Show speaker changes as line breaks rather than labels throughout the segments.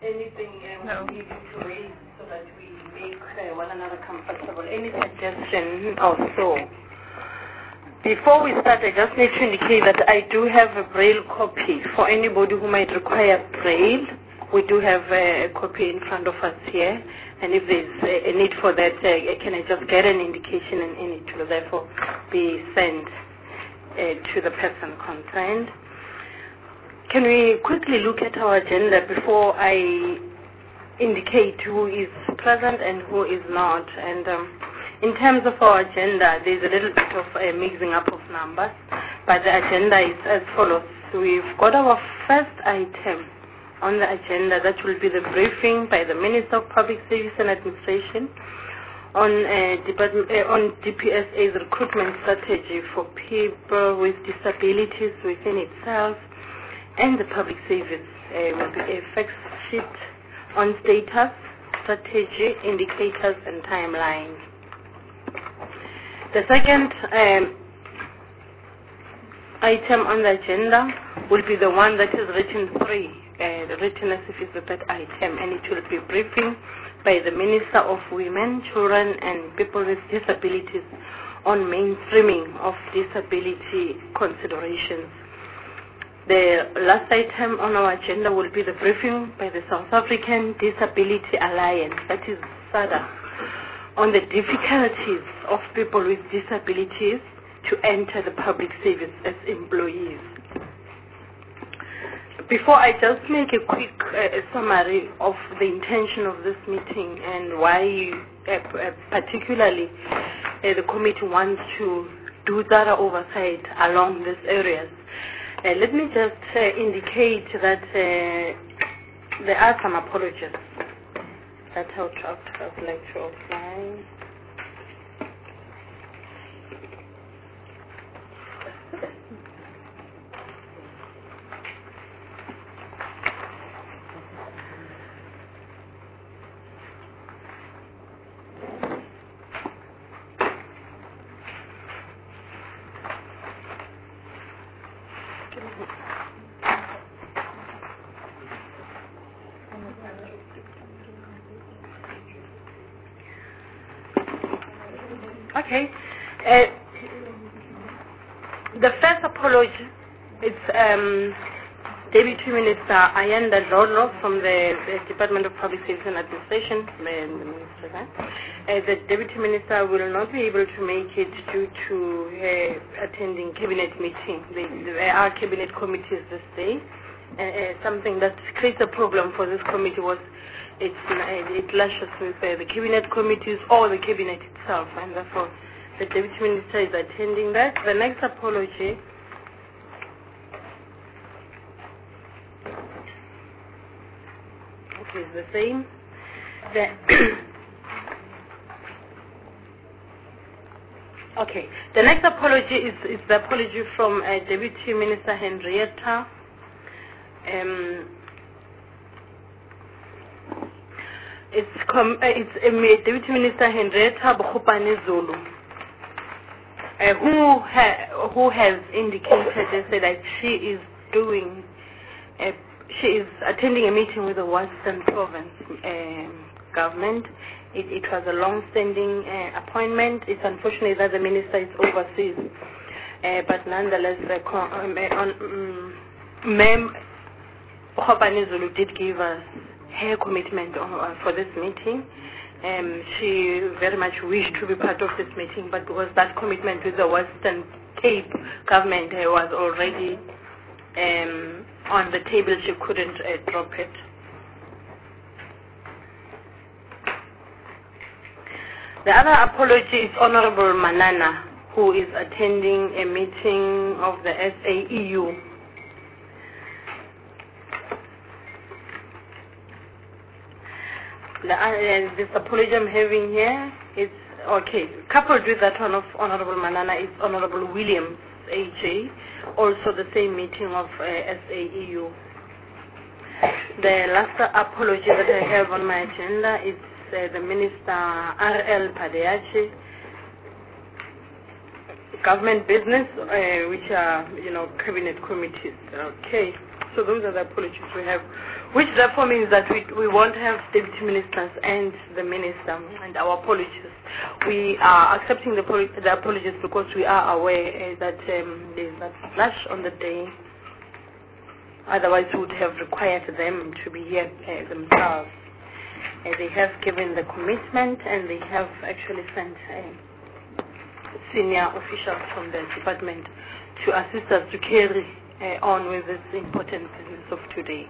anything
No.
we need to raise so that we make one another comfortable? Any suggestion or so? Before we start, I just need to indicate that I do have a Braille copy. For anybody who might require Braille, we do have a copy in front of us here. And if there's a need for that, can I just get an indication and it will therefore be sent to the person concerned. Can we quickly look at our agenda before I indicate who is present and who is not? And in terms of our agenda, there's a little bit of a mixing up of numbers, but the agenda is as follows. We've got our first item on the agenda. That will be the briefing by the Minister of Public Service and Administration on DPSA's recruitment strategy for people with disabilities within itself, and the public service will be a fact sheet on status, strategy, indicators, and timelines. The second item on the agenda will be the one that is written written as if it's the third item, and it will be briefing by the Minister of Women, Children, and People with Disabilities on mainstreaming of disability considerations. The last item on our agenda will be the briefing by the South African Disability Alliance, that is SADA, on the difficulties of people with disabilities to enter the public service as employees. Before I just make a quick summary of the intention of this meeting and why particularly the committee wants to do thorough oversight along these areas, let me just indicate that there are some apologies that I would like to outline. Okay. The first apology is Deputy Minister Ayanda Lolo from the Department of Public Service and Administration. The Deputy Minister will not be able to make it due to attending cabinet meeting. There are cabinet committees this day. Something that creates a problem for this committee was it clashes with the cabinet committees or the cabinet itself, and therefore the Deputy Minister is attending that. The next apology is the same. The next apology is the apology from Deputy Minister Henrietta. It's Deputy Minister Henrietta Bokopane Zulu, who has indicated that she is attending a meeting with the Western Province government. It was a long-standing appointment. It's unfortunate that the minister is overseas, but nonetheless, Ma'am Bokopane Zulu did give us her commitment for this meeting. She very much wished to be part of this meeting, but because that commitment with the Western Cape government was already on the table, she couldn't drop it. The other apology is Honorable Manana, who is attending a meeting of the SAEU. This apology I'm having here is coupled with that one of Honorable Manana is Honorable Williams, AJ, also the same meeting of SAEU. The last apology that I have on my agenda is the Minister R.L. Padeachi. government business, which are, cabinet committees. Okay. So those are the apologies we have, which therefore means that we won't have deputy ministers and the minister, and our apologies. We are accepting the apologies because we are aware that there's that clash on the day. Otherwise, we would have required them to be here themselves. They have given the commitment, and they have actually sent senior officials from the department to assist us to carry on with this important business of today.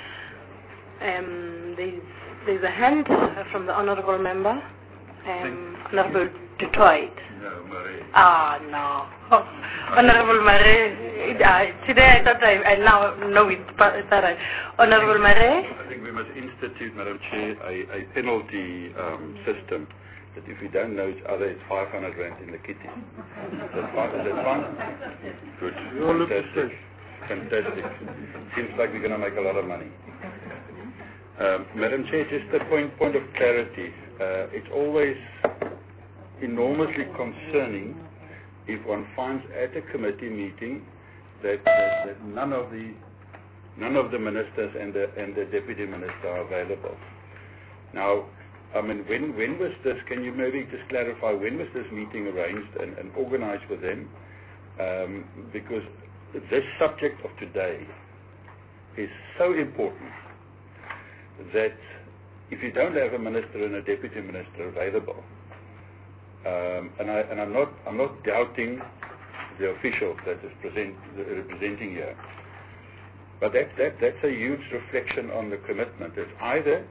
There's a hand from the honourable member, Honourable Detroit.
No, Marie.
No. Honourable Marie. Today I thought I now know it, but it's all right. Honourable Marie.
I think we must institute, Madam Chair, a penalty system that if we don't know each other, it's 500 rand in the kitty. Is that fine? Good. Fantastic. Seems like we're going to make a lot of money. Madam Chair, just a point of clarity. It's always enormously concerning if one finds at a committee meeting that none of the ministers and the deputy minister are available. Now, I mean, when was this? Can you maybe just clarify when was this meeting arranged and organized with them? Because this subject of today is so important that if you don't have a minister and a deputy minister available, and I'm not doubting the officials that is representing here, but that's a huge reflection on the commitment. It's either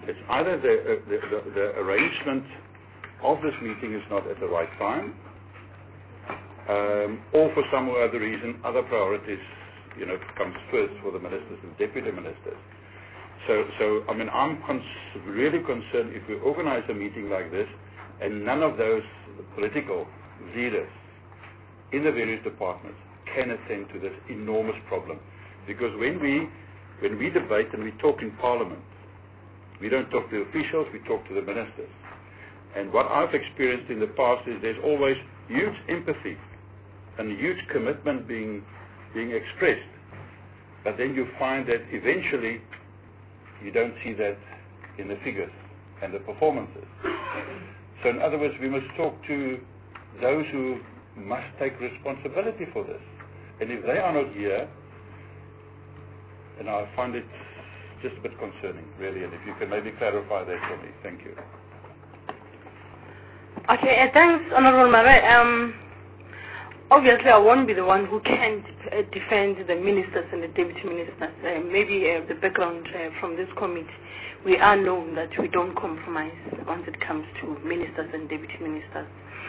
the arrangement of this meeting is not at the right time, or for some other reason, other priorities, comes first for the ministers and deputy ministers. So I mean, I'm really concerned if we organize a meeting like this and none of those political leaders in the various departments can attend to this enormous problem. Because when we debate and we talk in Parliament, we don't talk to the officials, we talk to the ministers. And what I've experienced in the past is there's always huge empathy and huge commitment being expressed. But then you find that eventually you don't see that in the figures and the performances. So in other words, we must talk to those who must take responsibility for this. And if they are not here, and I find it just a bit concerning, really, and if you can maybe clarify that for me. Thank you.
Okay, thanks, Honourable Marais. Obviously, I won't be the one who can defend the ministers and the deputy ministers. Maybe the background from this committee, we are known that we don't compromise once it comes to ministers and deputy ministers.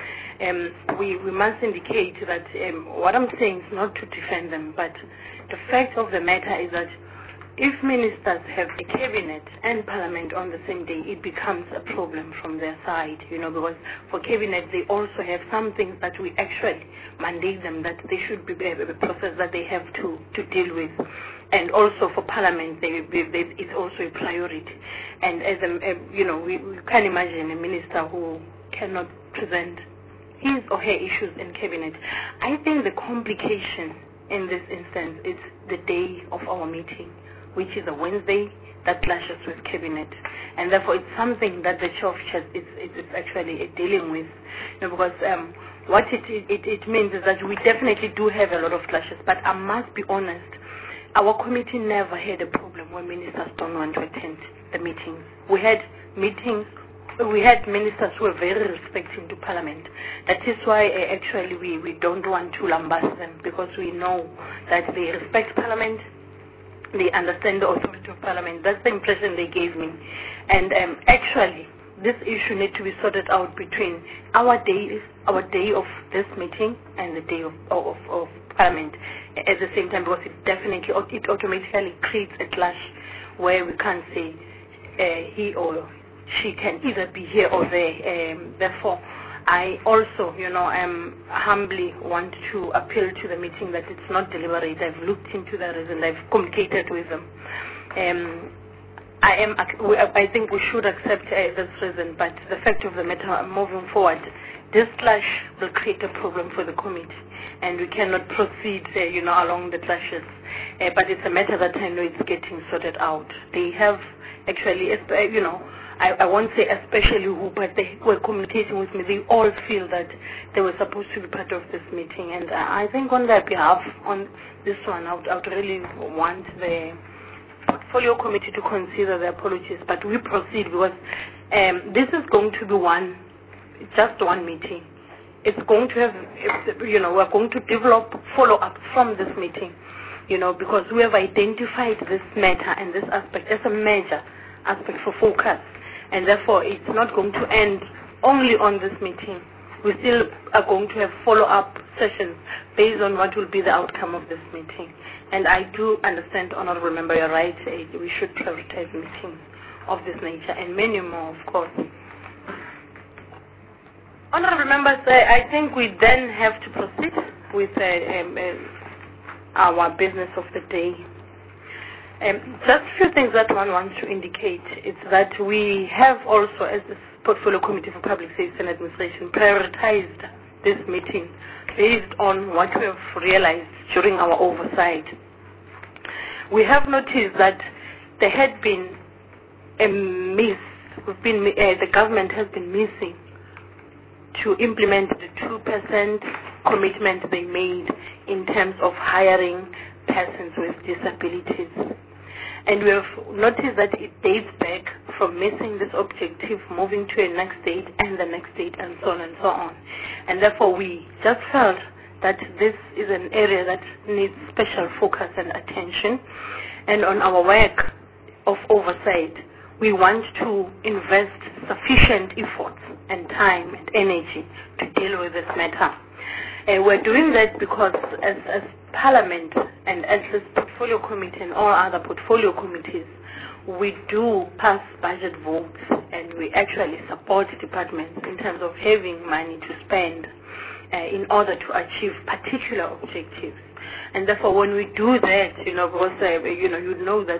We must indicate that what I'm saying is not to defend them, but the fact of the matter is that if ministers have a cabinet and parliament on the same day, it becomes a problem from their side, because for cabinet they also have some things that we actually mandate them that they should be a process that they have to deal with. And also for parliament, it's also a priority. And as we can imagine a minister who cannot present his or her issues in cabinet. I think the complication in this instance is the day of our meeting, which is a Wednesday that clashes with cabinet, and therefore it's something that the chair of chairs is actually dealing with, because what it means is that we definitely do have a lot of clashes. But I must be honest, our committee never had a problem when ministers don't want to attend the meetings. We had meetings. We had ministers who were very respecting to Parliament. That is why actually we don't want to lambast them, because we know that they respect Parliament. They understand the authority of Parliament. That's the impression they gave me. And actually, this issue needs to be sorted out between our day of this meeting and the day of Parliament at the same time, because it automatically creates a clash where we can't say he or she can either be here or there. Therefore, I also, humbly want to appeal to the meeting that it's not deliberate. I've looked into the reason. I've communicated with them. I think we should accept this reason, but the fact of the matter, moving forward, this clash will create a problem for the committee, and we cannot proceed, along the clashes. But it's a matter that I know it's getting sorted out. They have actually, I won't say especially who, but they were communicating with me. They all feel that they were supposed to be part of this meeting, and I think on their behalf, on this one, I would really want the portfolio committee to consider the apologies, but we proceed because this is going to be just one meeting. It's going to have, we're going to develop follow-up from this meeting, because we have identified this matter and this aspect as a major aspect for focus, and therefore it's not going to end only on this meeting. We still are going to have follow-up sessions based on what will be the outcome of this meeting. And I do understand, Honorable Member, you're right, we should prioritize meetings of this nature and many more, of course. Honorable Members, I think we then have to proceed with our business of the day. Just a few things that one wants to indicate is that we have also, as the Portfolio Committee for Public Safety and Administration, prioritized this meeting based on what we have realized during our oversight. We have noticed that there had been a miss. The government has been missing to implement the 2% commitment they made in terms of hiring persons with disabilities. And we have noticed that it dates back from missing this objective, moving to a next date and the next date and so on and so on. And therefore we just felt that this is an area that needs special focus and attention. And on our work of oversight, we want to invest sufficient efforts and time and energy to deal with this matter. We're doing that because as Parliament and as this portfolio committee and all other portfolio committees, we do pass budget votes and we actually support departments in terms of having money to spend in order to achieve particular objectives. And therefore when we do that, because you know that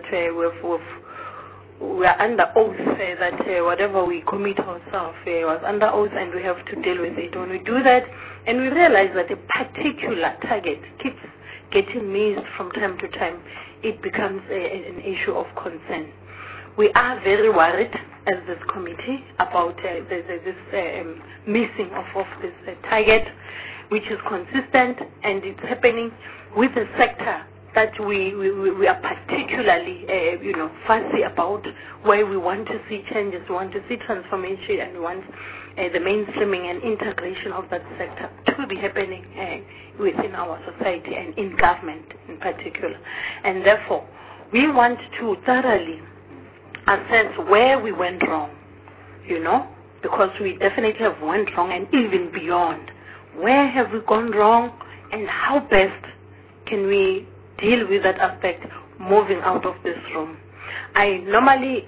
we are under oath that whatever we commit ourselves was under oath and we have to deal with it. When we do that and we realize that a particular target keeps getting missed from time to time, it becomes an issue of concern. We are very worried as this committee about this missing of this target, which is consistent, and it's happening with a sector that we are particularly fussy about, where we want to see changes, we want to see transformation, and we want the mainstreaming and integration of that sector to be happening within our society and in government in particular. And therefore, we want to thoroughly assess where we went wrong, because we definitely have went wrong and even beyond. Where have we gone wrong and how best can we deal with that aspect moving out of this room? I normally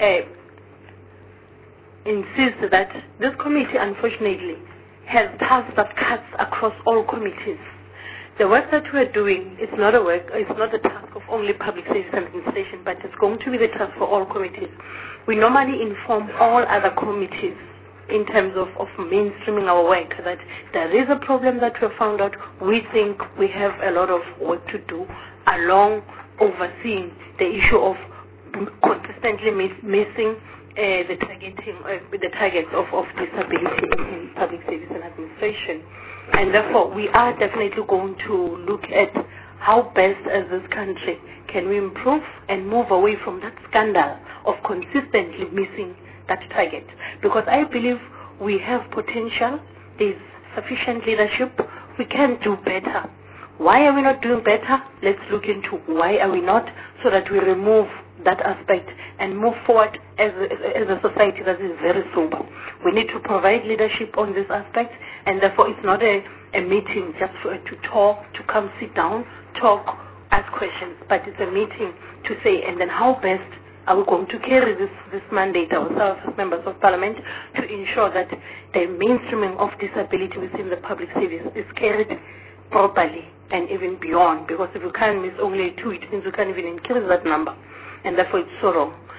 insist that this committee, unfortunately, has tasks that cuts across all committees. The work that we're doing is not a task of only public safety and administration, but it's going to be the task for all committees. We normally inform all other committees in terms of mainstreaming our work that there is a problem that we have found out. We think we have a lot of work to do along overseeing the issue of consistently missing the targets of disability in public service and administration. And therefore, we are definitely going to look at how best as this country can we improve and move away from that scandal of consistently missing that target. Because I believe we have potential, there's sufficient leadership, we can do better. Why are we not doing better? Let's look into why are we not, so that we remove that aspect and move forward as a society that is very sober. We need to provide leadership on this aspect, and therefore it's not a meeting just to talk, to come sit down, talk, ask questions, but it's a meeting to say, and then how best are we going to carry this mandate ourselves as members of Parliament to ensure that the mainstreaming of disability within the public service is carried properly and even beyond, because if you can't miss only 2, it means you can't even increase that number, and therefore it's so wrong.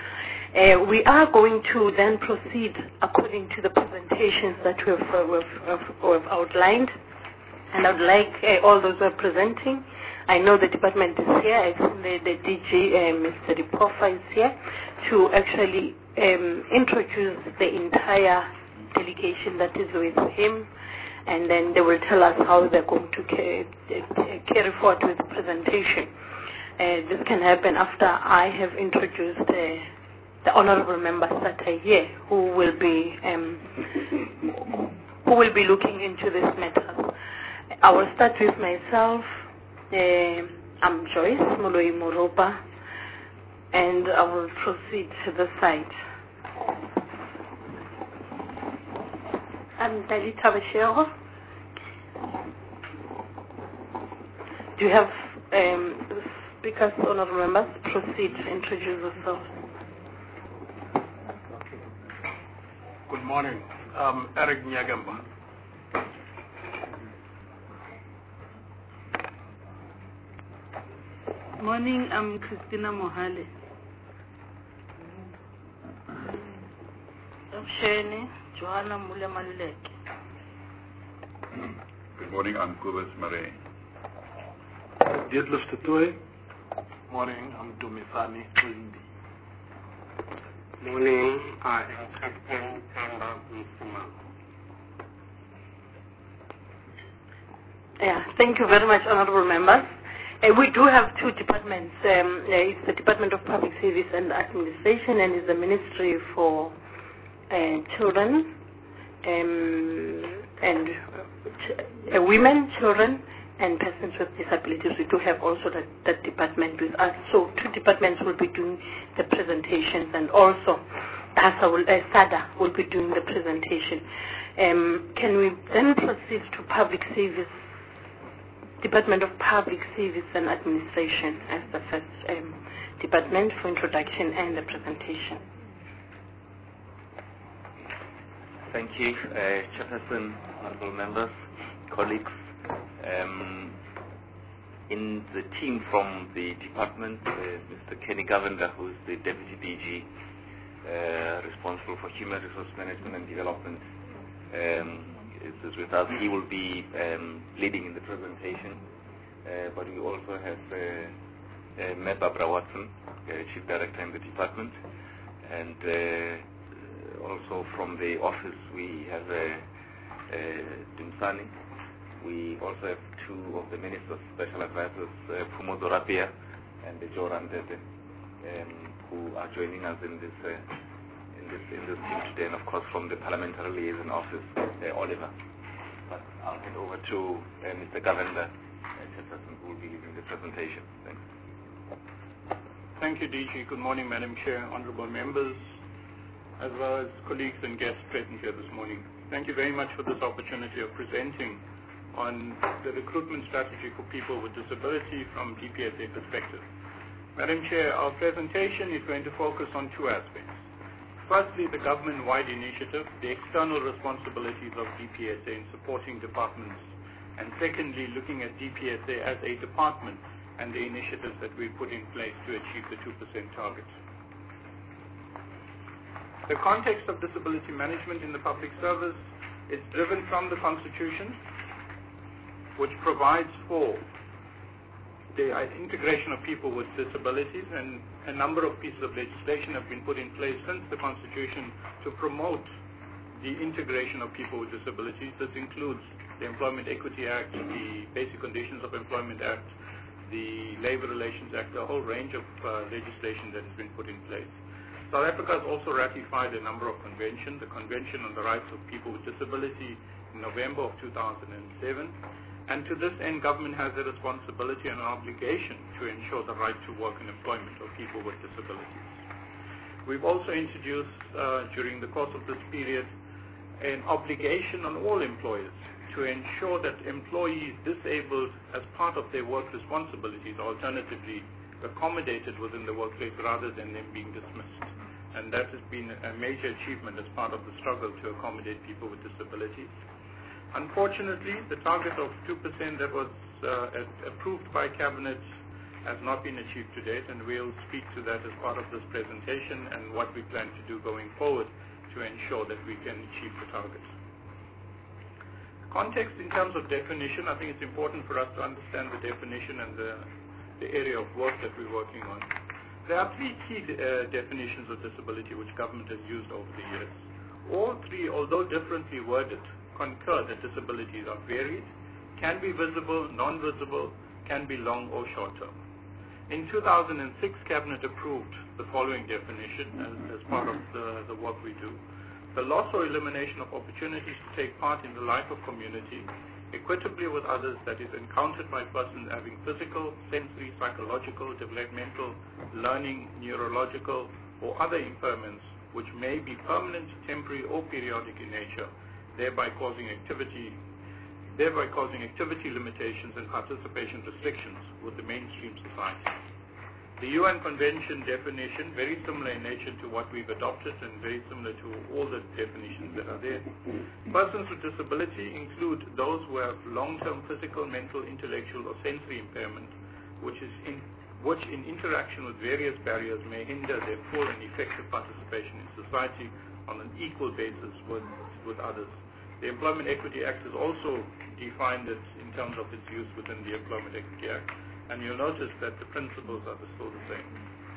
We are going to then proceed according to the presentations that we've outlined, and I would like all those who are presenting. I know the department is here. I've seen the DG, Mr. Ripofa is here to actually introduce the entire delegation that is with him, and then they will tell us how they're going to carry forward with the presentation. This can happen after I have introduced the honorable members that are here who will be looking into this matter. I will start with myself. I'm Joyce Moloi Moroba, and I will proceed to the side. I'm Dalita Bashero. Do you have speakers, honorable members? Proceed to introduce yourself.
Good morning. I'm Eric Nyagamba.
Morning, I'm Christina Mohale. I'm Shane Joanna Mulemaluleke.
Good morning, I'm Kobus Mare.
Dietlef Tutoy. Morning, I'm Dumisani Twindi.
Morning, I am Captain Kamba Mfuma.
Yeah, thank you very much, honorable members. We do have two departments. It's the Department of Public Service and Administration, and it's the Ministry for Children and Women, Children, and Persons with Disabilities. We do have also that department with us. So two departments will be doing the presentations, and also SADA will be doing the presentation. Can we then proceed to Public Service? Department of Public Service and Administration as the first department for introduction and the presentation.
Thank you, Chairperson, honorable members, colleagues. In the team from the department, Mr. Kenny Govender, who is the Deputy DG responsible for Human Resource Management and Development, is with us. He will be leading in the presentation, but we also have Matt Barbara Watson, Chief Director in the department, and also from the office we have Dumsani. We also have two of the Minister's Special Advisors, Phumo Dorapia and Joe Randete, who are joining us in this team today, and of course from the Parliamentary Liaison Office, Oliver. But I'll hand over to Mr. Govender, Chairperson, who will be leading the presentation. Thanks.
Thank you, DG. Good morning, Madam Chair, honorable members, as well as colleagues and guests present here this morning. Thank you very much for this opportunity of presenting on the recruitment strategy for people with disability from DPSA perspective. Madam Chair, our presentation is going to focus on two aspects. Firstly, the government-wide initiative, the external responsibilities of DPSA in supporting departments, and secondly, looking at DPSA as a department and the initiatives that we put in place to achieve the 2% target. The context of disability management in the public service is driven from the Constitution, which provides for the integration of people with disabilities, and a number of pieces of legislation have been put in place since the Constitution to promote the integration of people with disabilities. This includes the Employment Equity Act, the Basic Conditions of Employment Act, the Labor Relations Act, a whole range of legislation that has been put in place. South Africa has also ratified a number of conventions, the Convention on the Rights of People with Disability in November of 2007, and to this end, government has a responsibility and an obligation to ensure the right to work and employment of people with disabilities. We've also introduced, during the course of this period, an obligation on all employers to ensure that employees disabled as part of their work responsibilities are alternatively accommodated within the workplace rather than them being dismissed. And that has been a major achievement as part of the struggle to accommodate people with disabilities. Unfortunately, the target of 2% that was approved by Cabinet has not been achieved to date, and we'll speak to that as part of this presentation and what we plan to do going forward to ensure that we can achieve the targets. Context in terms of definition, I think it's important for us to understand the definition and the area of work that we're working on. There are three key definitions of disability which government has used over the years. All three, although differently worded, concur that disabilities are varied, can be visible, non-visible, can be long or short-term. In 2006, Cabinet approved the following definition as part of the work we do. The loss or elimination of opportunities to take part in the life of community equitably with others that is encountered by persons having physical, sensory, psychological, developmental, learning, neurological, or other impairments which may be permanent, temporary, or periodic in nature, thereby causing activity limitations and participation restrictions with the mainstream society. The UN Convention definition, very similar in nature to what we've adopted and very similar to all the definitions that are there. Persons with disability include those who have long-term physical, mental, intellectual, or sensory impairment, which in interaction with various barriers may hinder their full and effective participation in society on an equal basis with others. The Employment Equity Act has also defined it in terms of its use within the Employment Equity Act, and you'll notice that the principles are still the same.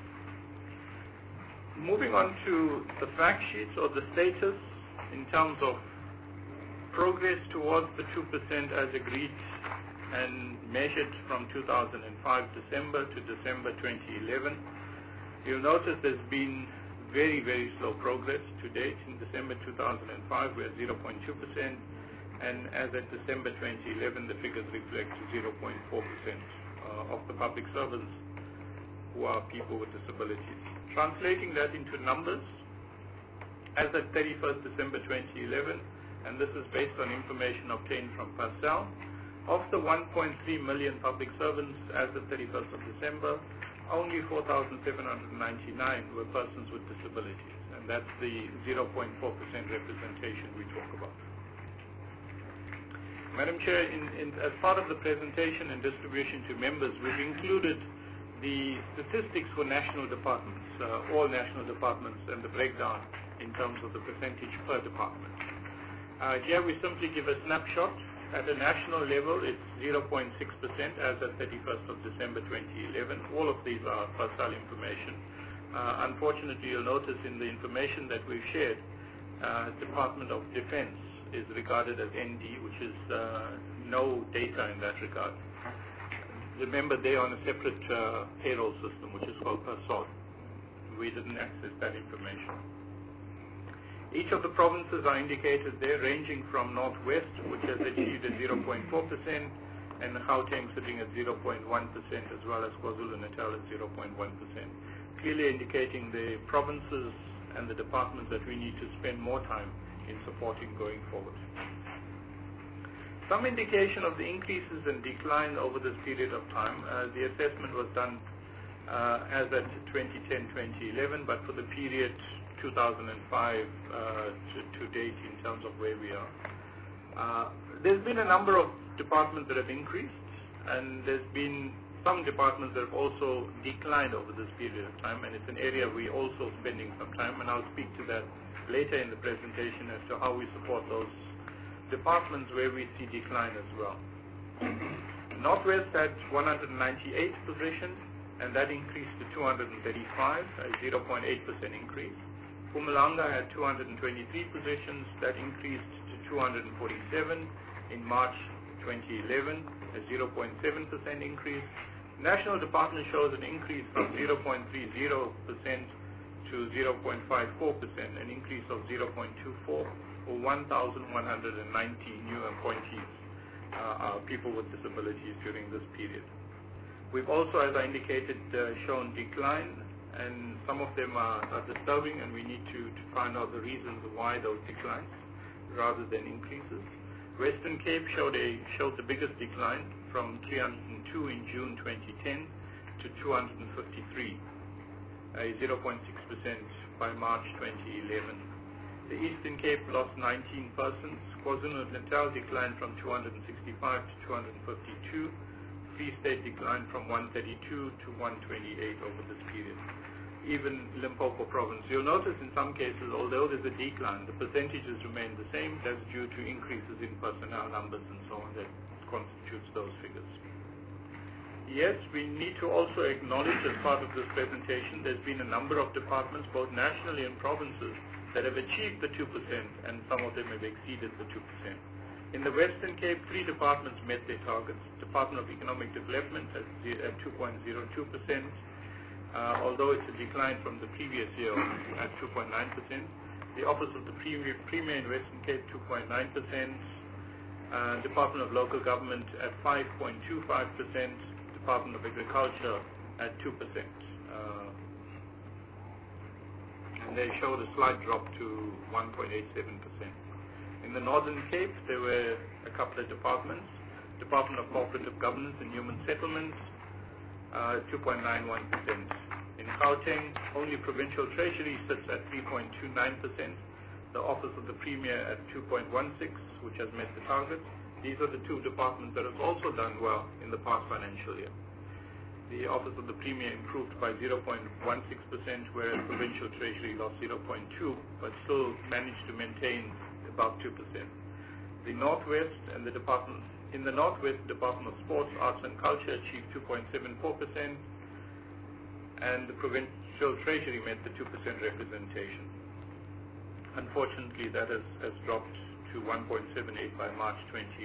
Moving on to the fact sheets or the status in terms of progress towards the 2% as agreed and measured from 2005 December to December 2011. You'll notice there's been very, very slow progress to date. In December 2005, we're at 0.2%, and as at December 2011, the figures reflect 0.4% of the public servants who are people with disabilities. Translating that into numbers, as at 31st December 2011, and this is based on information obtained from PASEL, of the 1.3 million public servants as of 31st of December, only 4,799 were persons with disabilities, and that's the 0.4% representation we talk about. Madam Chair, as part of the presentation and distribution to members, we've included the statistics for national departments, all national departments, and the breakdown in terms of the percentage per department. Here we simply give a snapshot. At a national level, it's 0.6% as at 31st of December 2011. All of these are PASEL information. Unfortunately, you'll notice in the information that we've shared, Department of Defense is regarded as ND, which is no data in that regard. Remember, they're on a separate payroll system, which is called PASOL. We didn't access that information. Each of the provinces are indicated there, ranging from Northwest, which has achieved a 0.4%, and Gauteng sitting at 0.1%, as well as KwaZulu-Natal at 0.1%, clearly indicating the provinces and the departments that we need to spend more time in supporting going forward. Some indication of the increases and decline over this period of time. The assessment was done as at 2010-2011, but for the period 2005 to date in terms of where we are. There's been a number of departments that have increased, and there's been some departments that have also declined over this period of time, and it's an area we're also spending some time, and I'll speak to that later in the presentation as to how we support those departments where we see decline as well. Northwest had 198 positions, and that increased to 235, a 0.8% increase. Mpumalanga had 223 positions, that increased to 247 in March 2011, a 0.7% increase. National Department shows an increase from 0.30% to 0.54%, an increase of 0.24, or 1,190 new appointees, people with disabilities during this period. We've also, as I indicated, shown decline, and some of them are disturbing, and we need to find out the reasons why those declines rather than increases. Western Cape showed the biggest decline from 302 in June 2010 to 253, a 0.6% by March 2011. The Eastern Cape lost 19 persons. KwaZulu-Natal declined from 265 to 252. Free State declined from 132 to 128 over this period. Even Limpopo province. You'll notice in some cases, although there's a decline, the percentages remain the same. That's due to increases in personnel numbers and so on that constitutes those figures. Yes, we need to also acknowledge as part of this presentation, there's been a number of departments, both nationally and provinces, that have achieved the 2%, and some of them have exceeded the 2%. In the Western Cape, 3 departments met their targets. Department of Economic Development at 2.02%, although it's a decline from the previous year at 2.9%. The Office of the Premier in Western Cape, 2.9%. Department of Local Government at 5.25%. Department of Agriculture at 2%. And they showed a slight drop to 1.87%. In the Northern Cape, there were a couple of departments. Department of Cooperative Governance and Human Settlements, 2.91%. In Gauteng, only Provincial Treasury sits at 3.29%. The Office of the Premier at 2.16%, which has met the target. These are the 2 departments that have also done well in the past financial year. The Office of the Premier improved by 0.16%, whereas Provincial Treasury lost 0.2%, but still managed to maintain about 2%. The Northwest and the Department Department of Sports, Arts and Culture achieved 2.74%, and the Provincial Treasury met the 2% representation. Unfortunately, that has dropped to 1.78 by March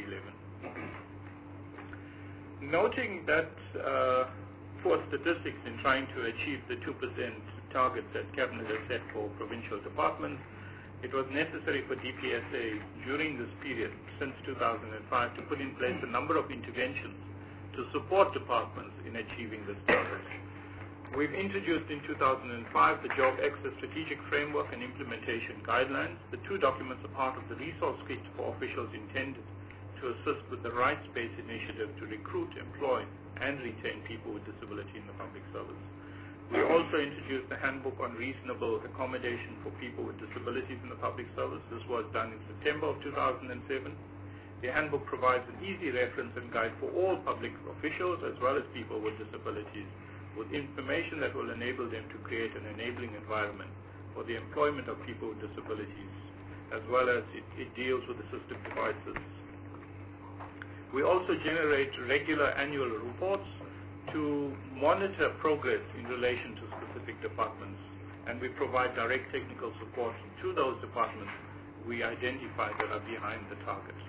2011. Noting that poor statistics in trying to achieve the 2% target that Cabinet has set for provincial departments, it was necessary for DPSA during this period, since 2005, to put in place a number of interventions to support departments in achieving this target. We've introduced in 2005 the Job Access Strategic Framework and Implementation Guidelines. The 2 documents are part of the resource kit for officials intended to assist with the rights-based initiative to recruit, employ, and retain people with disability in the public service. We also introduced the Handbook on Reasonable Accommodation for People with Disabilities in the Public Service. This was done in September of 2007. The handbook provides an easy reference and guide for all public officials as well as people with disabilities, with information that will enable them to create an enabling environment for the employment of people with disabilities, as well as it deals with assistive devices. We also generate regular annual reports to monitor progress in relation to specific departments, and we provide direct technical support to those departments we identify that are behind the target.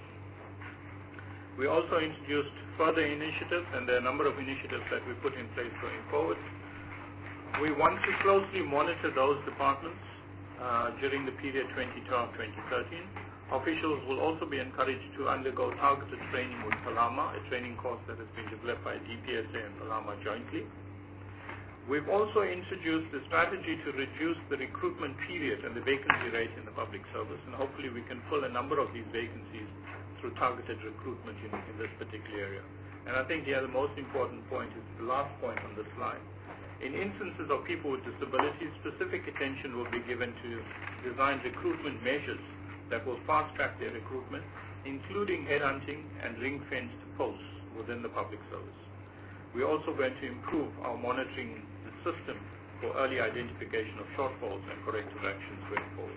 We also introduced further initiatives, and there are a number of initiatives that we put in place going forward. We want to closely monitor those departments during the period 2012-2013. Officials will also be encouraged to undergo targeted training with Palama, a training course that has been developed by DPSA and Palama jointly. We've also introduced a strategy to reduce the recruitment period and the vacancy rate in the public service, and hopefully we can fill a number of these vacancies through targeted recruitment in this particular area. And I think the most important point is the last point on the slide. In instances of people with disabilities, specific attention will be given to design recruitment measures that will fast-track their recruitment, including headhunting and ring-fenced posts within the public service. We're also going to improve our monitoring system for early identification of shortfalls and corrective actions going forward.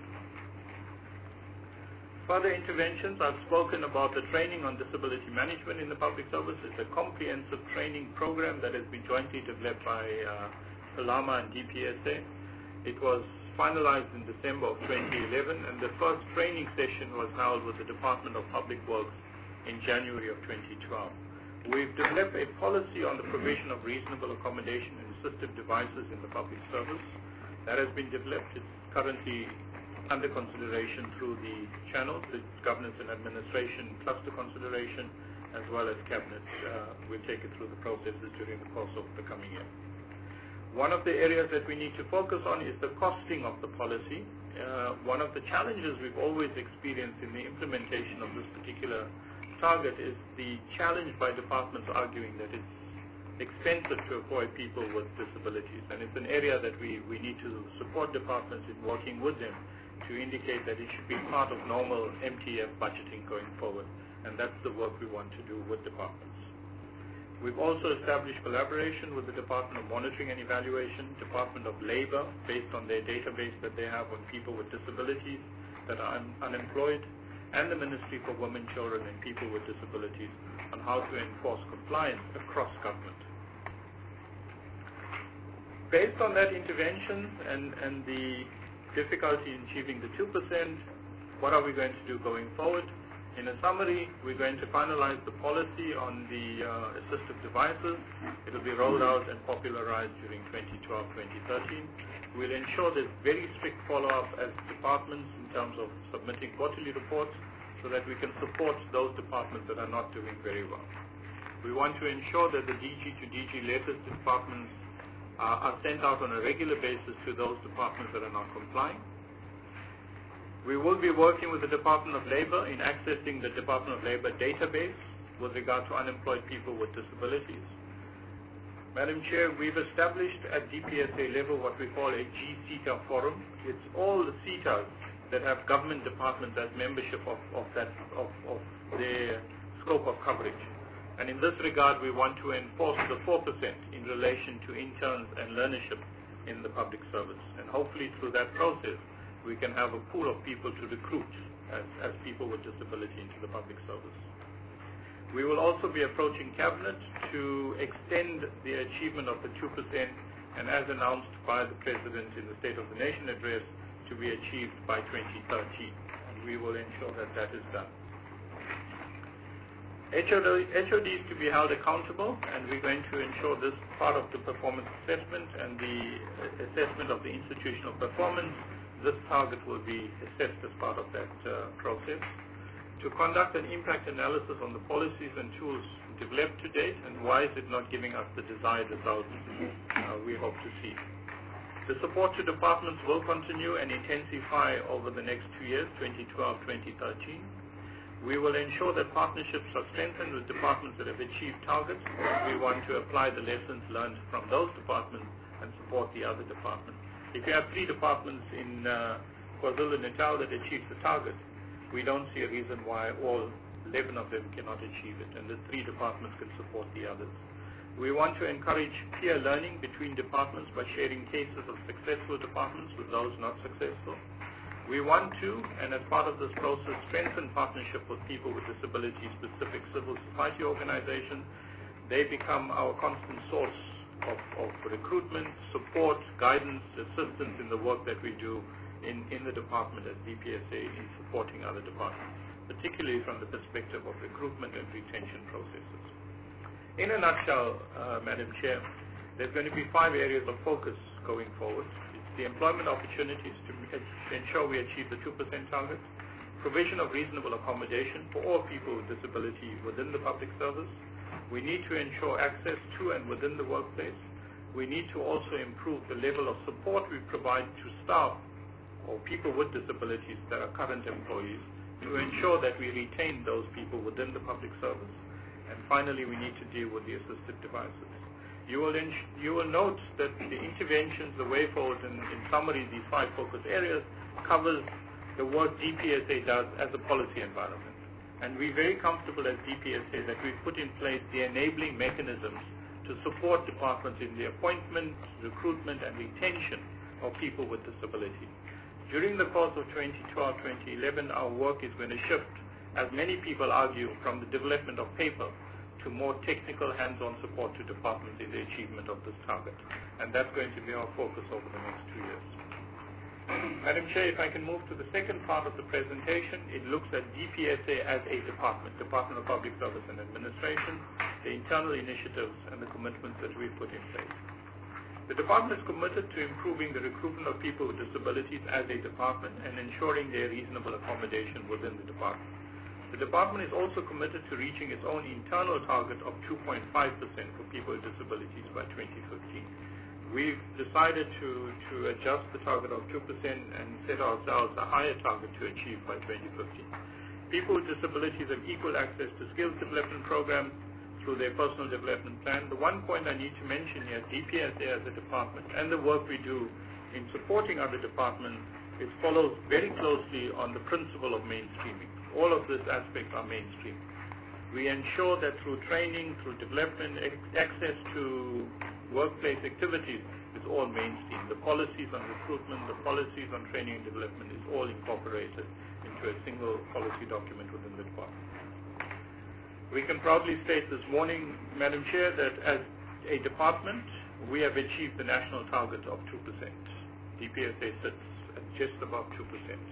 Further interventions, I've spoken about the training on disability management in the public service. It's a comprehensive training program that has been jointly developed by Palama and DPSA. It was finalized in December of 2011, and the first training session was held with the Department of Public Works in January of 2012. We've developed a policy on the provision of reasonable accommodation and assistive devices in the public service. That has been developed. It's currently under consideration through the channels, the Governance and Administration Cluster Consideration, as well as Cabinet. We'll take it through the processes during the course of the coming year. One of the areas that we need to focus on is the costing of the policy. One of the challenges we've always experienced in the implementation of this particular target is the challenge by departments arguing that it's expensive to employ people with disabilities. And it's an area that we need to support departments in working with them to indicate that it should be part of normal MTF budgeting going forward. And that's the work we want to do with departments. We've also established collaboration with the Department of Monitoring and Evaluation, Department of Labor, based on their database that they have on people with disabilities that are unemployed, and the Ministry for Women, Children and People with Disabilities on how to enforce compliance across government. Based on that intervention and the difficulty in achieving the 2%, what are we going to do going forward? In a summary, we're going to finalize the policy on the assistive devices. It will be rolled out and popularized during 2012-2013. We'll ensure there's very strict follow-up as departments in terms of submitting quarterly reports so that we can support those departments that are not doing very well. We want to ensure that the DG to DG letters to departments are sent out on a regular basis to those departments that are not complying. We will be working with the Department of Labor in accessing the Department of Labor database with regard to unemployed people with disabilities. Madam Chair, we've established at DPSA level what we call a G-CETA forum. It's all the CETAs that have government departments as membership of their scope of coverage. And in this regard, we want to enforce the 4% in relation to interns and learnership in the public service. And hopefully through that process, we can have a pool of people to recruit as people with disability into the public service. We will also be approaching Cabinet to extend the achievement of the 2% and as announced by the President in the State of the Nation address to be achieved by 2013. And we will ensure that that is done. HODs to be held accountable, and we're going to ensure this part of the performance assessment and the assessment of the institutional performance. This target will be assessed as part of that process. To conduct an impact analysis on the policies and tools developed to date and why is it not giving us the desired results we hope to see. The support to departments will continue and intensify over the next 2 years, 2012-2013. We will ensure that partnerships are strengthened with departments that have achieved targets. We want to apply the lessons learned from those departments and support the other departments. If you have 3 departments in KwaZulu-Natal that achieve the target, we don't see a reason why all 11 of them cannot achieve it, and the 3 departments can support the others. We want to encourage peer learning between departments by sharing cases of successful departments with those not successful. We want to, and as part of this process, strengthen partnership with people with disability-specific civil society organizations. They become our constant source of recruitment, support, guidance, assistance in the work that we do in the department as DPSA in supporting other departments, particularly from the perspective of recruitment and retention processes. In a nutshell, Madam Chair, there's going to be 5 areas of focus going forward. It's the employment opportunities to ensure we achieve the 2% target, provision of reasonable accommodation for all people with disability within the public service. We need to ensure access to and within the workplace. We need to also improve the level of support we provide to staff or people with disabilities that are current employees to ensure that we retain those people within the public service. And finally, we need to deal with the assistive devices. You will note that the interventions, the way forward, in summary, these 5 focus areas covers the work DPSA does as a policy environment. And we're very comfortable as DPSA that we've put in place the enabling mechanisms to support departments in the appointment, recruitment, and retention of people with disability. During the course of 2012-2011, our work is going to shift, as many people argue, from the development of paper to more technical hands-on support to departments in the achievement of this target. And that's going to be our focus over the next 2 years. Madam Chair, if I can move to the second part of the presentation, it looks at DPSA as a department, Department of Public Service and Administration, the internal initiatives and the commitments that we've put in place. The department is committed to improving the recruitment of people with disabilities as a department and ensuring their reasonable accommodation within the department. The department is also committed to reaching its own internal target of 2.5% for people with disabilities by 2015. We've decided to adjust the target of 2% and set ourselves a higher target to achieve by 2015. People with disabilities have equal access to skills development programs through their personal development plan. The one point I need to mention here, DPSA as a department and the work we do in supporting other departments, it follows very closely on the principle of mainstreaming. All of these aspects are mainstream. We ensure that through training, through development, access to workplace activities is all mainstream. The policies on recruitment, the policies on training and development is all incorporated into a single policy document within the department. We can proudly state this morning, Madam Chair, that as a department, we have achieved the national target of 2%. DPSA sits at just above 2%.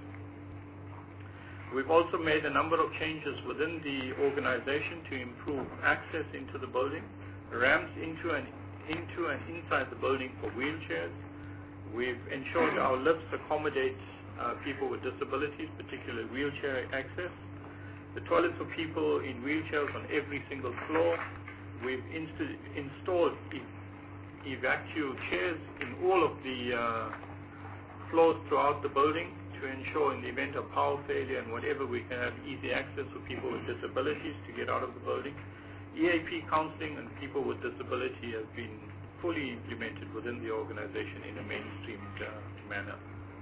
We've also made a number of changes within the organization to improve access into the building, ramps into and inside the building for wheelchairs. We've ensured our lifts accommodate people with disabilities, particularly wheelchair access. The toilets for people in wheelchairs on every single floor. We've installed evacuate chairs in all of the floors throughout the building to ensure in the event of power failure and whatever, we can have easy access for people with disabilities to get out of the building. EAP counseling and people with disability has been fully implemented within the organization in a mainstreamed manner.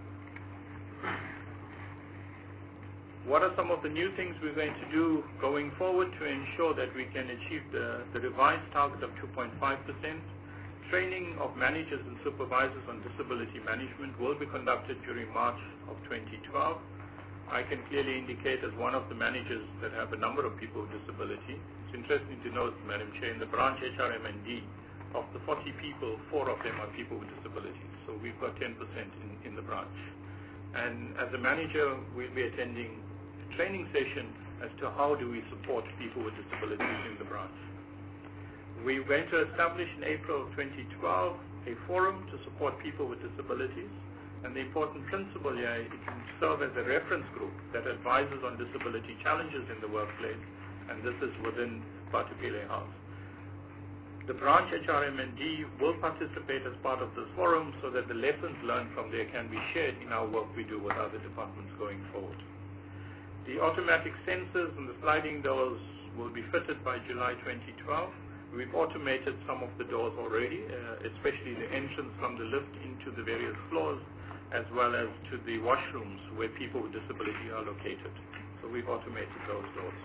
What are some of the new things we're going to do going forward to ensure that we can achieve the revised target of 2.5%? Training of managers and supervisors on disability management will be conducted during March of 2012. I can clearly indicate as one of the managers that have a number of people with disability. It's interesting to note, Madam Chair, in the branch HRM&D, of the 40 people, 4 of them are people with disabilities. So we've got 10% in the branch. And as a manager, we'll be attending a training session as to how do we support people with disabilities in the branch. We're going to establish in April of 2012 a forum to support people with disabilities, and the important principle here is to serve as a reference group that advises on disability challenges in the workplace, and this is within Batupele House. The branch HRM&D will participate as part of this forum so that the lessons learned from there can be shared in our work we do with other departments going forward. The automatic sensors and the sliding doors will be fitted by July 2012. We've automated some of the doors already, especially the entrance from the lift into the various floors, as well as to the washrooms where people with disability are located. So we've automated those doors.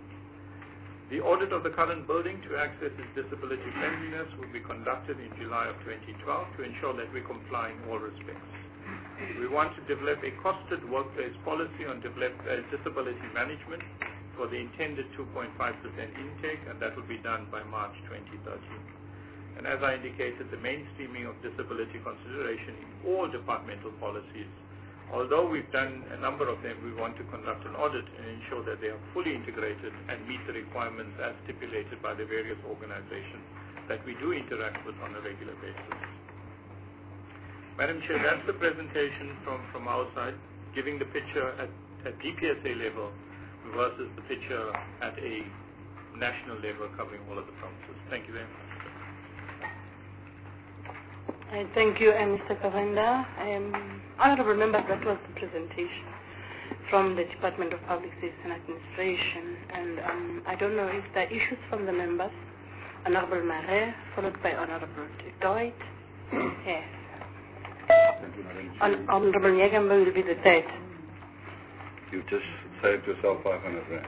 The audit of the current building to access its disability friendliness will be conducted in July of 2012 to ensure that we comply in all respects. We want to develop a costed workplace policy on disability management for the intended 2.5% intake, and that will be done by March 2013. And as I indicated, the mainstreaming of disability consideration in all departmental policies. Although we've done a number of them, we want to conduct an audit and ensure that they are fully integrated and meet the requirements as stipulated by the various organizations that we do interact with on a regular basis. Madam Chair, that's the presentation from our side, giving the picture at DPSA level versus the picture at a national level covering all of the provinces. Thank you very much.
Thank you, Mr. Kavenda. Honorable members, that was the presentation from the Department of Public Service and Administration. And I don't know if there are issues from the members. Honorable Marais, followed by Honorable Doit. Yes.
Thank you, Madam Chair.
Honorable Nyagambe will be the third.
You just saved yourself 500 rand.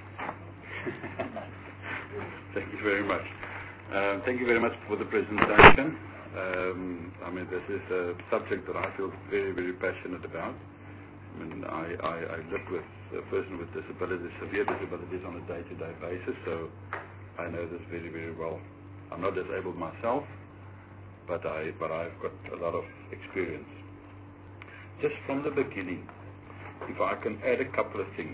Thank you very much. Thank you very much for the presentation. I mean, this is a subject that I feel very, very passionate about. I mean, I live with a person with disabilities, severe disabilities on a day-to-day basis, so I know this very, very well. I'm not disabled myself, but I've got a lot of experience. Just from the beginning, if I can add a couple of things.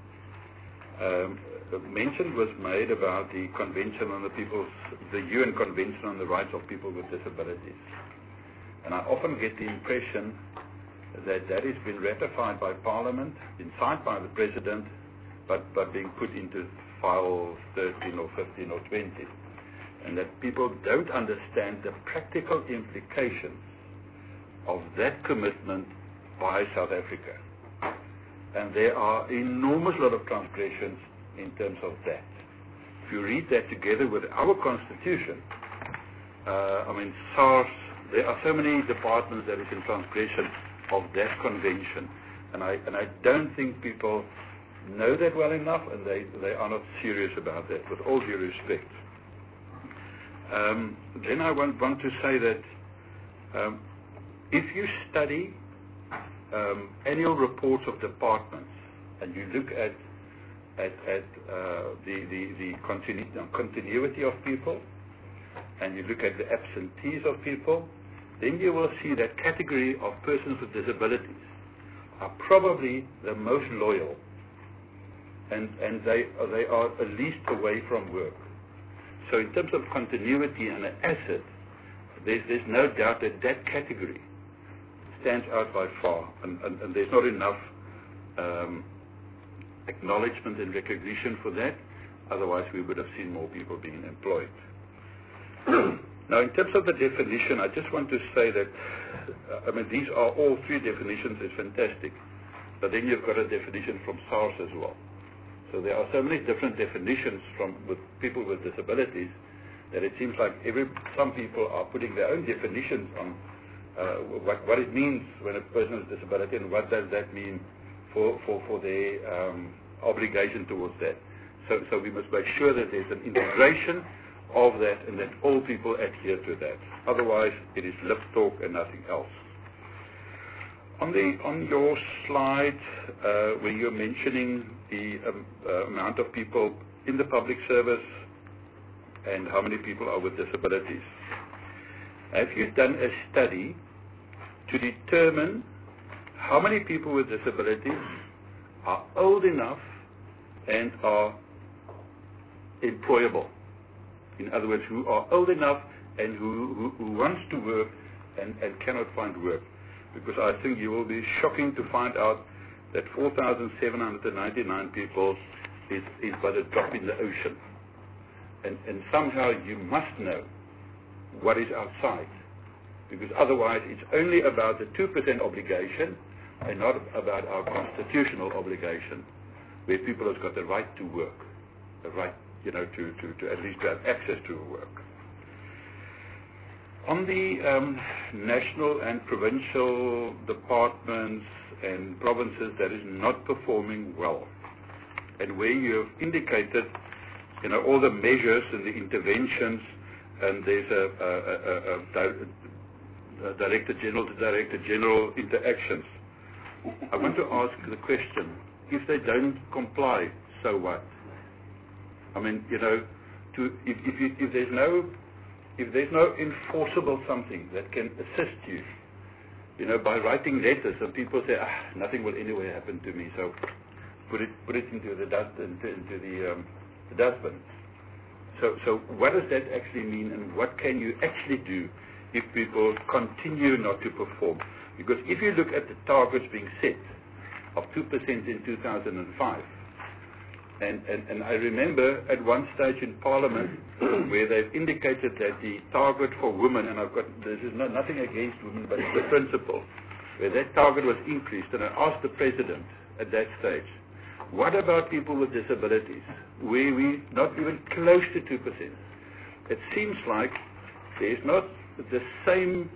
Mention was made about the Convention on the UN Convention on the Rights of People with Disabilities. And I often get the impression that that has been ratified by Parliament, been signed by the President, but being put into file 13 or 15 or 20. And that people don't understand the practical implications of that commitment by South Africa. And there are enormous lot of transgressions in terms of that. If you read that together with our Constitution, I mean, SARS, there are so many departments that is in transgression of that convention. And I don't think people know that well enough, and they are not serious about that, with all due respect. Then I want to say that if you study annual reports of departments and you look at the continuity of people, and you look at the absentees of people, then you will see that category of persons with disabilities are probably the most loyal, and they are the least away from work. So in terms of continuity and an asset, there's no doubt that that category stands out by far, and there's not enough acknowledgement and recognition for that. Otherwise, we would have seen more people being employed. Now, in terms of the definition, I just want to say that, these are all three definitions is fantastic, but then you've got a definition from SARS as well. So there are so many different definitions with people with disabilities that it seems like some people are putting their own definitions on what it means when a person has a disability and what does that mean for their obligation towards that. So we must make sure that there's an integration of that and that all people adhere to that. Otherwise, it is lip talk and nothing else. On your slide, where you're mentioning the amount of people in the public service and how many people are with disabilities, have you done a study to determine how many people with disabilities are old enough and are employable? In other words, who are old enough and who wants to work and cannot find work. Because I think you will be shocking to find out that 4,799 people is but a drop in the ocean. And somehow you must know what is outside. Because otherwise it's only about the 2% obligation and not about our constitutional obligation, where people have got the right to work, the right to at least have access to work. On the national and provincial departments and provinces that is not performing well, and where you have indicated, all the measures and the interventions, and there's a Director General to Director General interactions. I want to ask the question: if they don't comply, so what? If there's no enforceable something that can assist you, by writing letters, and people say, nothing will anyway happen to me, so put it into the dustbin. So what does that actually mean, and what can you actually do if people continue not to perform? Because if you look at the targets being set of 2% in 2005, and I remember at one stage in Parliament where they've indicated that the target for women, and this is nothing against women, but it's the principle, where that target was increased, and I asked the President at that stage, what about people with disabilities, where we not even close to 2%? It seems like there's not the same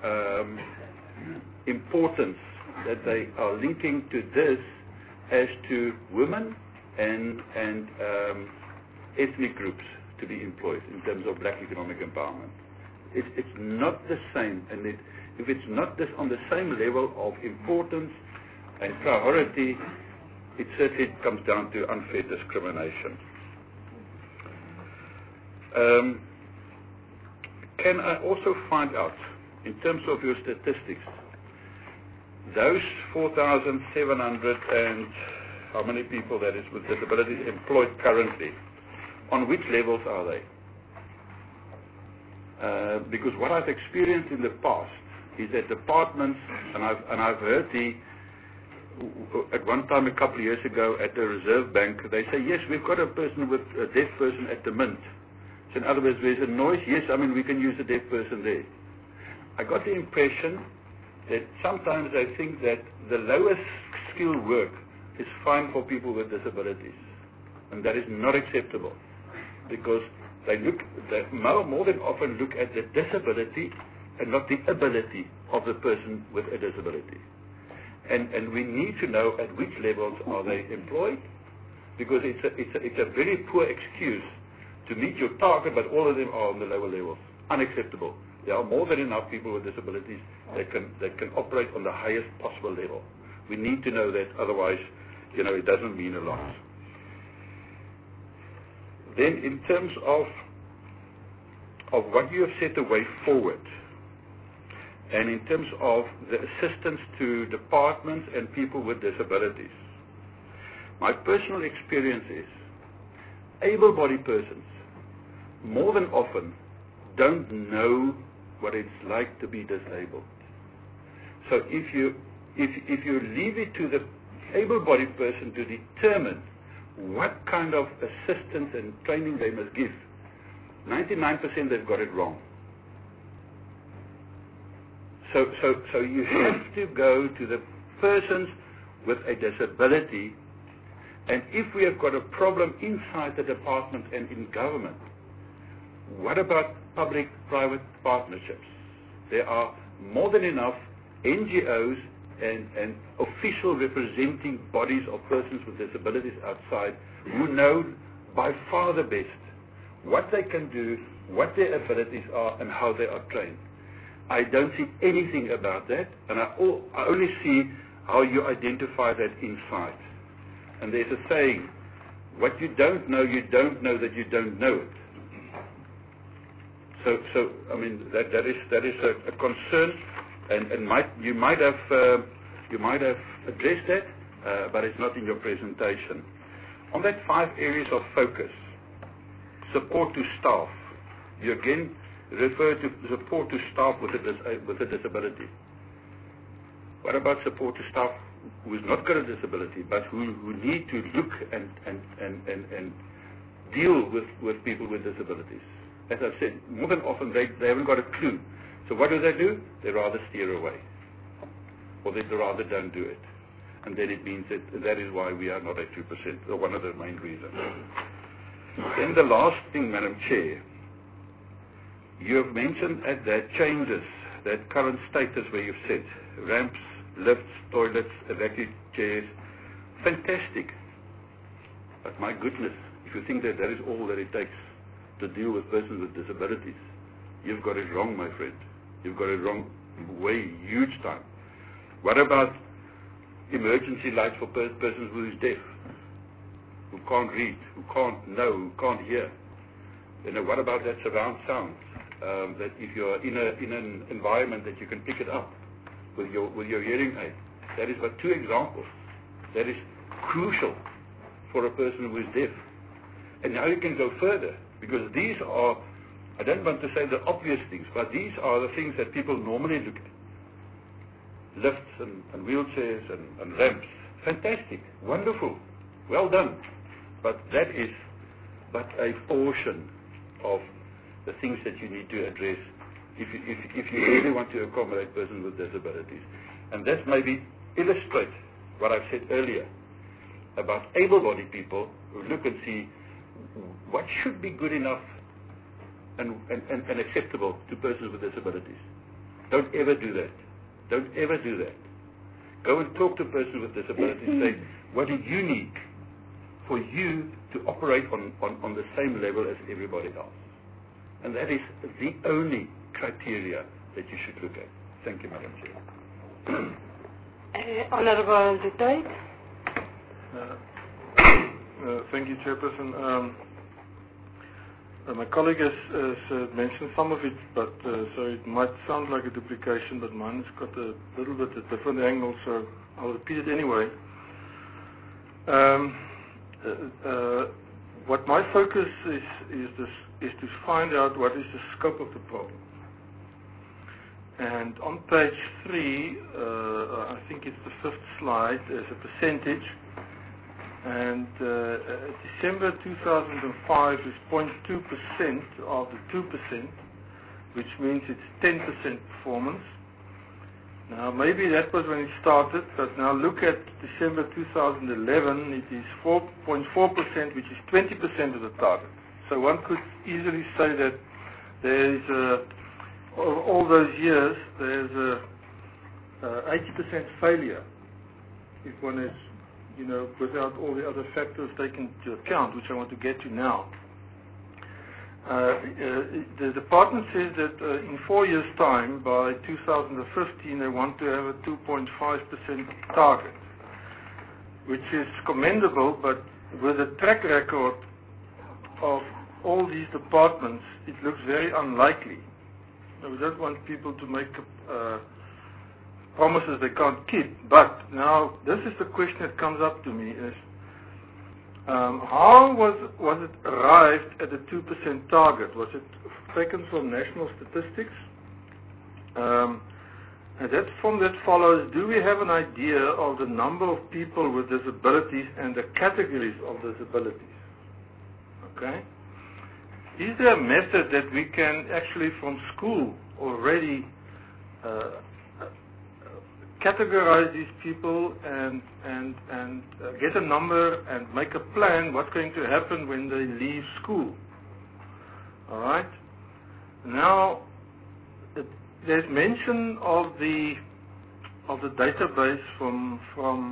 importance that they are linking to this as to women and ethnic groups to be employed in terms of black economic empowerment. It's not the same, and if it's not on the same level of importance and priority, it certainly comes down to unfair discrimination. Can I also find out, in terms of your statistics, those 4,700 and how many people that is with disabilities employed currently, on which levels are they? Because what I've experienced in the past is that departments, and I've heard at one time a couple of years ago at the Reserve Bank, they say, yes, we've got a deaf person at the Mint. So in other words, there's a noise, yes, we can use a deaf person there. I got the impression that sometimes they think that the lowest skilled work is fine for people with disabilities. And that is not acceptable, because they more than often look at the disability and not the ability of the person with a disability. And we need to know at which levels are they employed because it's a very poor excuse to meet your target, but all of them are on the lower levels. Unacceptable. There are more than enough people with disabilities that can operate on the highest possible level. We need to know that, otherwise, it doesn't mean a lot. Then, in terms of what you have set the way forward, and in terms of the assistance to departments and people with disabilities, my personal experience is able-bodied persons more than often don't know what it's like to be disabled. So if you leave it to the able-bodied person to determine what kind of assistance and training they must give, 99% they've got it wrong. So you have to go to the persons with a disability, and if we have got a problem inside the department and in government, what about public-private partnerships? There are more than enough NGOs and official representing bodies of persons with disabilities outside who know by far the best what they can do, what their abilities are, and how they are trained. I don't see anything about that, and I only see how you identify that inside. And there's a saying, what you don't know that you don't know it. So I mean, that is a concern, and you might have addressed that, but it's not in your presentation. On that 5 areas of focus, support to staff, you again refer to support to staff with a disability. What about support to staff who's not got a disability, but who need to look and deal with people with disabilities? As I've said, more than often they haven't got a clue. So what do? They rather steer away, or they rather don't do it. And then it means that is why we are not at 2%, or one of the main reasons. Then the last thing, Madam Chair, you have mentioned that changes, that current status where you've said ramps, lifts, toilets, electric chairs, fantastic. But my goodness, if you think that is all that it takes to deal with persons with disabilities, you've got it wrong, my friend. You've got it wrong way, huge time. What about emergency lights for persons who is deaf, who can't read, who can't know, who can't hear? What about that surround sound? That if you're in an environment that you can pick it up with your hearing aid. That is but 2 examples. That is crucial for a person who is deaf. And now you can go further, because these are, I don't want to say the obvious things, but these are the things that people normally look at. Lifts and wheelchairs and ramps. Fantastic. Wonderful. Well done. But that is but a portion of the things that you need to address if you really want to accommodate persons with disabilities. And that maybe illustrates what I've said earlier about able-bodied people who look and see what should be good enough and acceptable to persons with disabilities. Don't ever do that. Don't ever do that. Go and talk to persons with disabilities. Say, what do you need for you to operate on the same level as everybody else? And that is the only criteria that you should look at. Thank you, Madam Chair.
Honorable Du Toit.
Thank you, Chairperson. My colleague has mentioned some of it, but so it might sound like a duplication, but mine has got a little bit a different angle, so I'll repeat it anyway. What my focus is to find out what is the scope of the problem. And on page 3, I think it's the 5th slide, there's a percentage. And December 2005 is 0.2% of the 2%, which means it's 10% performance. Now, maybe that was when it started, but now look at December 2011, it is 4.4%, which is 20% of the target. So one could easily say that there is all those years, there's a 80% failure if one is without all the other factors taken into account, which I want to get to now. The department says that in 4 years' time, by 2015, they want to have a 2.5% target, which is commendable, but with a track record of all these departments, it looks very unlikely. We don't want people to make promises they can't keep. But now, this is the question that comes up to me is, how was it arrived at the 2% target? Was it taken from national statistics? And from that follows, do we have an idea of the number of people with disabilities and the categories of disabilities? Okay? Is there a method that we can actually from school already categorize these people and get a number and make a plan what's going to happen when they leave school? All right? Now, there's mention of the database from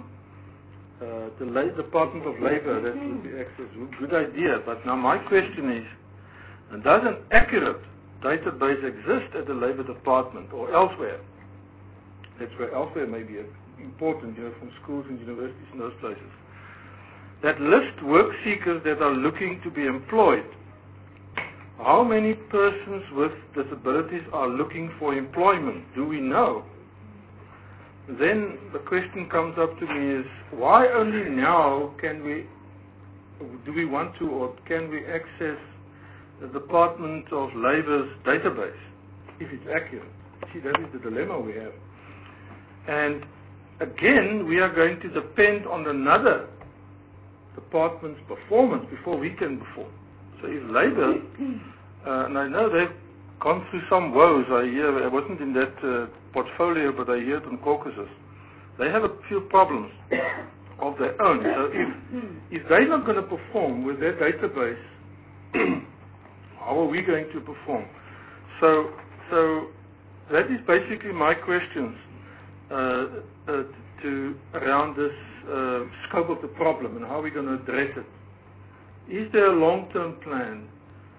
the Department of Labor that would be accessed. Good idea, but now my question is, does an accurate database exist at the Labor Department or elsewhere? That's where elsewhere may be important, from schools and universities and those places. That lists work seekers that are looking to be employed. How many persons with disabilities are looking for employment? Do we know? Then the question comes up to me is, why only now do we want to or can we access the Department of Labor's database, if it's accurate? See, that is the dilemma we have. And again, we are going to depend on another department's performance before we can perform. So if Labor, and I know they've gone through some woes, I hear, I wasn't in that portfolio, but I hear it on Caucasus. They have a few problems of their own. So if they're not going to perform with their database, how are we going to perform? So that is basically my questions around this scope of the problem and how we're going to address it. Is there a long-term plan?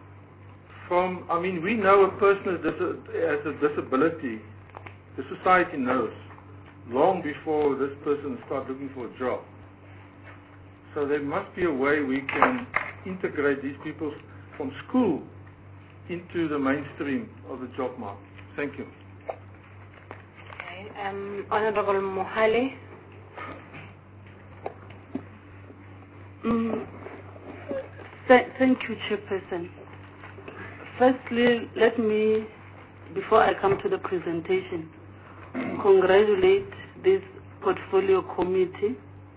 We know a person has a disability. The society knows long before this person starts looking for a job. So there must be a way we can integrate these people from school into the mainstream of the job market. Thank you.
Okay, Honorable Mohale.
Thank you, Chairperson. Firstly, let me, before I come to the presentation, congratulate this portfolio committee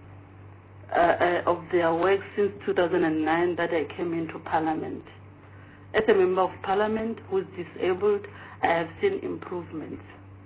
of their work since 2009 that I came into Parliament. As a member of Parliament who is disabled, I have seen improvements.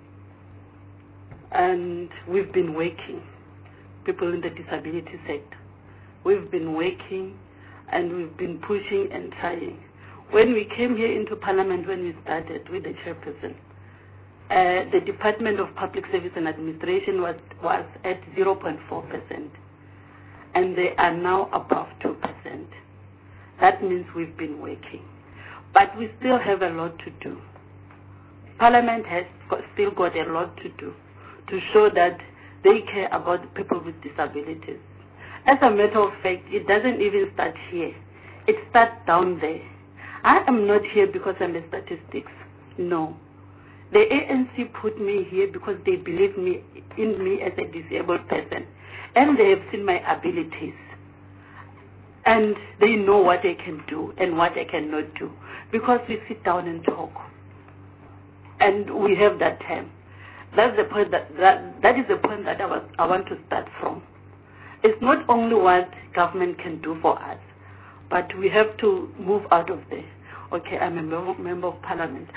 And we've been working, people in the disability sector. We've been working and we've been pushing and trying. When we came here into Parliament, when we started with the chairperson, the Department of Public Service and Administration was at 0.4%, and they are now above 2%. That means we've been working. But we still have a lot to do. Parliament has still got a lot to do to show that they care about people with disabilities. As a matter of fact, it doesn't even start here. It starts down there. I am not here because I'm a statistics. No. The ANC put me here because they believe in me as a disabled person. And they have seen my abilities. And they know what I can do and what I cannot do. Because we sit down and talk. And we have that time. That's the point that is the point that I want to start from. It's not only what government can do for us, but we have to move out of there. Okay, I'm a member of Parliament.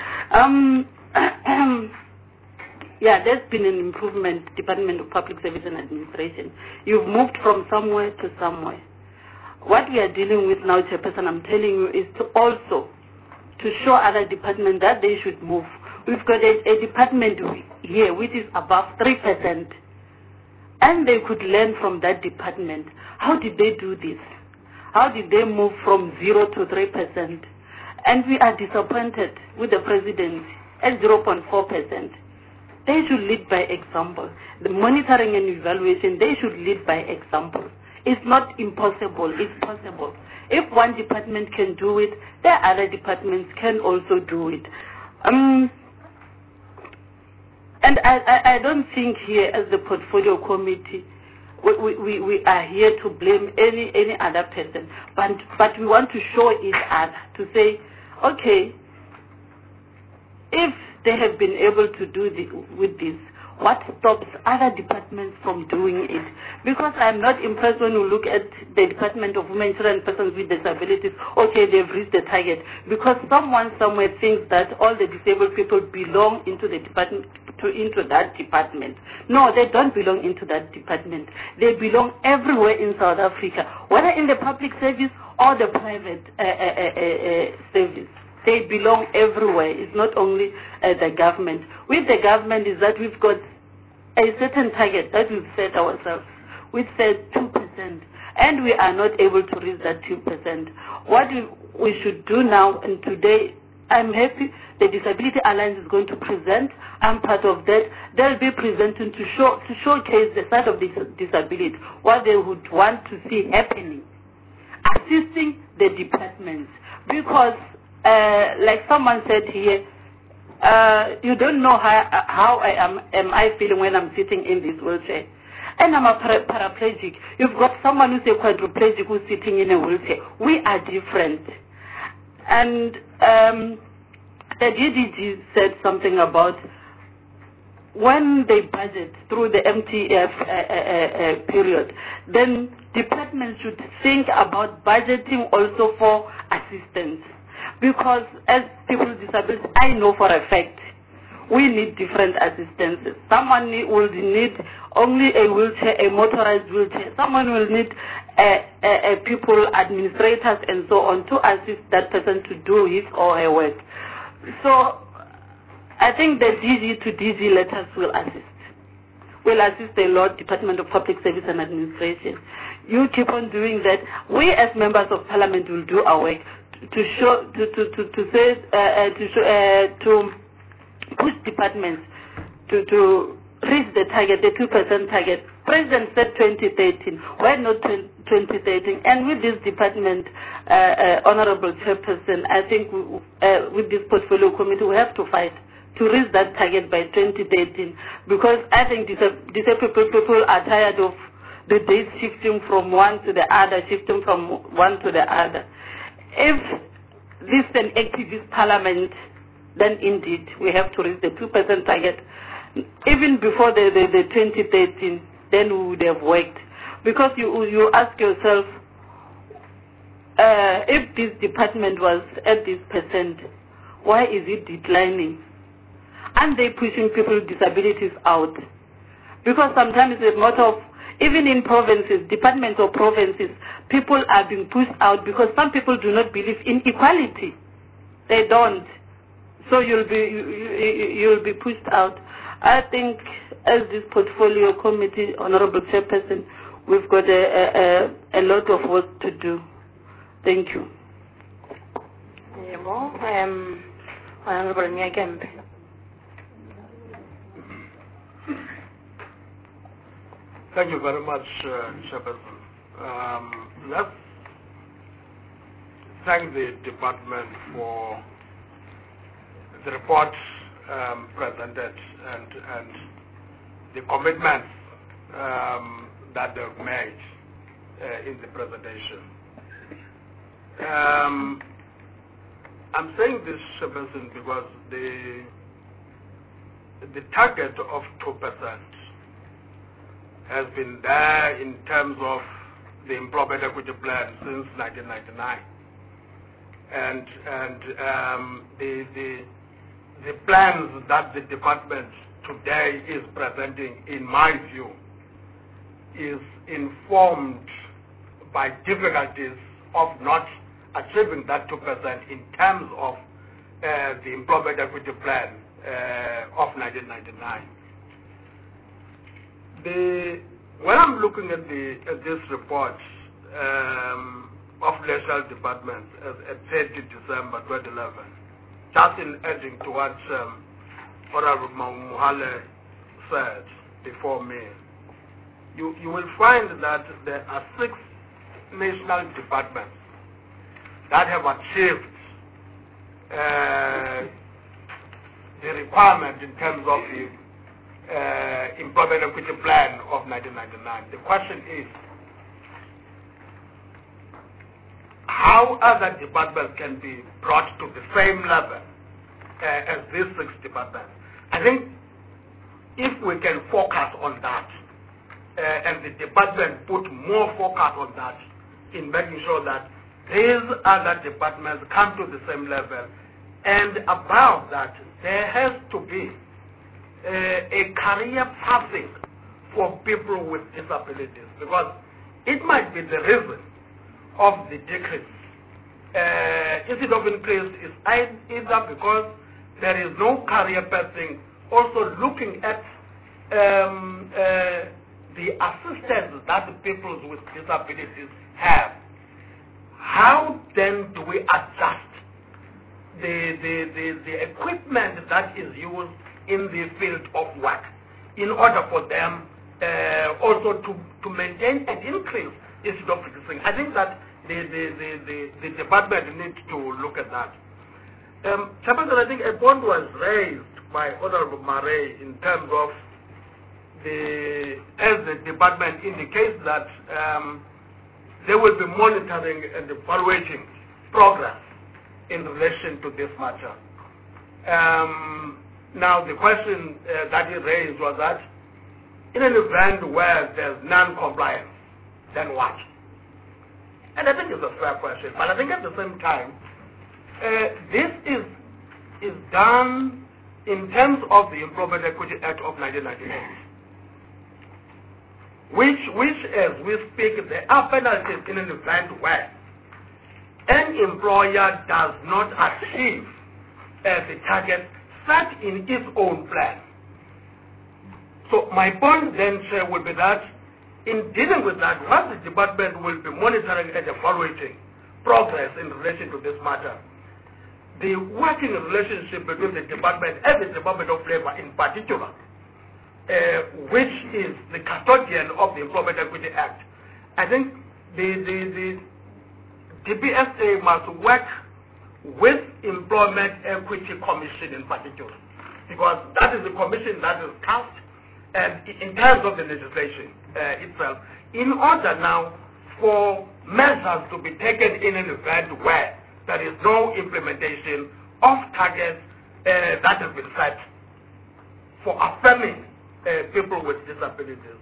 Yeah, there's been an improvement, Department of Public Service and Administration. You've moved from somewhere to somewhere. What we are dealing with now, Chairperson, I'm telling you, is to also to show other departments that they should move. We've got a department here which is above 3%. and they could learn from that department. How did they do this? How did they move from 0 to 3%? And we are disappointed with the presidency at 0.4%. They should lead by example. The monitoring and evaluation, they should lead by example. It's not impossible, it's possible. If one department can do it, the other departments can also do it. And I don't think here as the portfolio committee, we are here to blame any other person, but we want to show each other to say, okay, if they have been able to do with this, what stops other departments from doing it? Because I'm not impressed when you look at the Department of Women, Children and Persons with Disabilities, okay, they've reached the target. Because someone somewhere thinks that all the disabled people belong into the department, into that department. No, they don't belong into that department. They belong everywhere in South Africa, whether in the public service or the private service. They belong everywhere. It's not only the government. With the government is that we've got a certain target that we've set ourselves. We said 2%, and we are not able to reach that 2%. What we should do now, and today I'm happy the Disability Alliance is going to present. I'm part of that. They'll be presenting to showcase the side of disability, what they would want to see happening, assisting the departments. Because, like someone said here, you don't know how am I feeling when I'm sitting in this wheelchair. And I'm a paraplegic. You've got someone who's a quadriplegic who's sitting in a wheelchair. We are different. And the DDG said something about when they budget through the MTF period, then departments should think about budgeting also for assistance. Because as people with disabilities, I know for a fact, we need different assistances. Someone will need only a wheelchair, a motorized wheelchair. Someone will need people, administrators, and so on to assist that person to do his or her work. So I think the DG to DG letters will assist. Will assist a lot, Department of Public Service and Administration. You keep on doing that. We as members of Parliament will do our work to push departments to reach the target, the 2% target. President said 2013. Why not 2013? And with this department, Honorable Chairperson, I think with this portfolio committee, we have to fight to reach that target by 2013. Because I think disabled people are tired of the days shifting from one to the other, shifting from one to the other. If this is an activist parliament, then indeed we have to reach the 2% target. Even before the 2013, then we would have worked. Because you ask yourself, if this department was at this percent, why is it declining? And they pushing people with disabilities out. Because sometimes it's a matter of, even in provinces, departments or provinces, people are being pushed out because some people do not believe in equality. They don't. So you'll be pushed out. I think as this portfolio committee, Honorable Chairperson, we've got a lot of work to do. Thank you.
Honorable Nyagembe.
Thank you very much, Chairperson. Let's thank the department for the report presented and the commitments that they've made in the presentation. I'm saying this, Chairperson, because the target of 2% has been there in terms of the Employment Equity Plan since 1999, and the plans that the department today is presenting, in my view, is informed by difficulties of not achieving that 2% in terms of the Employment Equity Plan of 1999. when I'm looking at this report of National Department at 30 December 2011, just in adding to what Honorable Mohale said before me, you will find that there are 6 national departments that have achieved the requirement in terms of the Employment Equity Plan of 1999. The question is, how other departments can be brought to the same level as these 6 departments? I think if we can focus on that, and the department put more focus on that in making sure that these other departments come to the same level, and above that, there has to be a career pathing for people with disabilities, because it might be the reason of the decrease. Instead of increase, is either because there is no career pathing, also looking at the assistance that the people with disabilities have. How then do we adjust the equipment that is used in the field of work in order for them also to maintain and increase instead of reducing? I think that the department needs to look at that. Chairman, I think a point was raised by Honorable Murray in terms of as the department indicates that they will be monitoring and evaluating progress in relation to this matter. Now, the question that he raised was that in an event where there's non-compliance, then what? And I think it's a fair question, but I think at the same time, this is done in terms of the Employment Equity Act of 1998. Which as we speak, there are penalties in an event where an employer does not achieve the target set in its own plan. So my point then, Chair, will be that in dealing with that, what the department will be monitoring and evaluating progress in relation to this matter, the working relationship between the department and the Department of Labor in particular, which is the custodian of the Employment Equity Act. I think the DPSA must work with Employment Equity Commission in particular, because that is the commission that is cast in terms of the legislation itself, in order now for measures to be taken in an event where there is no implementation of targets that have been set for affirming people with disabilities.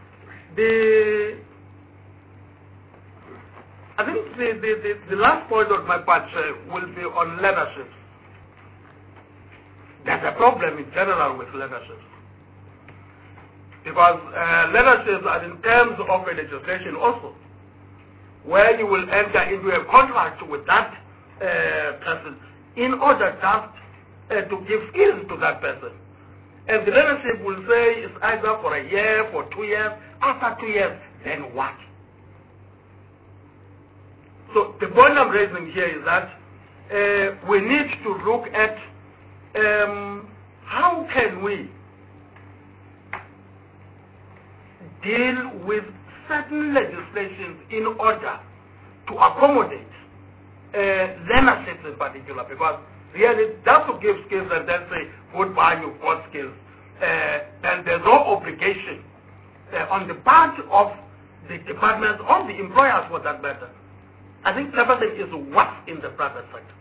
I think the last point of my part will be on leadership. There's a problem in general with leadership, because leadership are in terms of a legislation also, where you will enter into a contract with that person in order just to give skills to that person. And the leadership will say it's either for a year, for 2 years, after 2 years, then what? So the point I'm raising here is that we need to look at how can we deal with certain legislations in order to accommodate leadership in particular, because really just to give skills and then say goodbye, you've got skills, and there's no obligation on the part of the departments or the employers for that matter. I think everything is worse in the private sector.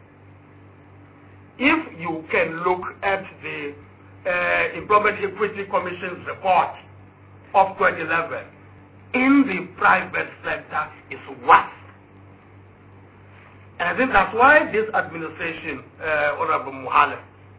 If you can look at the Employment Equity Commission's report of 2011, in the private sector is worse. And I think that's why this administration, Honorable Mohale,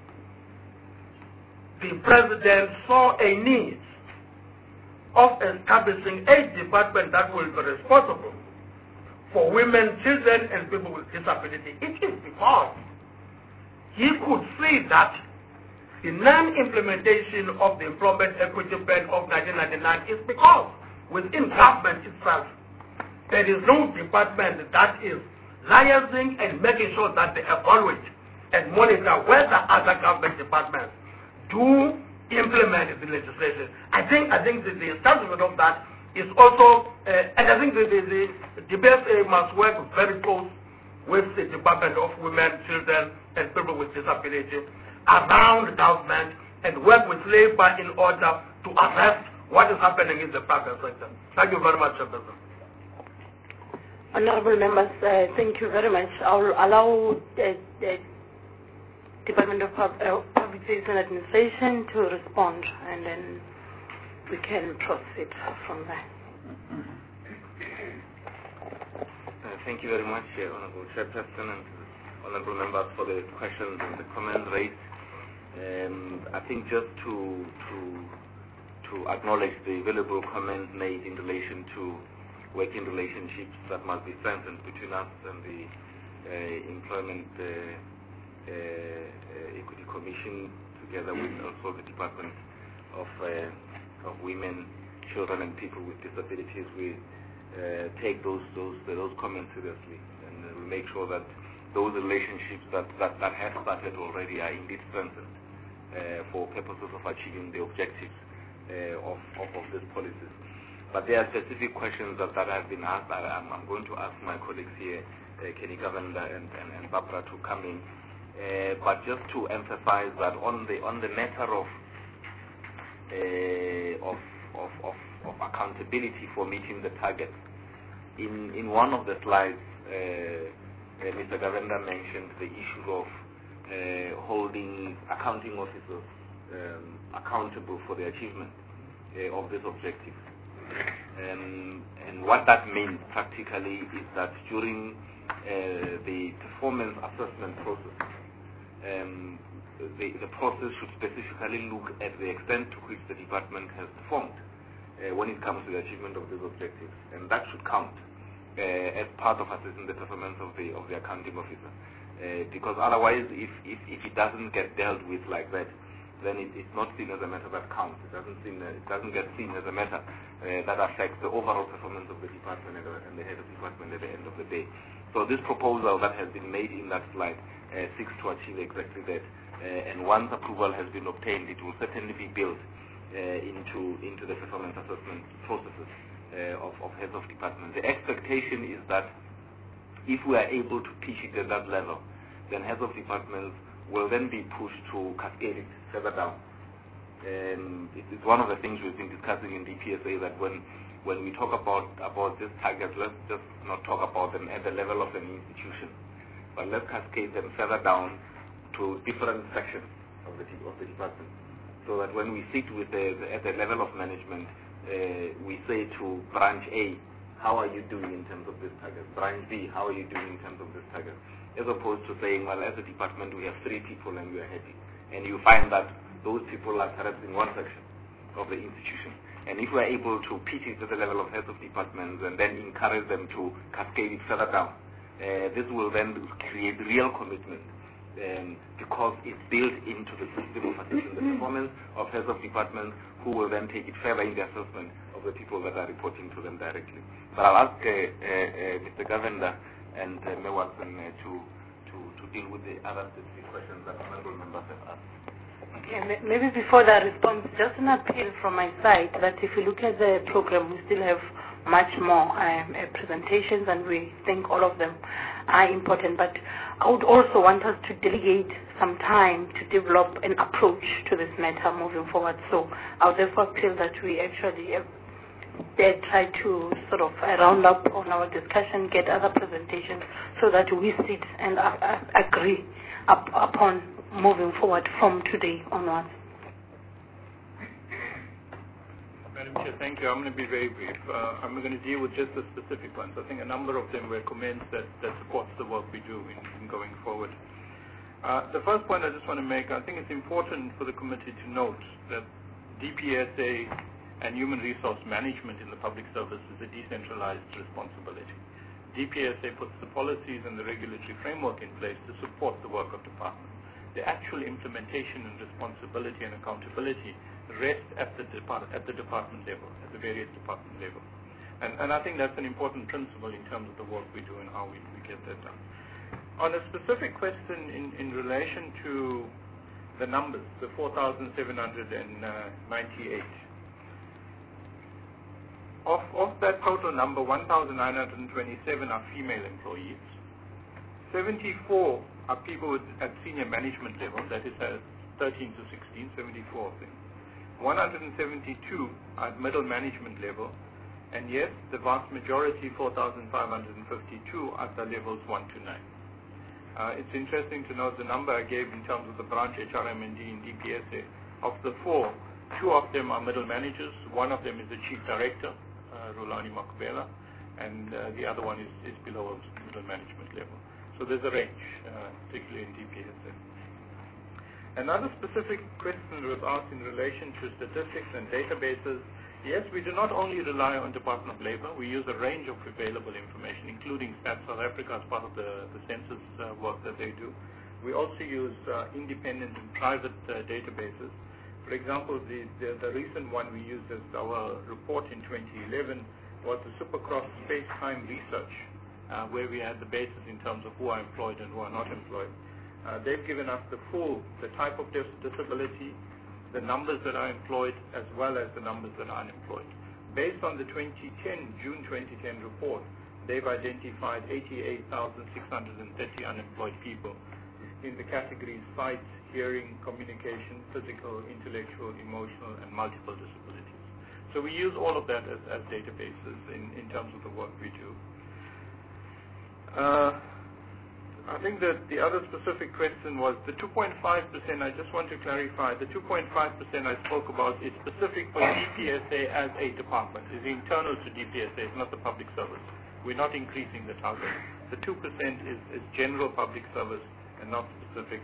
the President saw a need of establishing a department that will be responsible for women, children, and people with disability. It is because he could see that the non-implementation of the Employment Equity Plan of 1999 is because within government itself, there is no department that is liaising and making sure that they evaluate and monitor whether other government departments do implement the legislation. I think the establishment of that is also, and I think the DPSA must work very close with the Department of Women, Children, and People with Disability around government and work with labor in order to arrest what is happening in the private sector. Thank you very much, Chairperson.
Honorable members, thank you very much. I will allow the Department of Public Service and Administration to respond, and then we can proceed from there.
Thank you very much, Honorable Chairperson and Honorable members, for the questions and the comments raised. I think just to acknowledge the valuable comments made in relation to working relationships that must be strengthened between us and the Employment Equity Commission, together with also the Department of Women, Children, and People with Disabilities. We take those comments seriously, and we make sure that those relationships that have started already are indeed strengthened for purposes of achieving the objectives of these policies. But there are specific questions that have been asked. I'm going to ask my colleagues here, Kenny Govender and Barbara, to come in. But just to emphasize that on the matter of accountability for meeting the targets, in one of the slides, Mr. Govender mentioned the issue of holding accounting officers accountable for the achievement of this objective. And what that means practically is that during the performance assessment process, the process should specifically look at the extent to which the department has performed when it comes to the achievement of these objectives, and that should count as part of assessing the performance of the accounting officer. Because otherwise, if it doesn't get dealt with like that, then it's not seen as a matter that counts. It doesn't get seen as a matter that affects the overall performance of the department and the head of department at the end of the day. So this proposal that has been made in that slide seeks to achieve exactly that. And once approval has been obtained, it will certainly be built into the performance assessment processes of heads of department. The expectation is that if we are able to pitch it at that level, then heads of departments will then be pushed to cascade it further down. It's one of the things we've been discussing in DPSA, that when we talk about these targets, let's just not talk about them at the level of an institution, but let's cascade them further down to different sections of the department, so that when we sit with at the level of management, we say to branch A, how are you doing in terms of this target? Branch B, how are you doing in terms of this target? As opposed to saying, well, as a department we have 3 people and we are happy. And you find that those people are perhaps in one section of the institution. And if we are able to pitch it at the level of heads of departments and then encourage them to cascade it further down, this will then create real commitment, because it's built into the system of assessing the performance of heads of departments, who will then take it further in the assessment of the people that are reporting to them directly. But I'll ask Mr. Govender and Ms. Watson to deal with the other specific questions that honorable members have asked.
Okay, maybe before that response, just an appeal from my side that if you look at the program, we still have much more presentations, and we think all of them are important. But I would also want us to delegate some time to develop an approach to this matter moving forward. So I would therefore feel that we actually try to sort of round up on our discussion, get other presentations, so that we sit and agree upon moving forward from today onwards.
Madam Chair, thank you. I'm going to be very brief. I'm going to deal with just the specific ones. I think a number of them were comments that supports the work we do in going forward. The first point I just want to make, I think it's important for the committee to note that DPSA and human resource management in the public service is a decentralized responsibility. DPSA puts the policies and the regulatory framework in place to support the work of departments. the actual implementation and responsibility and accountability rest at the department level, at the various department level. And I think that's an important principle in terms of the work we do and how we get that done. On a specific question in relation to the numbers, the 4,798. Of that total number, 1,927 are female employees. 74 are people at senior management level, that is 13 to 16, 74 of them. 172 are at middle management level, and yes, the vast majority, 4,552, are at the levels 1 to 9. It's interesting to note the number I gave in terms of the branch HRMND in DPSA. Of the 4, 2 of them are middle managers. One of them is the chief director, Rulani Makubela, and the other one is below middle management level. So there's a range, particularly in DPSA. Another specific question was asked in relation to statistics and databases. Yes, we do not only rely on Department of Labor. We use a range of available information, including Stats South Africa as part of the census work that they do. We also use independent and private databases. For example, the recent one we used as our report in 2011 was the Supercross Space-Time Research, where we had the basis in terms of who are employed and who are not employed. They've given us the type of disability, the numbers that are employed, as well as the numbers that are unemployed. Based on the June 2010 report, they've identified 88,630 unemployed people in the categories sight, hearing, communication, physical, intellectual, emotional, and multiple disabilities. So we use all of that as databases in terms of the work we do. I think that the other specific question was the 2.5%. I just want to clarify, the 2.5% I spoke about is specific for DPSA as a department. It's internal to DPSA, it's not the public service. We're not increasing the target. The 2% is general public service and not specific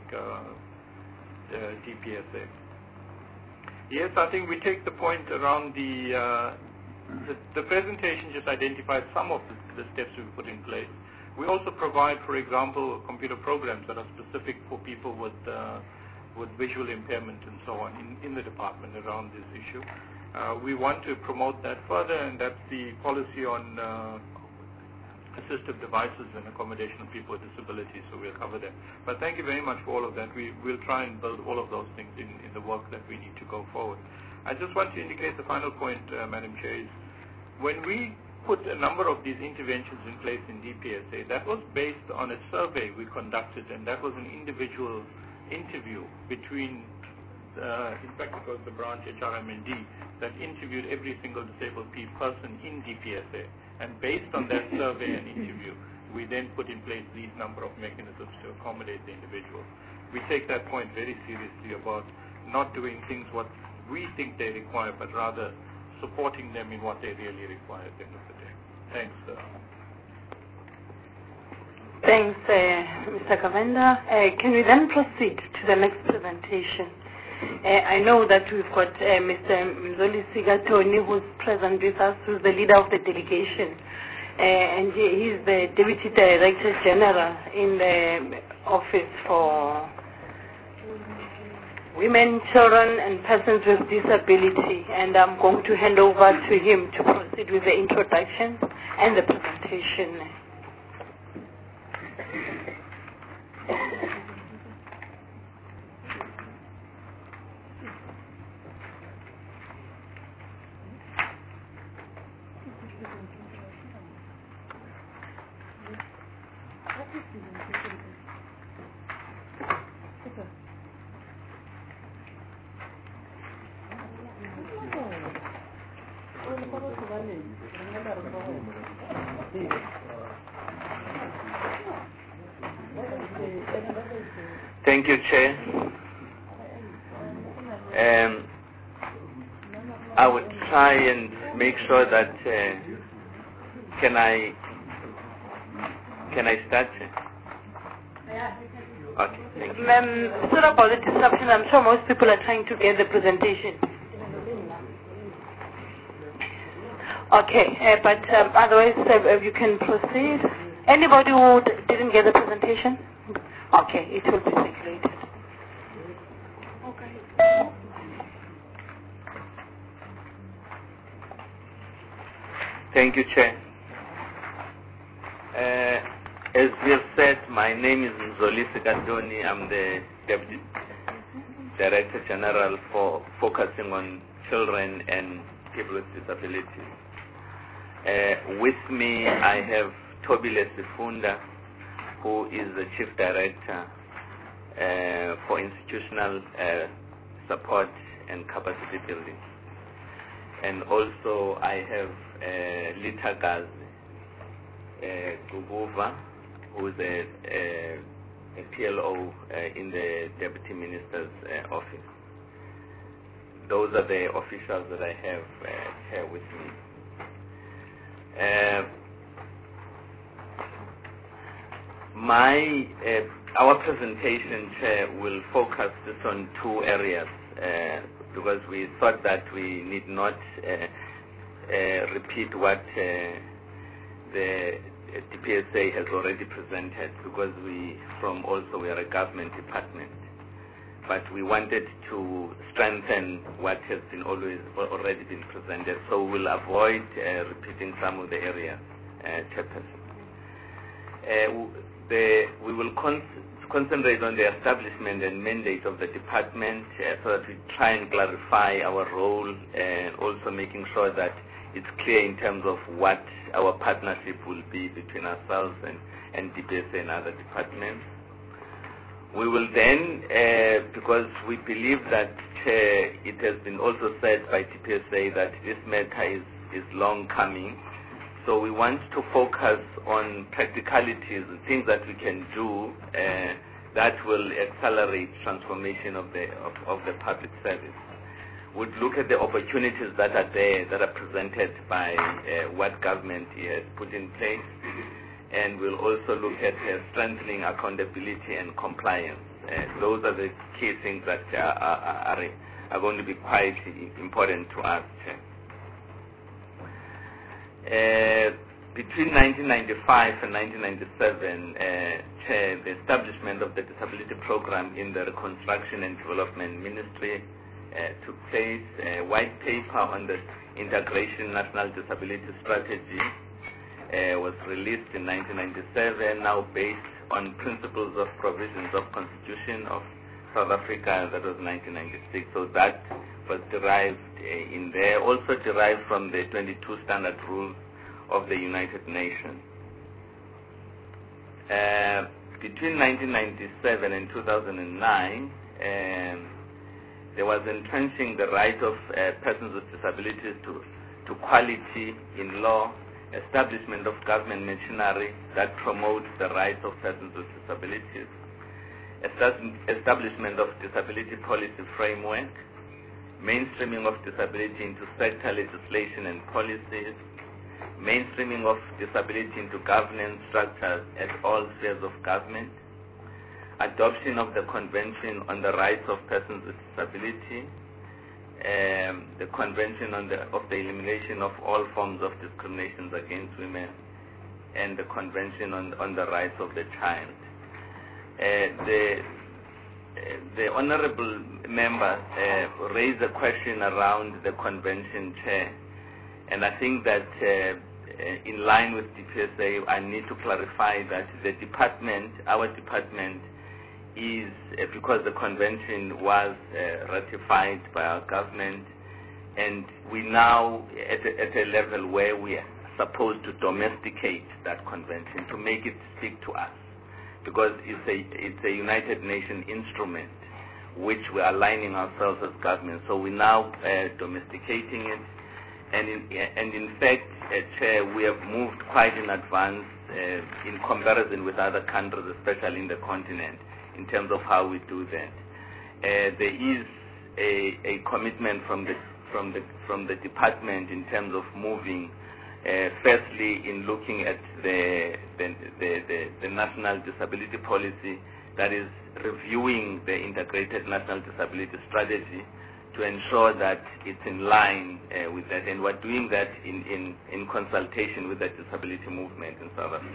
DPSA. Yes, I think we take the point around the presentation just identified some of the steps we've put in place. We also provide, for example, computer programs that are specific for people with visual impairment and so on in the department around this issue. We want to promote that further, and that's the policy on assistive devices and accommodation of people with disabilities, so we'll cover that. But thank you very much for all of that. We'll try and build all of those things in the work that we need to go forward. I just want to indicate the final point, Madam Chair, is when we put a number of these interventions in place in DPSA, that was based on a survey we conducted, and that was an individual interview between, in fact it was the branch HRMND that interviewed every single disabled person in DPSA. And based on that survey and interview, we then put in place these number of mechanisms to accommodate the individual. We take that point very seriously about not doing things what we think they require, but rather supporting them in what they really require at the end of the day. Thanks.
Thanks, Mr. Kavenda. Can we then proceed to the next presentation? I know that we've got Mr. Mzoli Sigatoni, who's present with us, who's the leader of the delegation. And he's the Deputy Director General in the Office for Women, Children, and Persons with Disability. And I'm going to hand over to him to proceed with the introduction and the presentation.
Thank you, Chair. I would try and make sure that can I start? Okay, thank you.
Sorry about the disruption. I'm sure most people are trying to get the presentation. Okay, but otherwise you can proceed. Anybody who didn't get the presentation? Okay, it will be circulated.
Thank you, Chair. As we have said, my name is Mzolisi Kandoni. I'm the Deputy Director General for focusing on children and people with disabilities. With me, I have Tobile Sifunda, who is the Chief Director for Institutional Support and Capacity Building. And also I have Lita Gazi Gubuva, who is a PLO in the Deputy Minister's office. Those are the officials that I have here with me. Our presentation, Chair, will focus just on two areas because we thought that we need not repeat what the DPSA has already presented, because we are a government department. But we wanted to strengthen what has been already been presented, so we'll avoid repeating some of the areas, Chairperson. We will concentrate on the establishment and mandate of the department so that we try and clarify our role, and also making sure that it's clear in terms of what our partnership will be between ourselves and DPSA and other departments. We will then, because we believe that it has been also said by DPSA that this matter is long coming, so we want to focus on practicalities, things that we can do that will accelerate transformation of the public service. We'll look at the opportunities that are there, that are presented by what government has put in place, and we'll also look at strengthening accountability and compliance. Those are the key things that are going to be quite important to us. Between 1995 and 1997, the establishment of the disability program in the Reconstruction and Development Ministry took place. A white paper on the Integration National Disability Strategy was released in 1997, now based on principles of provisions of Constitution of South Africa. That was 1996. So that was derived in there, also derived from the 22 Standard Rules of the United Nations. Between 1997 and 2009, there was entrenching the right of persons with disabilities to quality in law, establishment of government machinery that promotes the rights of persons with disabilities, establishment of disability policy framework, mainstreaming of disability into sector legislation and policies, mainstreaming of disability into governance structures at all spheres of government, adoption of the Convention on the Rights of Persons with Disability, the Convention of the Elimination of All Forms of Discriminations Against Women, and the Convention on the Rights of the Child. The honorable member raised a question around the convention, Chair, and I think that in line with DPSA, I need to clarify that the department, our department, is because the convention was ratified by our government, and we now at a level where we are supposed to domesticate that convention to make it speak to us, because it's a United Nations instrument which we are aligning ourselves as government. So we're now domesticating it, and in fact, Chair, we have moved quite in advance in comparison with other countries, especially in the continent, in terms of how we do that. There is a commitment from the department in terms of moving, firstly, in looking at the national disability policy, that is reviewing the integrated national disability strategy to ensure that it's in line with that, and we're doing that in consultation with the disability movement in South Africa.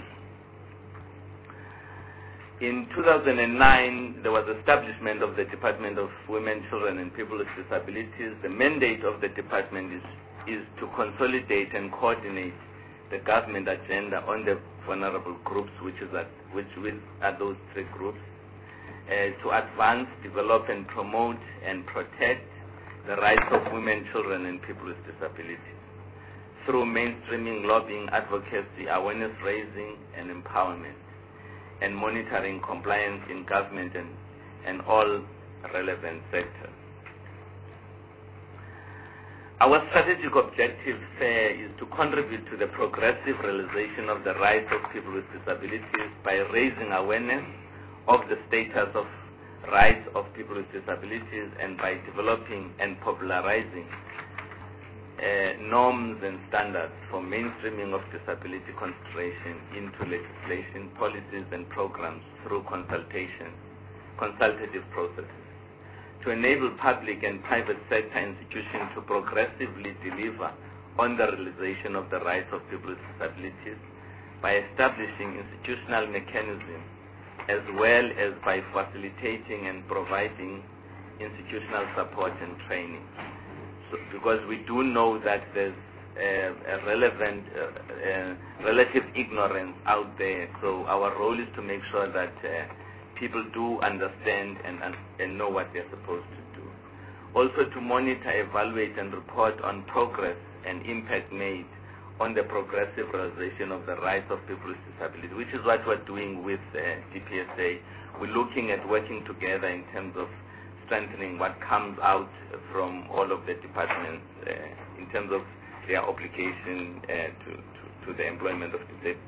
In 2009, there was establishment of the Department of Women, Children and People with Disabilities. The mandate of the department is is to consolidate and coordinate the government agenda on the vulnerable groups, which are those three groups, to advance, develop, and promote and protect the rights of women, children, and people with disabilities through mainstreaming, lobbying, advocacy, awareness raising, and empowerment, and monitoring compliance in government and all relevant sectors. Our strategic objective is to contribute to the progressive realization of the rights of people with disabilities by raising awareness of the status of rights of people with disabilities and by developing and popularizing norms and standards for mainstreaming of disability consideration into legislation, policies, and programs through consultative processes, to enable public and private sector institutions to progressively deliver on the realization of the rights of people with disabilities by establishing institutional mechanisms as well as by facilitating and providing institutional support and training. So, because we do know that there's a relative ignorance out there, so our role is to make sure that people do understand and know what they're supposed to do. Also to monitor, evaluate, and report on progress and impact made on the progressive realization of the rights of people with disabilities, which is what we're doing with DPSA. We're looking at working together in terms of strengthening what comes out from all of the departments in terms of their obligation to the employment of disabled.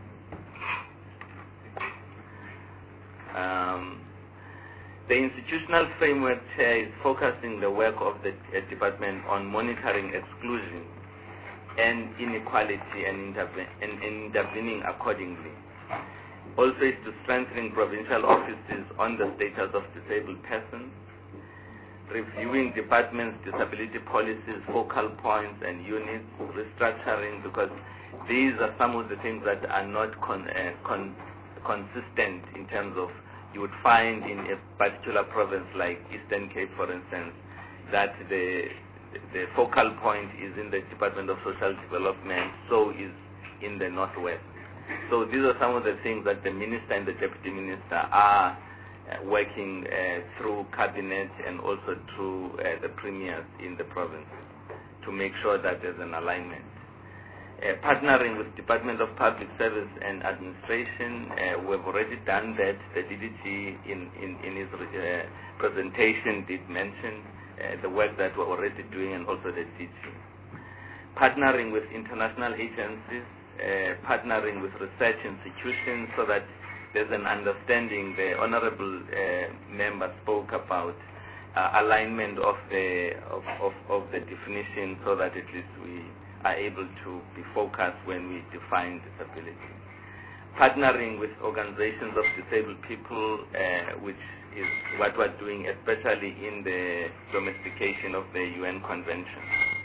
The institutional framework is focusing the work of the department on monitoring exclusion and inequality and intervening accordingly. Also is to strengthening provincial offices on the status of disabled persons, reviewing departments' disability policies, focal points and units, restructuring, because these are some of the things that are not consistent in terms of, you would find in a particular province like Eastern Cape, for instance, that the focal point is in the Department of Social Development, so is in the Northwest. So these are some of the things that the Minister and the Deputy Minister are working through Cabinet and also through the Premiers in the province to make sure that there's an alignment. Partnering with Department of Public Service and Administration, we've already done that. The DDG in his presentation did mention the work that we're already doing, and also the DG. Partnering with international agencies, partnering with research institutions so that there's an understanding. The honorable member spoke about alignment of the definition so that at least we are able to be focused when we define disability. Partnering with organizations of disabled people, which is what we're doing, especially in the domestication of the UN Convention.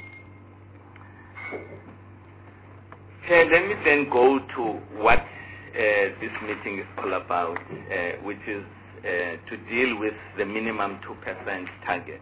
Okay, let me then go to what this meeting is all about, which is to deal with the minimum 2% target.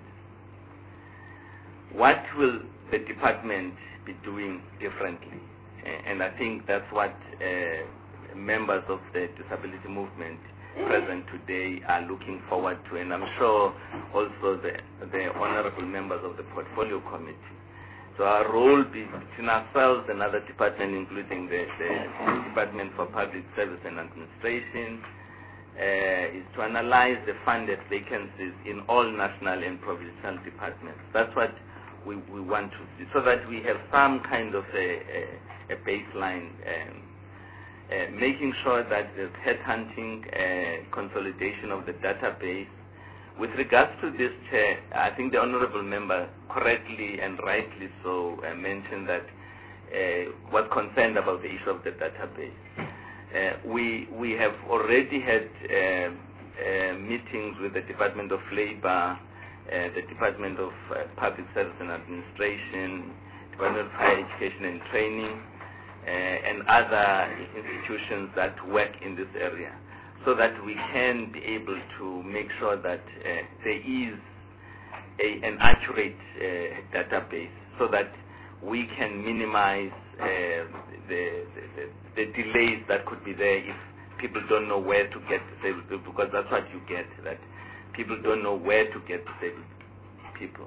What will the department be doing differently? And I think that's what members of the disability movement present today are looking forward to, and I'm sure also the honorable members of the portfolio committee. So our role between ourselves and other departments, including the Department for Public Service and Administration, is to analyze the funded vacancies in all national and provincial departments. That's what we want to see, so that we have some kind of a baseline, making sure that there's headhunting, consolidation of the database. With regards to this, Chair, I think the honourable member correctly and rightly so mentioned that was concerned about the issue of the database. We have already had meetings with the Department of Labour, the Department of Public Service and Administration, Department of Higher Education and Training, and other institutions that work in this area, so that we can be able to make sure that there is an accurate database, so that we can minimize the delays that could be there if people don't know where to get disabled people, because that's what you get, that people don't know where to get disabled people.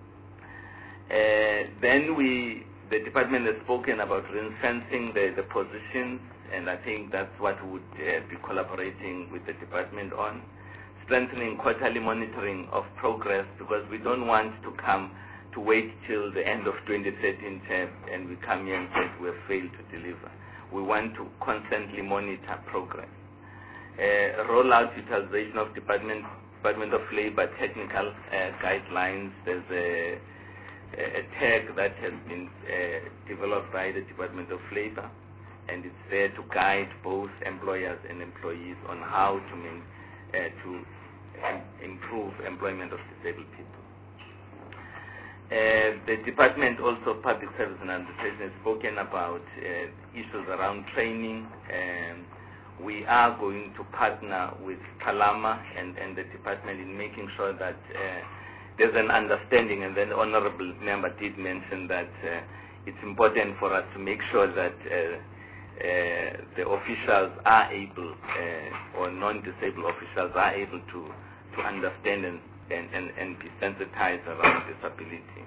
Then the department has spoken about ring-fencing the positions, and I think that's what we would be collaborating with the department on. Strengthening quarterly monitoring of progress, because we don't want to wait till the end of 2013 term and we come here and say we have failed to deliver. We want to constantly monitor progress. Roll out utilization of Department of Labor technical guidelines. There's a tag that has been developed by the Department of Labor, and it's there to guide both employers and employees on how to improve employment of disabled people. The Department also of Public Service and Administration has spoken about issues around training. We are going to partner with Palama and the department in making sure that there's an understanding, and then the Honorable Member did mention that it's important for us to make sure that the officials are able, or non-disabled officials are able to understand and be sensitized around disability.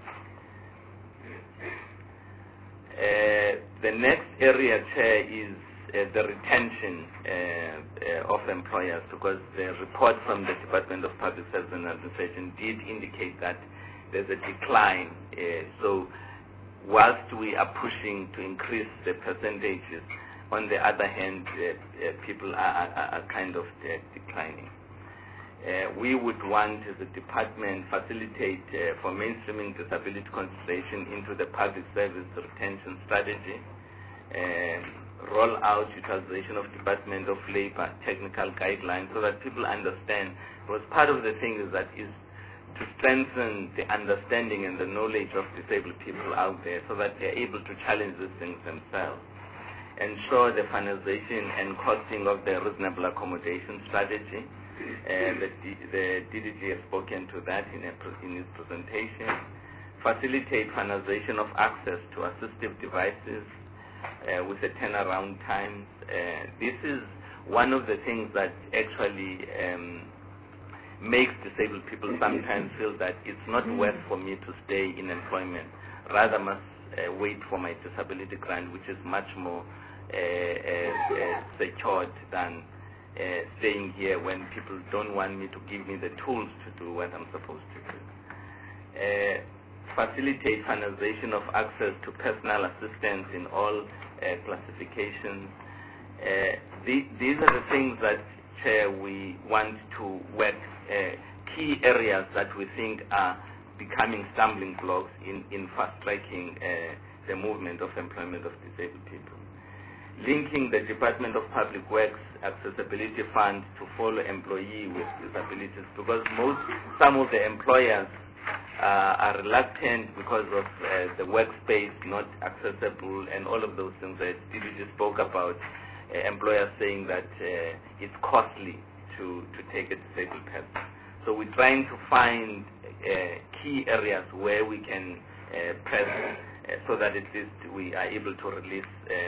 The next area, Chair, is the retention of employers, because the report from the Department of Public Service and Administration did indicate that there's a decline. So whilst we are pushing to increase the percentages, on the other hand, people are kind of declining. We would want, as a department, facilitate for mainstreaming disability consideration into the public service retention strategy, roll out utilization of Department of Labor technical guidelines so that people understand. Because part of the thing is to strengthen the understanding and the knowledge of disabled people out there so that they're able to challenge these things themselves. Ensure the finalization and costing of the reasonable accommodation strategy. The DDG has spoken to that in his presentation. Facilitate finalization of access to assistive devices with the turnaround times. This is one of the things that actually makes disabled people sometimes feel that it's not worth for me to stay in employment. Rather must wait for my disability grant, which is much more secured than staying here when people don't want me to give me the tools to do what I'm supposed to do. Facilitate finalization of access to personal assistance in all classifications. These are the things that, Chair, we want to work, key areas that we think are becoming stumbling blocks in fast-tracking the movement of employment of disabled people. Linking the Department of Public Works Accessibility Fund to follow employee with disabilities, because some of the employers are reluctant because of the workspace not accessible and all of those things that DDG spoke about, employers saying that it's costly to take a disabled person. So we're trying to find key areas where we can press so that at least we are able to release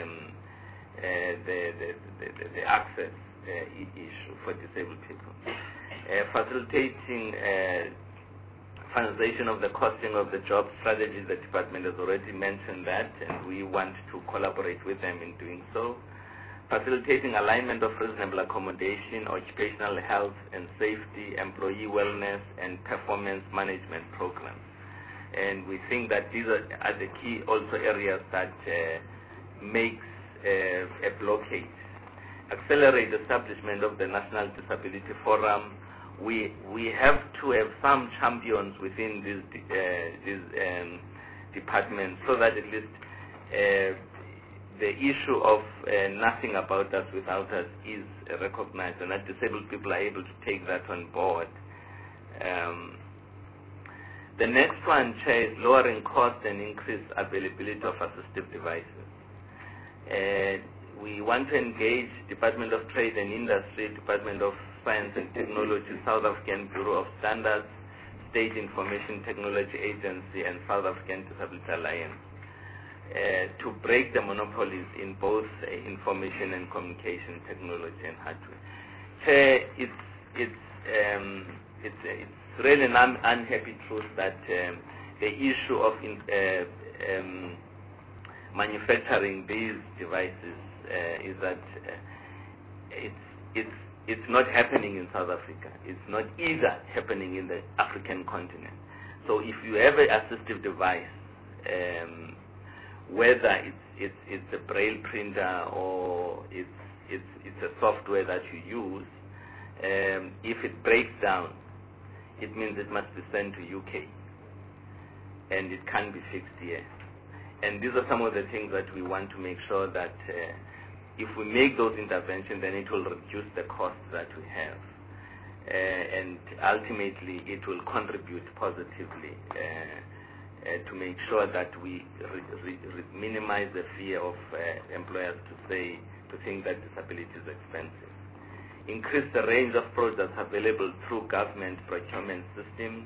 the access issue for disabled people. Facilitating finalization of the costing of the job strategy. The department has already mentioned that, and we want to collaborate with them in doing so. Facilitating alignment of reasonable accommodation, occupational health and safety, employee wellness, and performance management programs. And we think that these are the key also areas that makes a blockade. Accelerate establishment of the National Disability Forum. We have to have some champions within these departments so that at least the issue of nothing about us without us is recognized, and that disabled people are able to take that on board. The next one, Chair, is lowering cost and increased availability of assistive devices. We want to engage Department of Trade and Industry, Department of Science and Technology, South African Bureau of Standards, State Information Technology Agency, and South African Disability Alliance to break the monopolies in both information and communication technology and hardware. It's really an unhappy truth that the issue of manufacturing these devices is that it's not happening in South Africa. It's not either happening in the African continent. So if you have an assistive device, whether it's a braille printer or it's a software that you use, if it breaks down, it means it must be sent to UK, and it can't be fixed here. And these are some of the things that we want to make sure that if we make those interventions, then it will reduce the costs that we have, and ultimately it will contribute positively to make sure that we minimize the fear of employers to think that disability is expensive. Increase the range of products available through government procurement systems.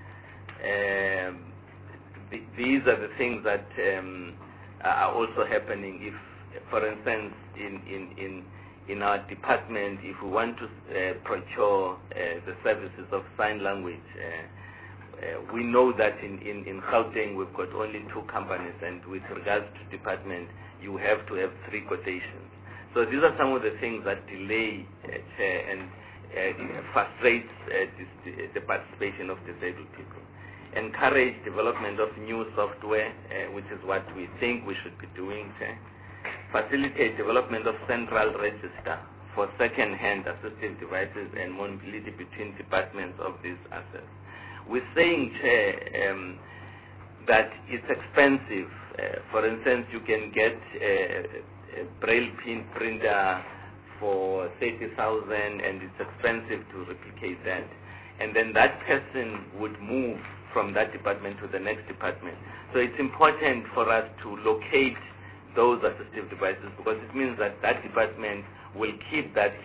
These are the things that are also happening. If, for instance, in our department, if we want to procure the services of sign language, we know that in Gauteng we've got only 2 companies, and with regards to department, you have to have 3 quotations. So these are some of the things that delay and frustrates the participation of disabled people. Encourage development of new software, which is what we think we should be doing. Facilitate development of central register for second-hand assistive devices and mobility between departments of these assets. We're saying, Chair, that it's expensive. For instance, you can get a braille printer for 30,000, and it's expensive to replicate that. And then that person would move from that department to the next department. So it's important for us to locate those assistive devices, because it means that that department will keep that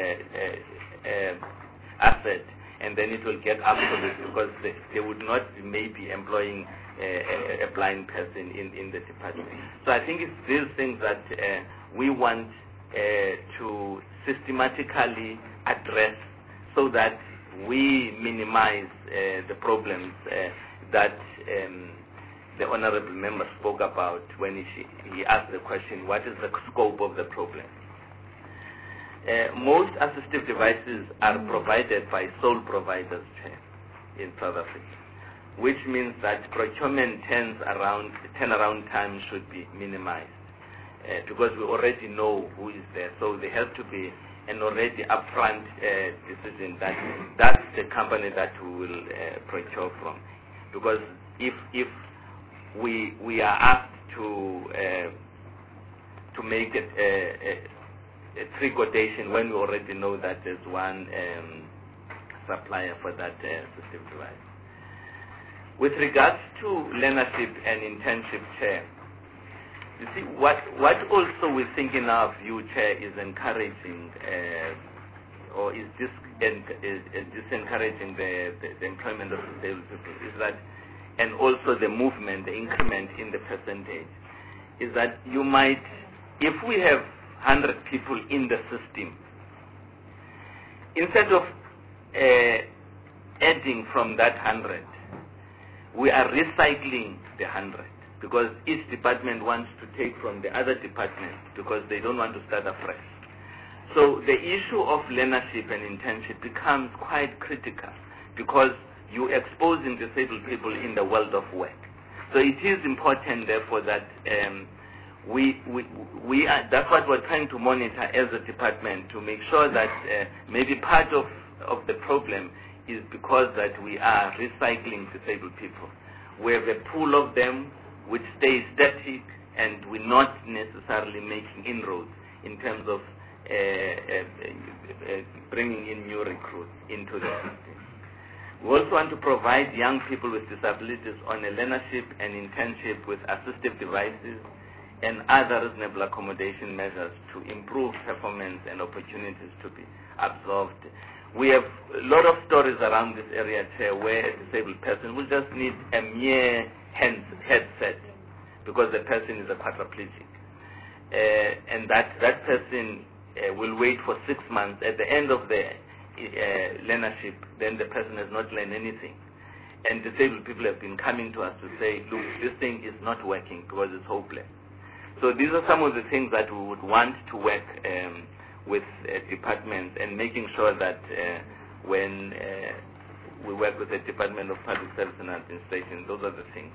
asset, and then it will get absolute, because they would not be maybe employing a blind person in the department. So I think it's these things that we want to systematically address, so that we minimize the problems that the Honorable Member spoke about when he asked the question, what is the scope of the problem? Most assistive devices are provided by sole providers in South Africa, which means that procurement turnaround time should be minimized, because we already know who is there. So there has to be an already upfront decision that that's the company that we will procure from. Because if we are asked to make it a 3 quotation when we already know that there's one supplier for that assistive device. With regards to learnership and internship, Chair, you see, what also we think in our view, Chair, is encouraging or is disencouraging the employment of disabled people is that, and also the movement, the increment in the percentage, is that you might, if we have 100 people in the system, instead of adding from that 100, we are recycling the 100, because each department wants to take from the other department because they don't want to start afresh. So the issue of learnership and internship becomes quite critical, because you're exposing disabled people in the world of work. So it is important, therefore, that we are, that's what we're trying to monitor as a department, to make sure that maybe part of the problem is because that we are recycling disabled people. We have a pool of them which stays static, and we're not necessarily making inroads in terms of bringing in new recruits into the system. We also want to provide young people with disabilities on a learnership and internship with assistive devices and other reasonable accommodation measures to improve performance and opportunities to be absorbed. We have a lot of stories around this area, Chair, where a disabled person will just need a mere headset because the person is a quadriplegic. And that person will wait for 6 months. At the end of the learnership, then the person has not learned anything. And disabled people have been coming to us to say, look, this thing is not working because it's hopeless. So these are some of the things that we would want to work with departments, and making sure that when we work with the Department of Public Service and Administration, those are the things.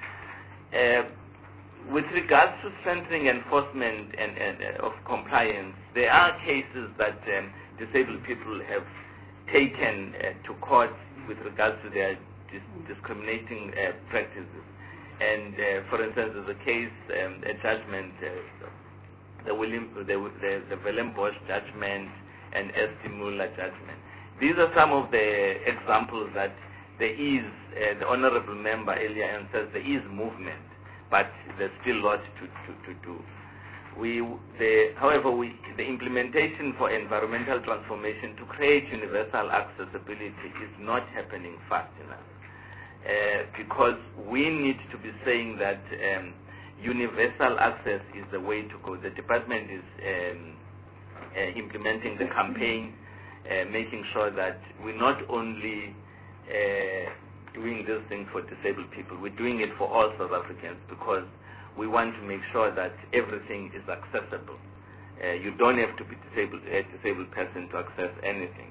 With regards to strengthening enforcement and of compliance, there are cases that disabled people have taken to court with regards to their discriminating practices. And for instance, there's a case, a judgment, the Willem Bosch judgment and Esti Muller judgment. These are some of the examples that there is, the Honorable Member earlier says there is movement, but there's still lots to do. However, the implementation for environmental transformation to create universal accessibility is not happening fast enough. Because we need to be saying that universal access is the way to go. The department is implementing the campaign, making sure that we're not only doing this thing for disabled people, we're doing it for all South Africans, because we want to make sure that everything is accessible. You don't have to be a disabled person to access anything.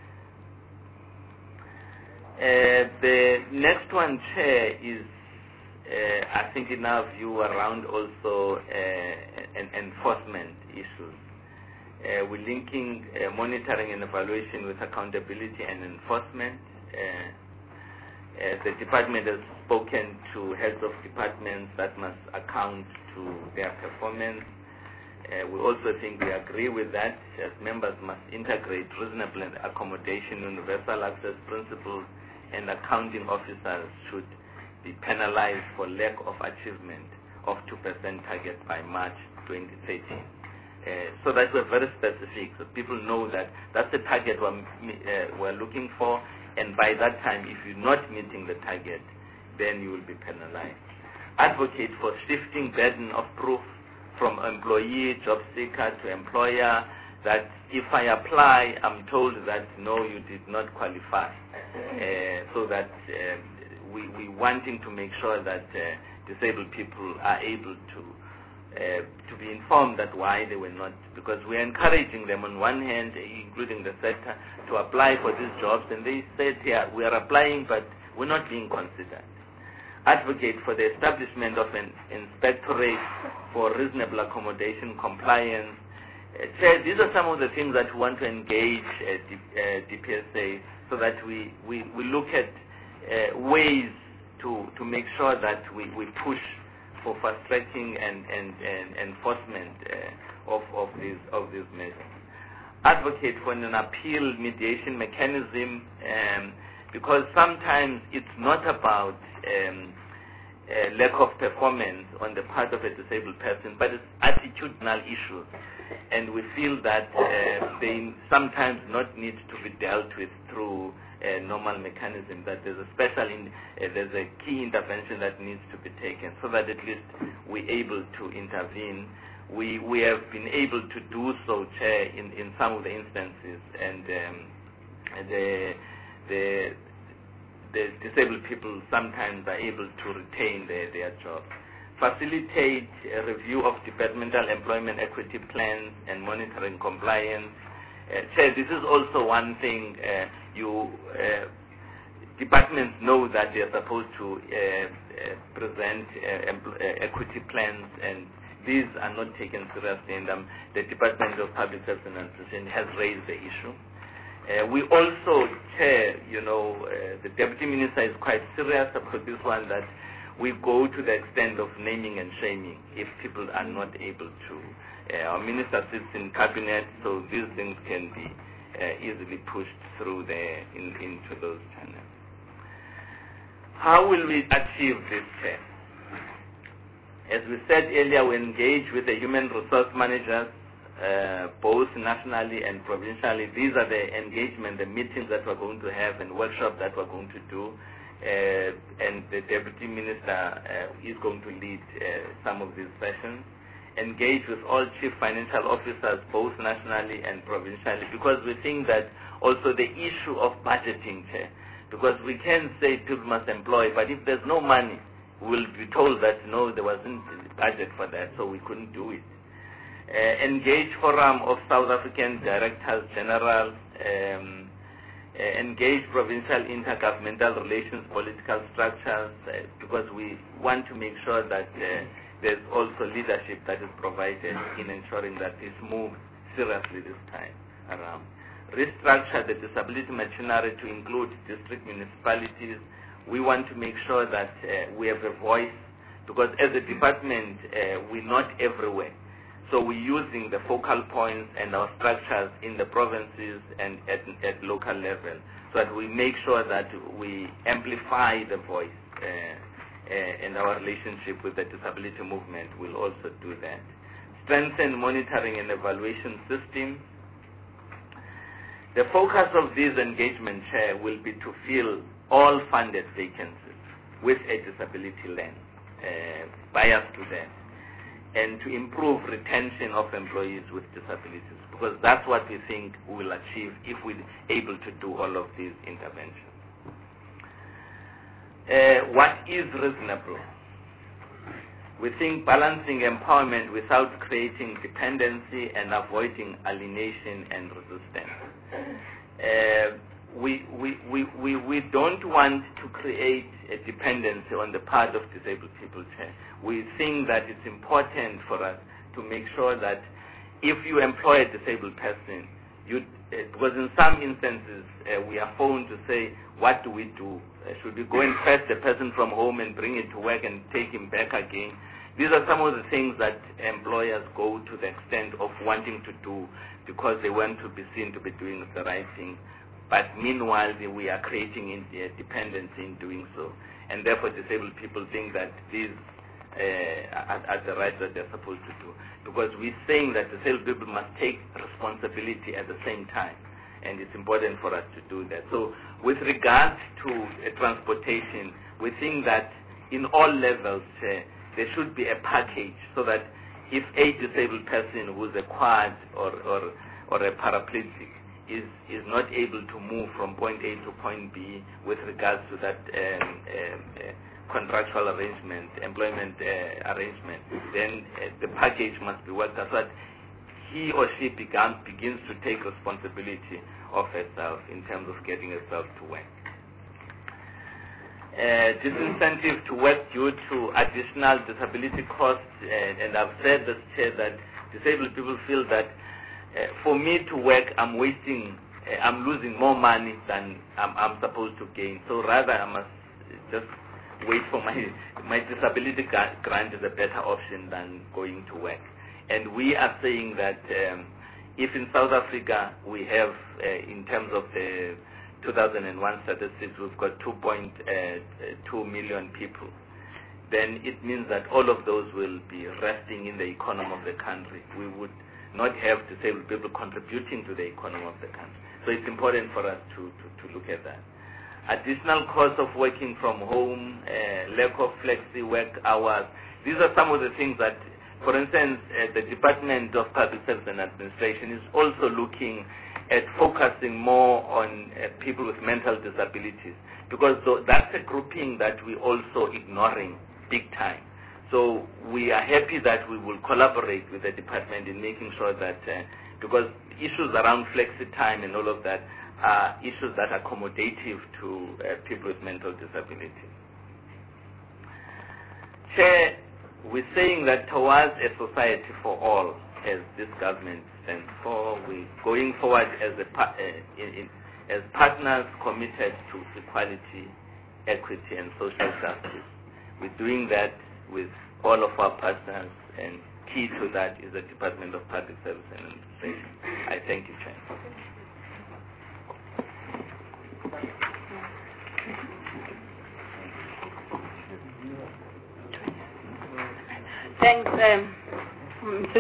The next one, Chair, is I think in our view around also enforcement issues. We're linking monitoring and evaluation with accountability and enforcement. The department has spoken to heads of departments that must account to their performance. We also think we agree with that, as members must integrate reasonable accommodation, universal access principles, and accounting officers should be penalized for lack of achievement of 2% target by March 2013. So that we're very specific, so people know that that's the target we're looking for, and by that time, if you're not meeting the target, then you will be penalized. Advocate for shifting burden of proof from employee, job seeker to employer, that if I apply, I'm told that no, you did not qualify. So that we wanting to make sure that disabled people are able to be informed that why they were not, because we're encouraging them on one hand, including the sector, to apply for these jobs, and they said, yeah, we are applying, but we're not being considered. Advocate for the establishment of an inspectorate for reasonable accommodation compliance. These are some of the things that we want to engage DPSA, so that we look at ways to make sure that we push for fast-tracking and enforcement of these measures. Advocate for an appeal mediation mechanism, because sometimes it's not about lack of performance on the part of a disabled person, but it's attitudinal issues. And we feel that they sometimes not need to be dealt with through a normal mechanism, that there's there's a key intervention that needs to be taken, so that at least we're able to intervene. We have been able to do so, Chair, in some of the instances, and the disabled people sometimes are able to retain their jobs. Facilitate a review of departmental employment equity plans and monitoring compliance. Chair, this is also one thing departments know that they are supposed to present equity plans, and these are not taken seriously, and the Department of Public Service and Administration has raised the issue. We also, Chair, the Deputy Minister is quite serious about this one, that we go to the extent of naming and shaming if people are not able to. Our Minister sits in Cabinet, so these things can be easily pushed through into those channels. How will we achieve this, Chair? As we said earlier, we engage with the human resource managers, both nationally and provincially. These are the engagement, the meetings that we're going to have and workshops that we're going to do. and the Deputy Minister is going to lead some of these sessions. Engage with all Chief Financial Officers, both nationally and provincially, because we think that also the issue of budgeting, because we can say people must employ, but if there's no money, we'll be told that no, there wasn't budget for that, so we couldn't do it. Engage Forum of South African Directors General, engage provincial intergovernmental relations, political structures, because we want to make sure that there's also leadership that is provided in ensuring that this moves seriously this time around. Restructure the disability machinery to include district municipalities. We want to make sure that we have a voice, because as a department, we're not everywhere. So we're using the focal points and our structures in the provinces and at local level, so that we make sure that we amplify the voice, and our relationship with the disability movement will also do that. Strengthen monitoring and evaluation systems. The focus of this engagement, Chair, will be to fill all funded vacancies with a disability lens, bias to that, and to improve retention of employees with disabilities, because that's what we think we will achieve if we're able to do all of these interventions. What is reasonable? We think balancing empowerment without creating dependency and avoiding alienation and resistance. We don't want to create a dependency on the part of disabled people. We think that it's important for us to make sure that if you employ a disabled person, because in some instances we are phoned to say, what do we do? Should we go and fetch the person from home and bring him to work and take him back again? These are some of the things that employers go to the extent of wanting to do because they want to be seen to be doing the right thing. But meanwhile, we are creating dependency in doing so. And therefore, disabled people think that these are the rights that they're supposed to do. Because we're saying that disabled people must take responsibility at the same time. And it's important for us to do that. So with regard to transportation, we think that in all levels, there should be a package so that if a disabled person who's a quad or a paraplegic is not able to move from point A to point B with regards to that contractual arrangement, employment arrangement, then the package must be worked out so that he or she begins to take responsibility of herself in terms of getting herself to work. Disincentive to work due to additional disability costs, and I've said this, Chair, that disabled people feel that for me to work, I'm losing more money than I'm supposed to gain. So rather, I must just wait for my disability grant is a better option than going to work. And we are saying that if in South Africa we have, in terms of the 2001 statistics, we've got 2.2 million people, then it means that all of those will be resting in the economy of the country. We would not have disabled people contributing to the economy of the country. So it's important for us to look at that. Additional costs of working from home, lack of flexi work hours. These are some of the things that, for instance, the Department of Public Service and Administration is also looking at focusing more on people with mental disabilities, because that's a grouping that we're also ignoring big time. So we are happy that we will collaborate with the department in making sure that, because issues around flexi time and all of that are issues that are accommodative to people with mental disabilities. Chair, we're saying that towards a society for all, as this government stands for, we're going forward as partners committed to equality, equity, and social justice. We're doing that with all of our partners, and key to that is the Department of Public Service and Administration. I thank you, Chair.
Thanks,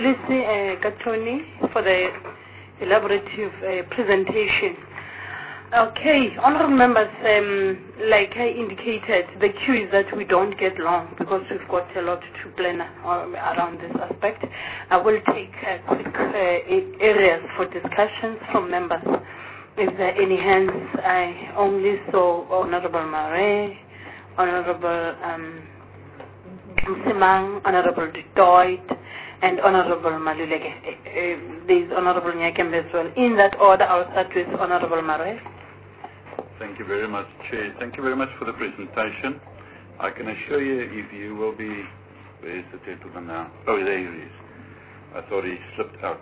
Mthulisi Katoni, for the elaborative presentation. Okay, honorable members, like I indicated, the queue is that we don't get long because we've got a lot to plan around this aspect. I will take quick areas for discussions from members. Is there any hands? I only saw Honorable Mare, Honorable Msimang, Honorable Detroit, and Honorable Maluleke. There is Honorable Nyakembe as well. In that order, I'll start with Honorable Mare.
Thank you very much, Chair. Thank you very much for the presentation. I can assure you, if you will be... Where is the gentleman now? Oh, there he is. I thought he slipped out.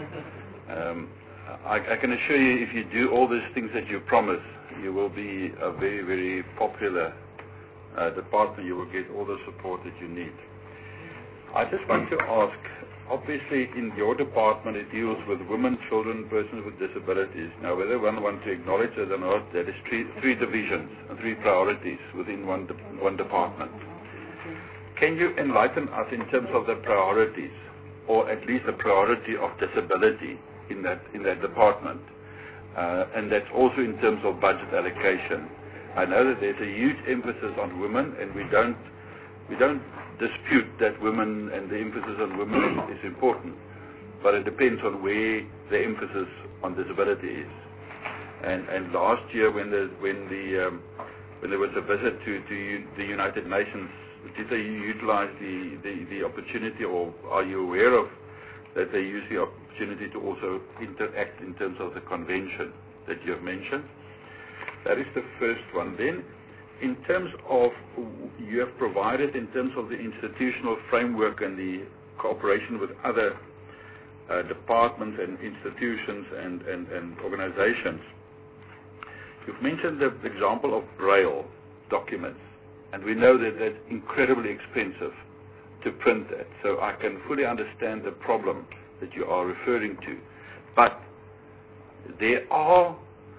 I can assure you, if you do all these things that you promise, you will be a very, very popular department. You will get all the support that you need. I just want to ask, obviously in your department it deals with women, children, persons with disabilities. Now whether one wants to acknowledge it or not, there is three divisions and three priorities within one department. Can you enlighten us in terms of the priorities, or at least the priority of disability in that department? And that's also in terms of budget allocation. I know that there's a huge emphasis on women, and we don't dispute that women and the emphasis on women is important, but it depends on where the emphasis on disability is. And last year, when there was a visit to the United Nations, did they utilize the opportunity, or are you aware of that they use the opportunity to also interact in terms of the convention that you have mentioned? That is the first one. Then, in terms of, you have provided in terms of the institutional framework and the cooperation with other departments and institutions and organizations. You've mentioned the example of Braille documents, and we know that that's incredibly expensive to print that. So I can fully understand the problem that you are referring to. But there are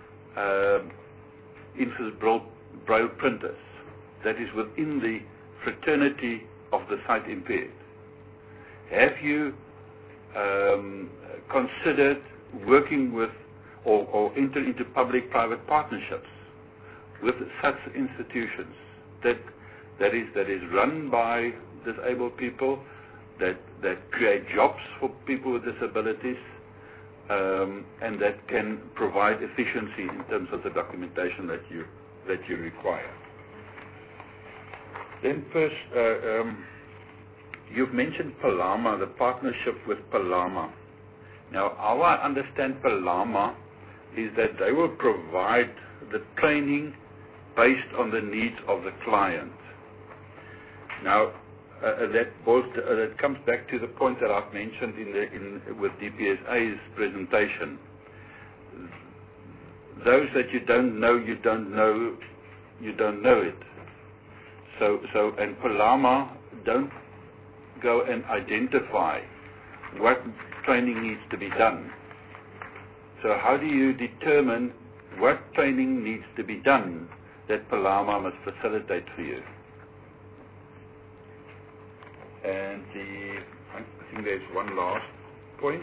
Braille printers that is within the fraternity of the sight impaired. Have you considered working with or enter into public-private partnerships with such institutions that is run by disabled people, that create jobs for people with disabilities, and that can provide efficiency in terms of the documentation that you require? Then first, you've mentioned Palama, the partnership with Palama. Now, how I understand Palama is that they will provide the training based on the needs of the client. Now, that comes back to the point that I've mentioned with DPSA's presentation. Those that you don't know it. So and Palama don't go and identify what training needs to be done. So how do you determine what training needs to be done that Palama must facilitate for you? And I think there's one last point.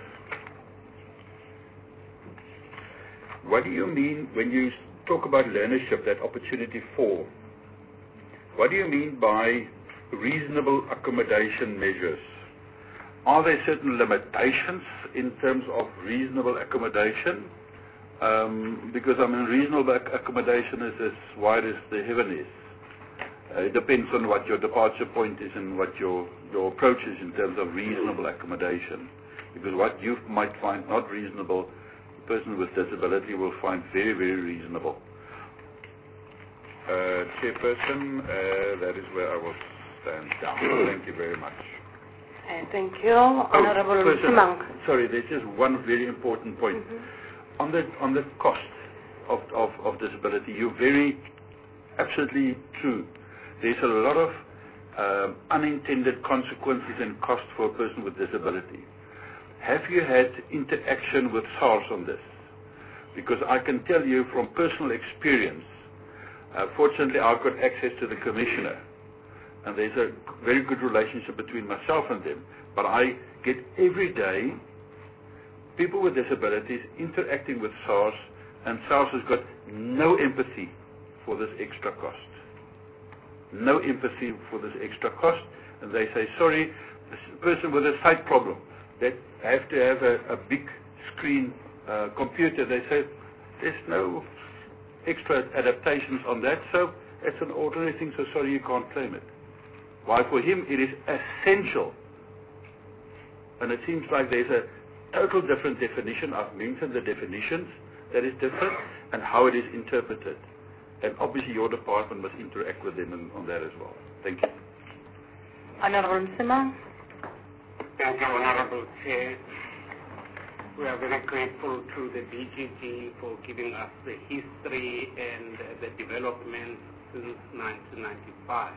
What do you mean when you talk about learnership, that opportunity for? What do you mean by reasonable accommodation measures? Are there certain limitations in terms of reasonable accommodation? Because reasonable accommodation is as wide as the heaven is. It depends on what your departure point is and what your approach is in terms of reasonable accommodation. Because what you might find not reasonable, a person with disability will find very, very reasonable. Chairperson, that is where I will stand down. Thank you very much.
Thank you. Honorable Simang.
Sorry, there's just one very important point. On the cost of disability, you're very absolutely true. There's a lot of unintended consequences and cost for a person with disability. Have you had interaction with SARS on this? Because I can tell you from personal experience, fortunately I've got access to the commissioner, and there's a very good relationship between myself and them, but I get every day people with disabilities interacting with SARS and SARS has got no empathy for this extra cost. No empathy for this extra cost, and they say, sorry, this person with a sight problem, they have to have a big screen computer. They say, there's no extra adaptations on that, so it's an ordinary thing, so sorry, you can't claim it. Why, for him, it is essential. And it seems like there's a total different definition. I've mentioned the definitions that is different and how it is interpreted. And obviously your department must interact with them on that as well. Thank you.
Honorable Nsima.
Thank you, Honorable Chair. We are very grateful to the BGG for giving us the history and the development since 1995.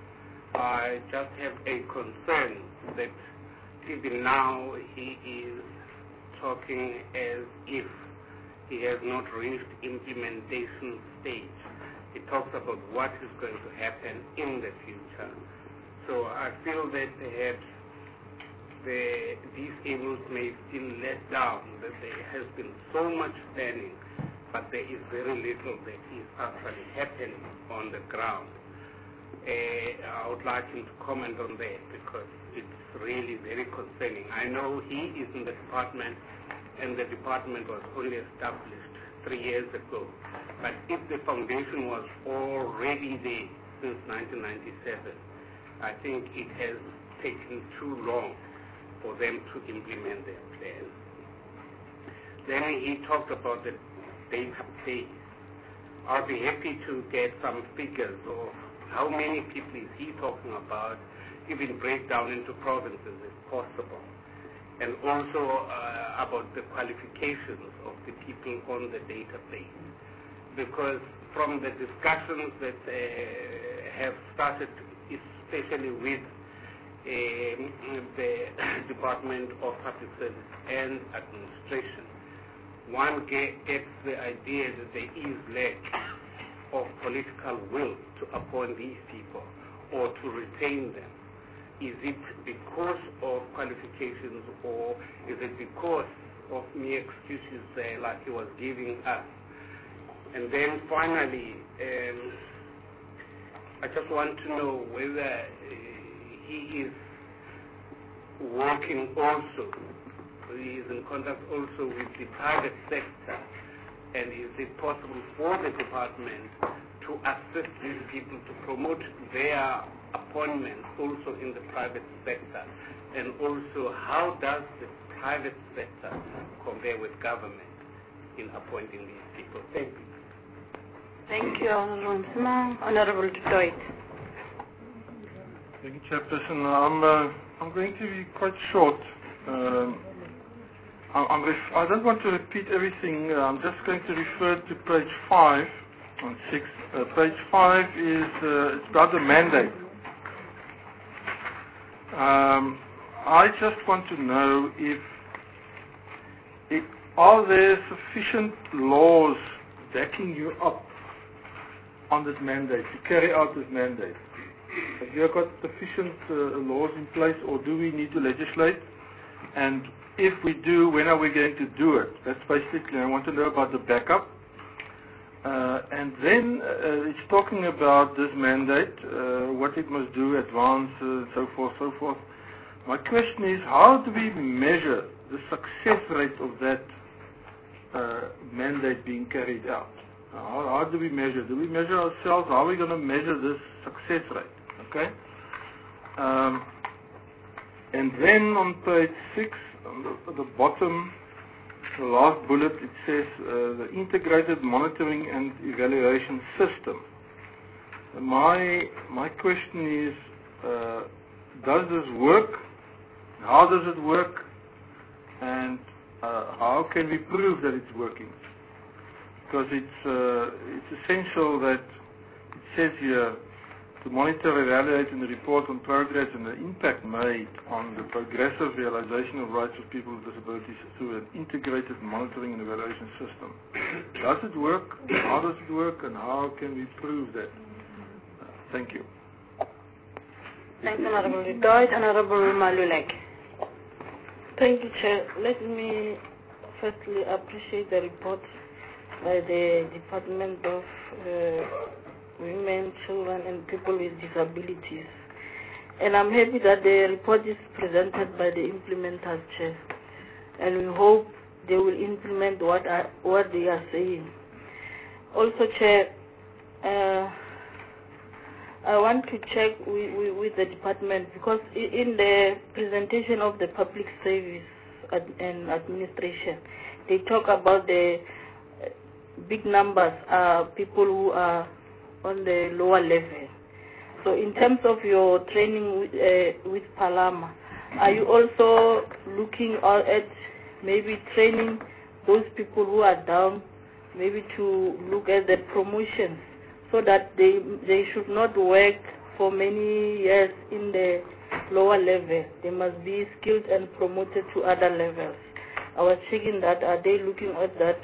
I just have a concern that even now he is talking as if he has not reached implementation stage. He talks about what is going to happen in the future. So I feel that perhaps the disabled may feel let down, that there has been so much planning, but there is very little that is actually happening on the ground. I would like him to comment on that because it's really very concerning. I know he is in the department and the department was only established 3 years ago, but if the foundation was already there since 1997, I think it has taken too long for them to implement their plan. Then he talked about the database. I'll be happy to get some figures of how many people is he talking about, even break down into provinces if possible, and also about the qualifications of the people on the database. Because from the discussions that have started, especially with the Department of Public Service and Administration, one gets the idea that there is lack of political will to appoint these people or to retain them. Is it because of qualifications or is it because of mere excuses like he was giving us? And then finally, I just want to know whether he is working also, he is in contact also with the private sector, and is it possible for the department to assist these people to promote their appointments also in the private sector? And also, how does the private sector compare with government in appointing these people? Thank you.
Thank you, Honorable Nsima. Honorable Deloitte.
Thank you, Chairperson. I'm going to be quite short. I don't want to repeat everything. I'm just going to refer to page 5 on 6. Page 5 is it's about the mandate. I just want to know if are there sufficient laws backing you up on this mandate, to carry out this mandate? Have you got sufficient laws in place, or do we need to legislate? And if we do, when are we going to do it? That's basically, I want to know about the backup. And then it's talking about this mandate, what it must do, advance, so forth, so forth. My question is, how do we measure the success rate of that mandate being carried out? How do we measure? Do we measure ourselves? How are we going to measure this success rate? Okay. And then on page 6, at the bottom, the last bullet, it says the integrated monitoring and evaluation system. My question is, does this work? How does it work? And how can we prove that it's working? Because it's essential that it says here to monitor, evaluate, and report on progress and the impact made on the progressive realization of rights of people with disabilities through an integrated monitoring and evaluation system. Does it work? How does it work? And how can we prove that? Thank you.
Thanks, Honorable Deloitte. Honorable Maluleke.
Thank you, Chair. Let me firstly appreciate the report
by the Department of Women, Children and People with Disabilities. And I'm happy that the report is presented by the implementers, Chair. And we hope they will implement what they are saying. Also, Chair, I want to check with the department, because in the presentation of the public service and administration, they talk about the big numbers people who are on the lower level. So in terms of your training with Palama, are you also looking at maybe training those people who are down, maybe to look at the promotions, so that they should not work for many years in the lower level? They must be skilled and promoted to other levels. I was checking that. Are they looking at that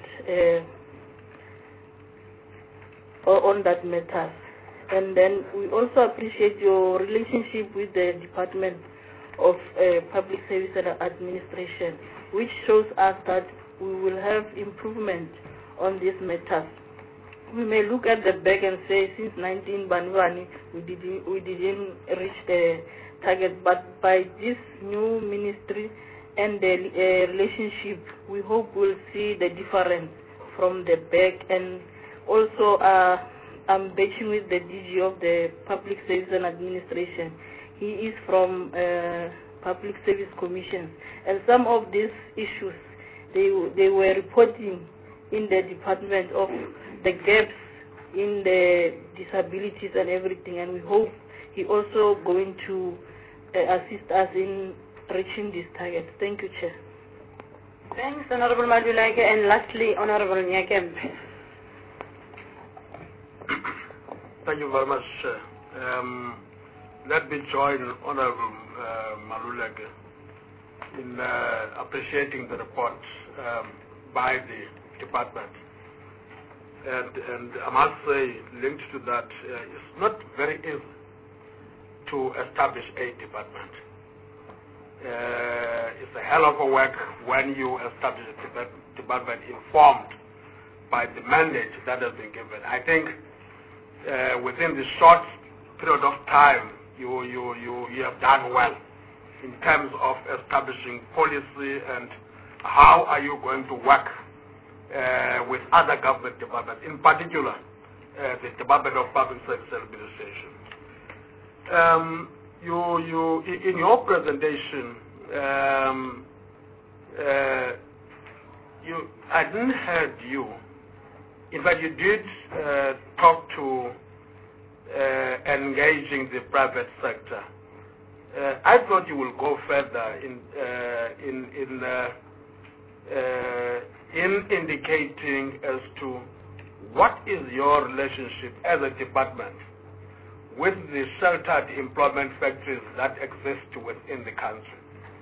on that matter? And then we also appreciate your relationship with the Department of Public Service and Administration, which shows us that we will have improvement on these matters. We may look at the back and say, since 19 Banwani, we didn't reach the target, but by this new ministry and the relationship, we hope we'll see the difference from the back. And also, I'm batching with the DG of the Public Service and Administration. He is from Public Service Commission, and some of these issues they were reporting in the department of the gaps in the disabilities and everything, and we hope he also going to assist us in reaching this target. Thank you, Chair.
Thanks, Honorable Madulake, and lastly, Honorable Nyakembe.
Thank you very much, Chair. Let me join Honorable Maluleke in appreciating the report by the department. And I must say, linked to that, it's not very easy to establish a department. It's a hell of a work when you establish a department informed by the mandate that has been given. I think within the short period of time, you have done well in terms of establishing policy and how are you going to work with other government departments, in particular the Department of Public Service Administration. In your presentation, I didn't heard you. In fact, you did talk to engaging the private sector. I thought you will go further in indicating as to what is your relationship as a department with the sheltered employment factories that exist within the country.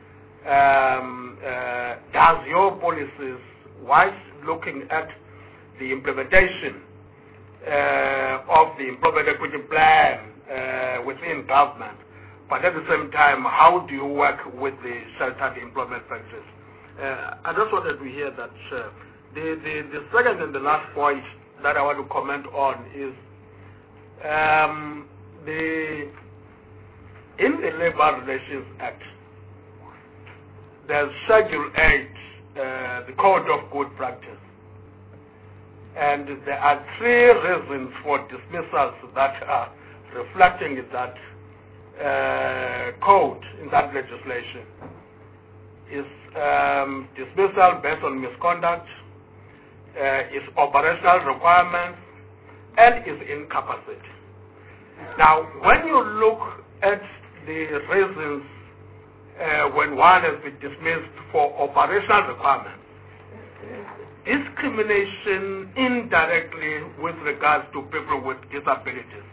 Does your policies, whilst looking at the implementation of the employment equity plan within government, but at the same time, how do you work with the sheltered employment factories? I just wanted to hear that. The second and the last point that I want to comment on is in the Labour Relations Act, there's Schedule 8, the Code of Good Practice. And there are 3 reasons for dismissals that are reflecting in that code, in that legislation. Is dismissal based on misconduct, is operational requirements, and is incapacity. Now, when you look at the reasons when one has been dismissed for operational requirements, discrimination indirectly with regards to people with disabilities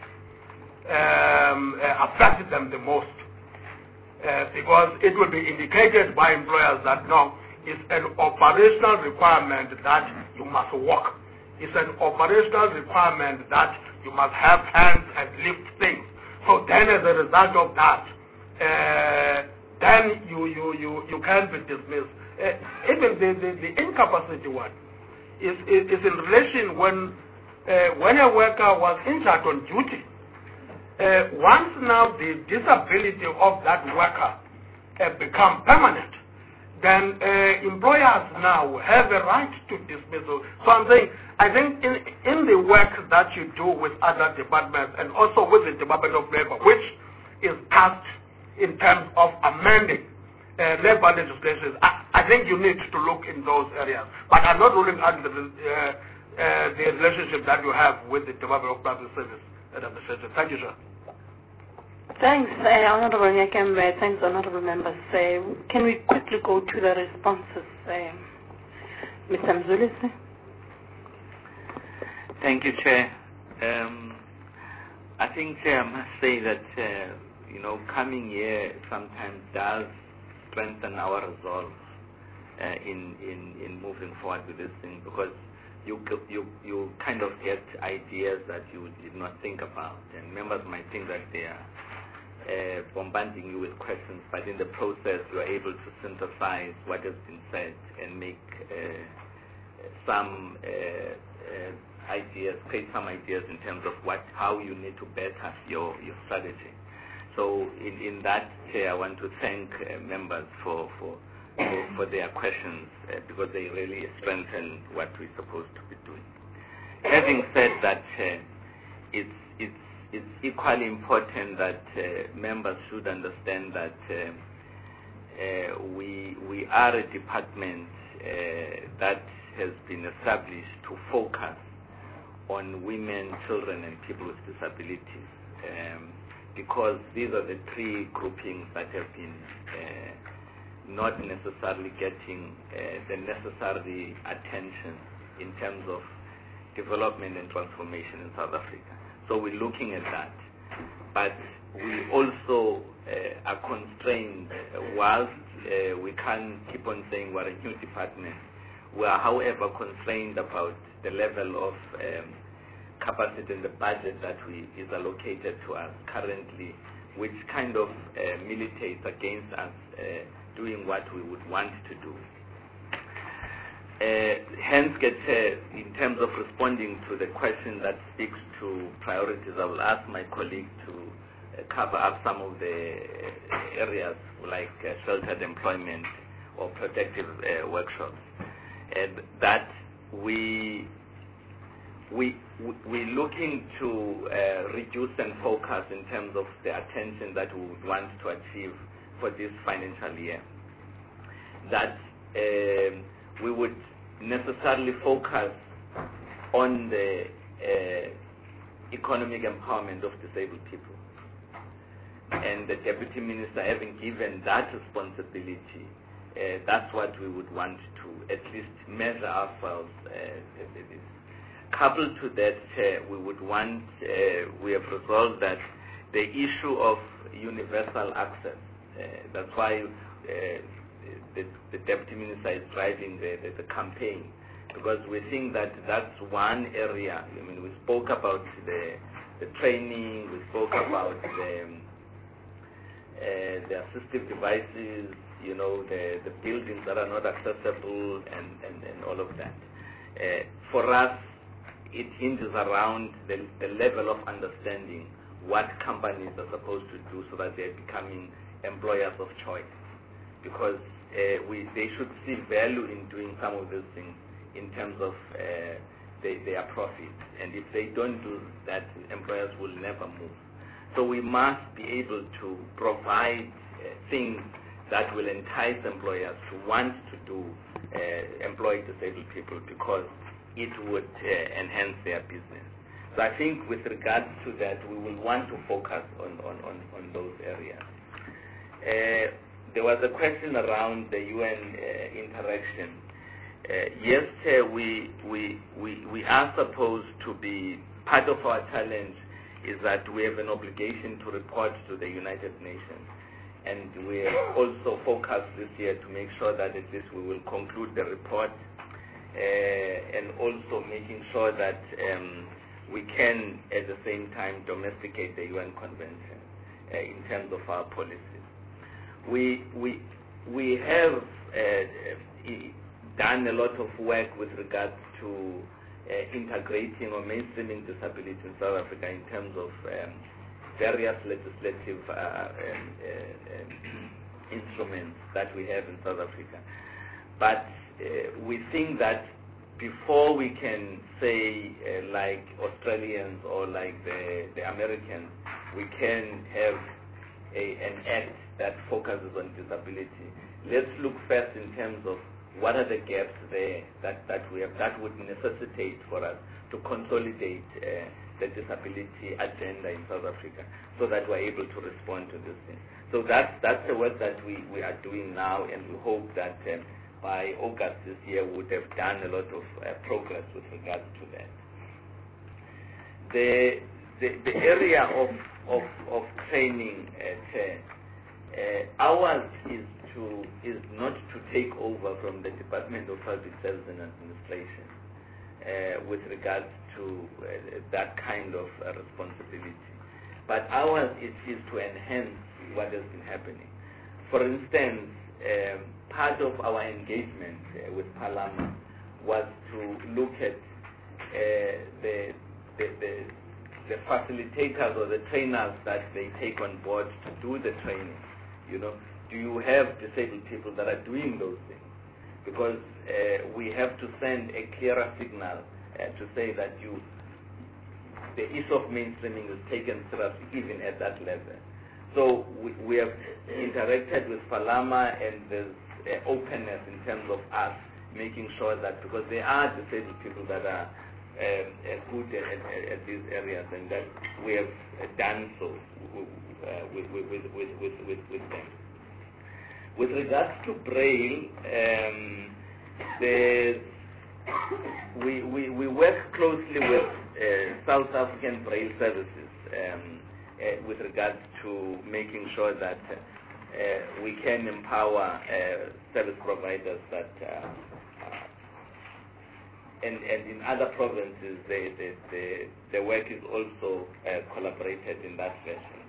affects them the most. Because it will be indicated by employers that no, it's an operational requirement that you must walk. It's an operational requirement that you must have hands and lift things. So then as a result of that, then you can be dismissed. Even the incapacity one, is in relation when a worker was injured on duty. Once now the disability of that worker become permanent, then employers now have a right to dismissal. So I'm saying, I think in the work that you do with other departments and also with the Department of Labor, which is tasked in terms of amending labor legislation, I think you need to look in those areas. But I'm not ruling out the relationship that you have with the Department of Public Service and Administration. Thank you, sir.
Thanks, Honorable Nyakembe. Thanks, Honorable Members. Can we quickly go to the responses? Mr. Mzulisi?
Thank you, Chair. I think, Chair, I must say that, coming here sometimes does strengthen our resolve in moving forward with this thing, because you kind of get ideas that you did not think about, and members might think that they are bombarding you with questions, but in the process you are able to synthesize what has been said and make some ideas, create some ideas in terms of how you need to better your strategy. So in that, Chair, I want to thank members for their questions because they really strengthen what we're supposed to be doing. Having said that, it's equally important that members should understand that we are a department that has been established to focus on women, children, and people with disabilities, because these are the three groupings that have been not necessarily getting the necessary attention in terms of development and transformation in South Africa. So we're looking at that. But we also are constrained, whilst we can't keep on saying we're a new department, we are, however, constrained about the level of capacity in the budget that is allocated to us currently, which kind of militates against us doing what we would want to do. Hence, in terms of responding to the question that speaks to priorities, I will ask my colleague to cover up some of the areas like sheltered employment or protective workshops. That we're looking to reduce and focus in terms of the attention that we would want to achieve for this financial year. That we would necessarily focus on the economic empowerment of disabled people. And the Deputy Minister having given that responsibility, that's what we would want to at least measure ourselves with this. Coupled to that, we would want, we have resolved that the issue of universal access, that's why the Deputy Minister is driving the campaign, because we think that that's one area. I mean, we spoke about the training, we spoke about the assistive devices, the buildings that are not accessible and all of that. For us, it hinges around the level of understanding what companies are supposed to do so that they're becoming employers of choice. Because they should see value in doing some of those things in terms of their profit. And if they don't do that, employers will never move. So we must be able to provide things that will entice employers to want to do employ disabled people, because it would enhance their business. So I think with regards to that, we will want to focus on those areas. There was a question around the UN interaction. Yes, we are supposed to be, part of our challenge is that we have an obligation to report to the United Nations. And we are also focused this year to make sure that at least we will conclude the report, and also making sure that we can at the same time domesticate the UN Convention in terms of our policies. We have done a lot of work with regards to integrating or mainstreaming disability in South Africa in terms of various legislative instruments that we have in South Africa. But we think that before we can say like Australians or like the Americans, we can have an act that focuses on disability. Let's look first in terms of what are the gaps there that we have that would necessitate for us to consolidate the disability agenda in South Africa so that we're able to respond to this thing. So that's the work that we are doing now, and we hope that by August this year we would have done a lot of progress with regards to that. The area of training, ours is not to take over from the Department of Public Service and Administration with regards to that kind of responsibility. But ours is to enhance what has been happening. For instance, part of our engagement with Parliament was to look at the facilitators or the trainers that they take on board to do the training. You know, do you have disabled people that are doing those things? Because we have to send a clearer signal to say that the issue of mainstreaming is taken seriously even at that level. So we have interacted with Palama, and there's openness in terms of us making sure that, because there are disabled people that are good at these areas, and that we have done so with them. With regards to Braille, we work closely with South African Braille Services with regards to making sure that we can empower service providers that and in other provinces the work is also collaborated in that fashion.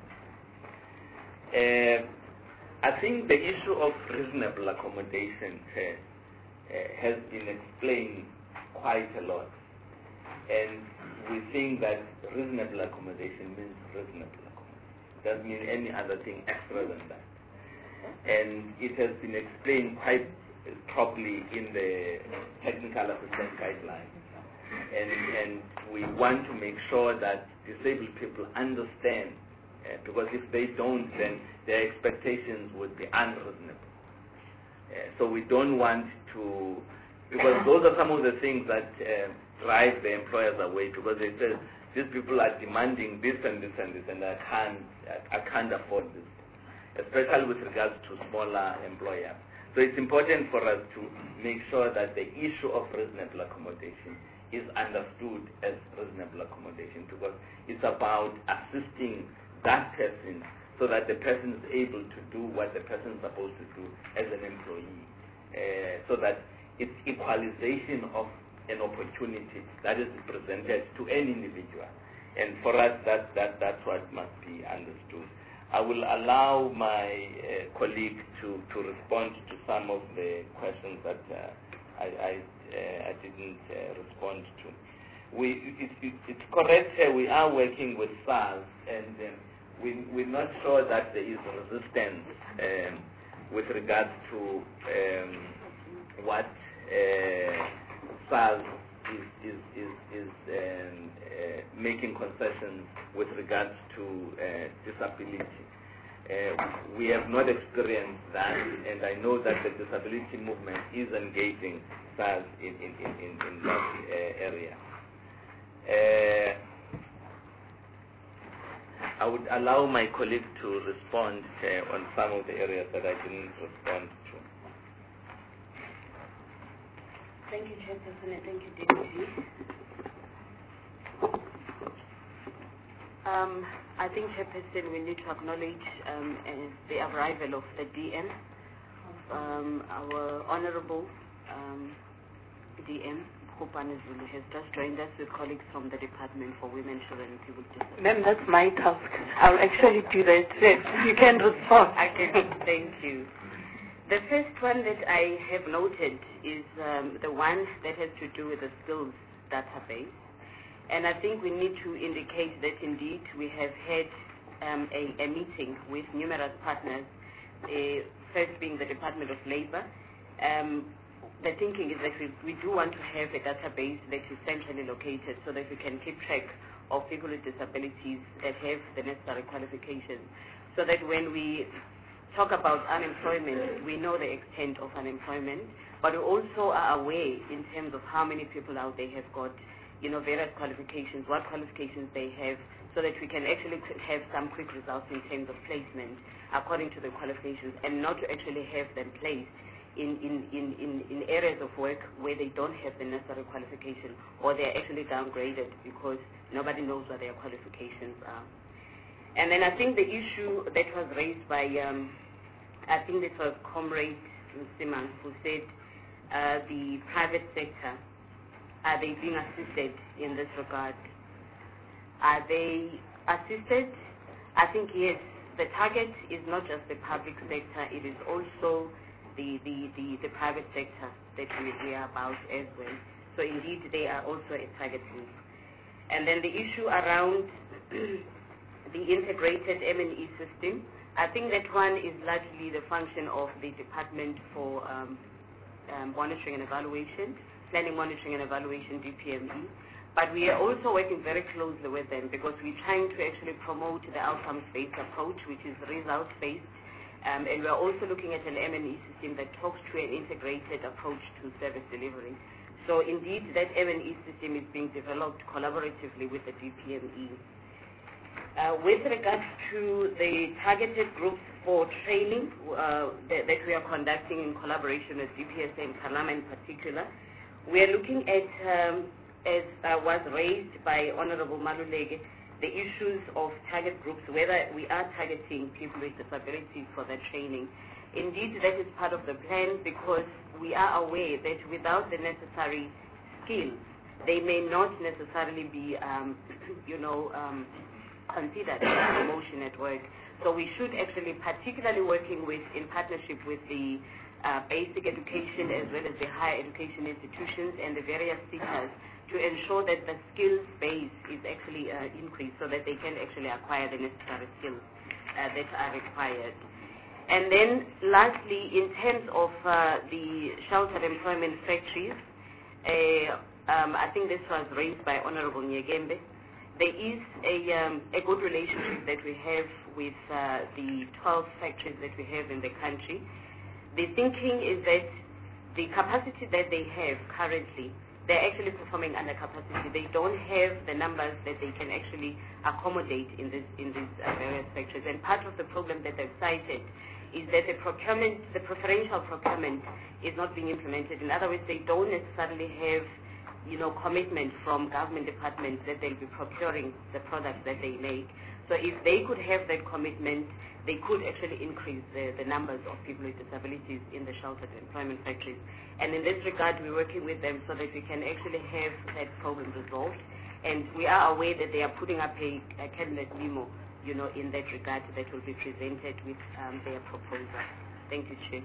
I think the issue of reasonable accommodation has been explained quite a lot, and we think that reasonable accommodation means reasonable accommodation. It doesn't mean any other thing extra than that. And it has been explained quite properly in the technical assistance guidelines. And we want to make sure that disabled people understand, because if they don't, then their expectations would be unreasonable. So we don't want to, because those are some of the things that drive the employers away, because they say these people are demanding this and this and this, and I can't afford this, especially with regards to smaller employers. So it's important for us to make sure that the issue of reasonable accommodation is understood as reasonable accommodation, because it's about assisting that person so that the person is able to do what the person is supposed to do as an employee, so that it's equalization of an opportunity that is presented to any individual. And for us, that's what must be understood. I will allow my colleague to respond to some of the questions that I didn't respond to. It's correct, we are working with SARS, and we're not sure that there is resistance with regards to what SARS is making concessions with regards to disability. We have not experienced that, and I know that the disability movement is engaging SARS in that area. I would allow my colleague to respond on some of the areas that I didn't respond to.
Thank you, Chairperson, and thank you, Deputy. I think, Chairperson, we need to acknowledge the arrival of the DM, our Honorable DM, Kupane Zulu, has just joined us with colleagues from the Department for Women, Children and People Disabilities.
Ma'am, that's my task. I'll actually do that. You can respond.
Okay, thank you. The first one that I have noted is the one that has to do with the skills database. And I think we need to indicate that indeed we have had a meeting with numerous partners, first being the Department of Labor. The thinking is that we do want to have a database that is centrally located so that we can keep track of people with disabilities that have the necessary qualifications, so that when we talk about unemployment, we know the extent of unemployment, but we also are aware in terms of how many people out there have got, various qualifications, what qualifications they have, so that we can actually have some quick results in terms of placement according to the qualifications, and not to actually have them placed in areas of work where they don't have the necessary qualification, or they're actually downgraded because nobody knows what their qualifications are. And then I think the issue that was raised by, I think this was Comrade Simon, who said the private sector, are they being assisted in this regard? Are they assisted? I think yes. The target is not just the public sector, it is also the private sector that we hear about as well. So indeed they are also a target group. And then the issue around the integrated M&E system, I think that one is largely the function of the Department for Monitoring and Evaluation, Planning, Monitoring and Evaluation, DPME. But we are also working very closely with them because we're trying to actually promote the outcomes-based approach, which is results-based. And we're also looking at an M&E system that talks to an integrated approach to service delivery. So indeed, that M&E system is being developed collaboratively with the DPME. With regards to the targeted groups for training that we are conducting in collaboration with DPSA and Parliament in particular, we are looking at, as was raised by Honorable Maluleke, the issues of target groups, whether we are targeting people with disabilities for their training. Indeed, that is part of the plan because we are aware that without the necessary skills, they may not necessarily be, considered for promotion at work. So we should actually, particularly working in partnership with the basic education as well as the higher education institutions and the various sectors, to ensure that the skills base is actually increased so that they can actually acquire the necessary skills that are required. And then lastly, in terms of the sheltered employment factories, I think this was raised by Honorable Nyegembe. There is a good relationship that we have with the 12 factories that we have in the country. The thinking is that the capacity that they have currently, they're actually performing under capacity. They don't have the numbers that they can actually accommodate in these various sectors. And part of the problem that they've cited is that the preferential procurement is not being implemented. In other words, they don't necessarily have, commitment from government departments that they'll be procuring the products that they make. So if they could have that commitment, they could actually increase the numbers of people with disabilities in the sheltered employment factories. And in this regard, we're working with them so that we can actually have that problem resolved. And we are aware that they are putting up a cabinet memo, in that regard that will be presented with their proposal. Thank you, Chair.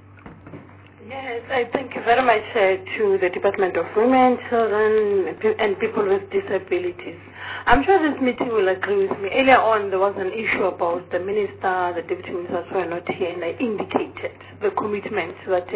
Yes, I thank you very much to the Department of Women, Children and People with Disabilities. I'm sure this meeting will agree with me. Earlier on, there was an issue about the minister, the deputy ministers were not here, and I indicated the commitment that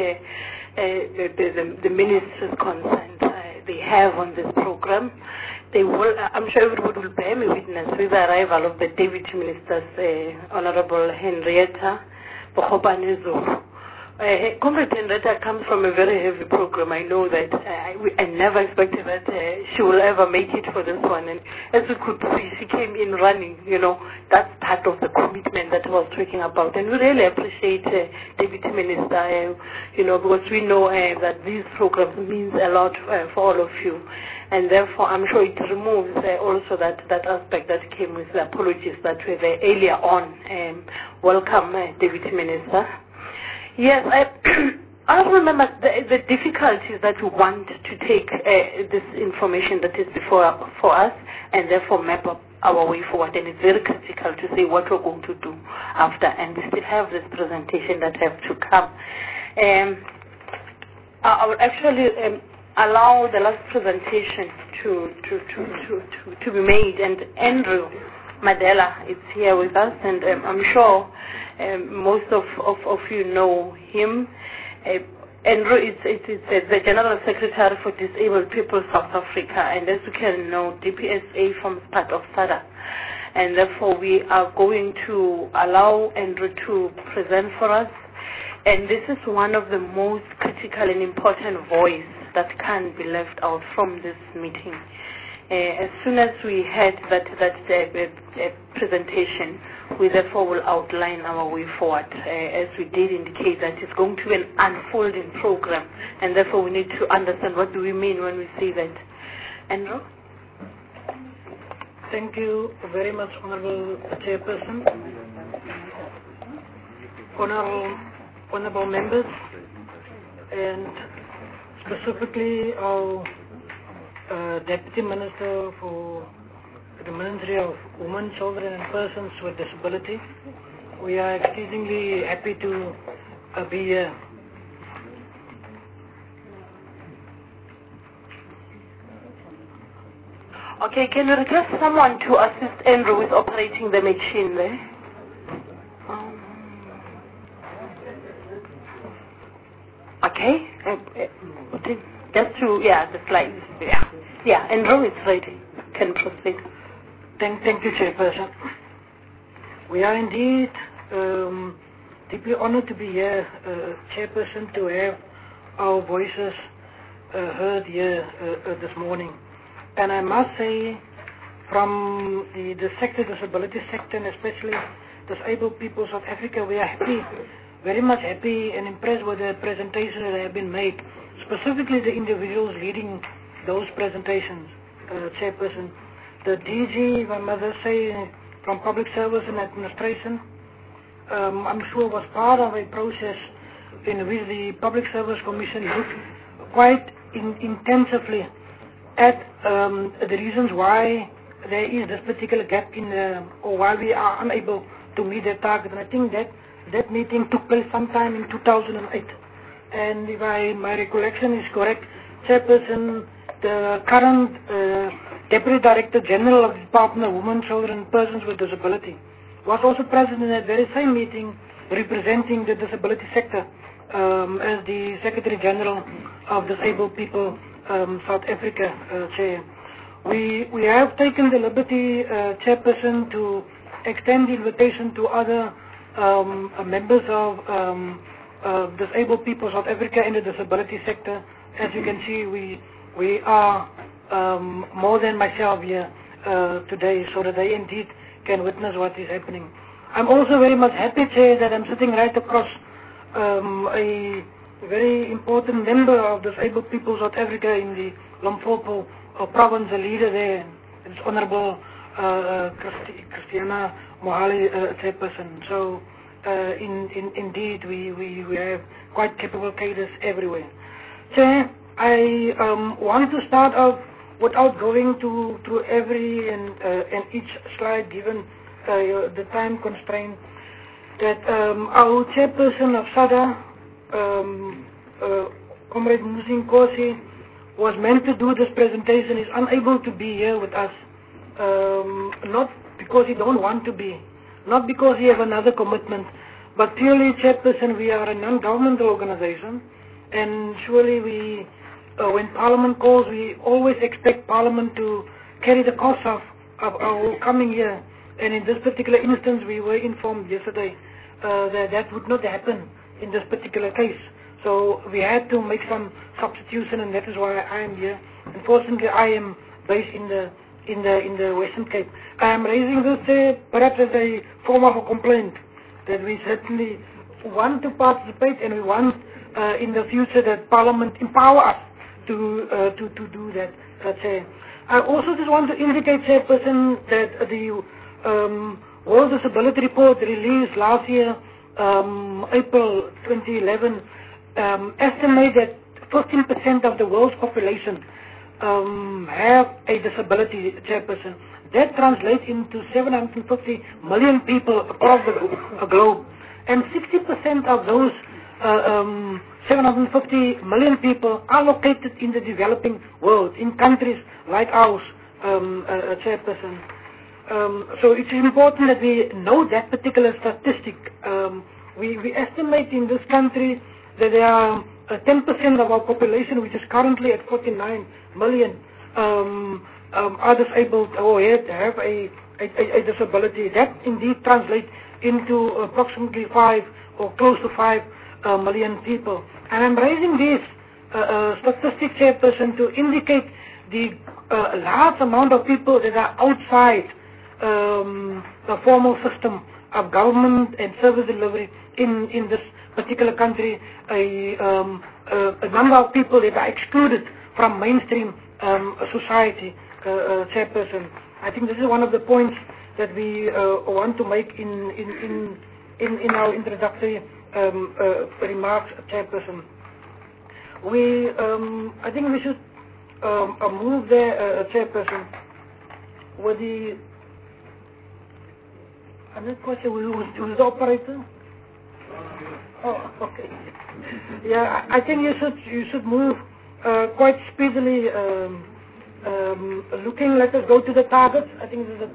the ministers concerned they have on this program. They will, I'm sure everybody will bear me witness with the arrival of the deputy ministers, Honorable Henrietta Bokopane-Zulu. Comrade Henrietta comes from a very heavy program. I know that I never expected that she will ever make it for this one. And as you could see, she came in running, that's part of the commitment that I was talking about. And we really appreciate Deputy Minister, because we know that these programs means a lot for all of you. And therefore, I'm sure it removes also that aspect that came with the apologies that were there earlier on. Welcome, Deputy Minister. Yes, I remember the difficulties that we want to take this information that is for us and therefore map up our way forward, and it's very critical to say what we're going to do after, and we still have this presentation that have to come. I would actually allow the last presentation to be made, and Andrew Madela is here with us, and I'm sure most of you know him. Andrew is the General Secretary for Disabled People South Africa, and as you can know, DPSA forms part of SADA, and therefore we are going to allow Andrew to present for us. And this is one of the most critical and important voice that can't be left out from this meeting. As soon as we had that presentation, we therefore will outline our way forward, as we did indicate that it's going to be an unfolding program, and therefore we need to understand what do we mean when we say that. Andrew?
Thank you very much, Honorable Chairperson. Honorable members, and specifically our Deputy Minister for the Ministry of Women, Children and Persons with Disability. We are exceedingly happy to be here.
Okay, can you request someone to assist Andrew with operating the machine there? Okay, just to, the slides, Andrew is ready, can proceed.
Thank you, Chairperson. We are indeed deeply honored to be here, Chairperson, to have our voices heard here this morning. And I must say, from the sector, disability sector, and especially disabled people of South Africa, we are happy, very much happy and impressed with the presentations that have been made, specifically the individuals leading those presentations, Chairperson. The DG, if I must say, from Public Service and Administration, I'm sure was part of a process in which the Public Service Commission looked quite intensively at the reasons why there is this particular gap in or why we are unable to meet the target. And I think that meeting took place sometime in 2008. And if my recollection is correct, Chairperson, the current Deputy Director General of the Department of Women, Children and Persons with Disability was also present in that very same meeting, representing the disability sector as the Secretary General of Disabled People South Africa, Chair. We have taken the liberty, Chairperson, to extend the invitation to other members of disabled people South Africa in the disability sector. As you can see, we are more than myself here today, so that they indeed can witness what is happening. I'm also very much happy, Chair, that I'm sitting right across a very important member of disabled people South Africa in the Limpopo province, a leader there. It's Honorable Christiana Mohale, Chairperson. So indeed, we have quite capable cadres everywhere. Chair, I want to start off without going through every and each slide, given the time constraint, that our Chairperson of SADA, Comrade Musi Nkosi, was meant to do this presentation, is unable to be here with us, not because he don't want to be, not because he have another commitment, but purely, Chairperson, we are a non-governmental organization, and surely we, when Parliament calls, we always expect Parliament to carry the cost of our coming here. And in this particular instance, we were informed yesterday that would not happen in this particular case. So we had to make some substitution, and that is why I am here. Unfortunately, I am based in the Western Cape. I am raising this perhaps as a form of a complaint, that we certainly want to participate, and we want in the future that Parliament empower us to do that. I also just want to indicate, Chairperson, that the World Disability Report released last year, April 2011, estimate that 15% of the world's population have a disability, Chairperson. that translates into 750 million people across the globe. And 60% of those 750 million people are located in the developing world, in countries like ours, Chairperson. So it's important that we know that particular statistic. We estimate in this country that there are 10% of our population, which is currently at 49 million, are disabled or have a disability. That indeed translates into approximately 5 or close to 5 million people. And I'm raising this statistic, Chairperson, to indicate the large amount of people that are outside the formal system of government and service delivery in this particular country, a number of people that are excluded from mainstream society, Chairperson. I think this is one of the points that we want to make in our introductory remarks, Chairperson. I think we should move there, Chairperson, with the another question. Who's the operator? Oh, okay. Yeah, I think you should move quite speedily. Let us go to the targets. I think this is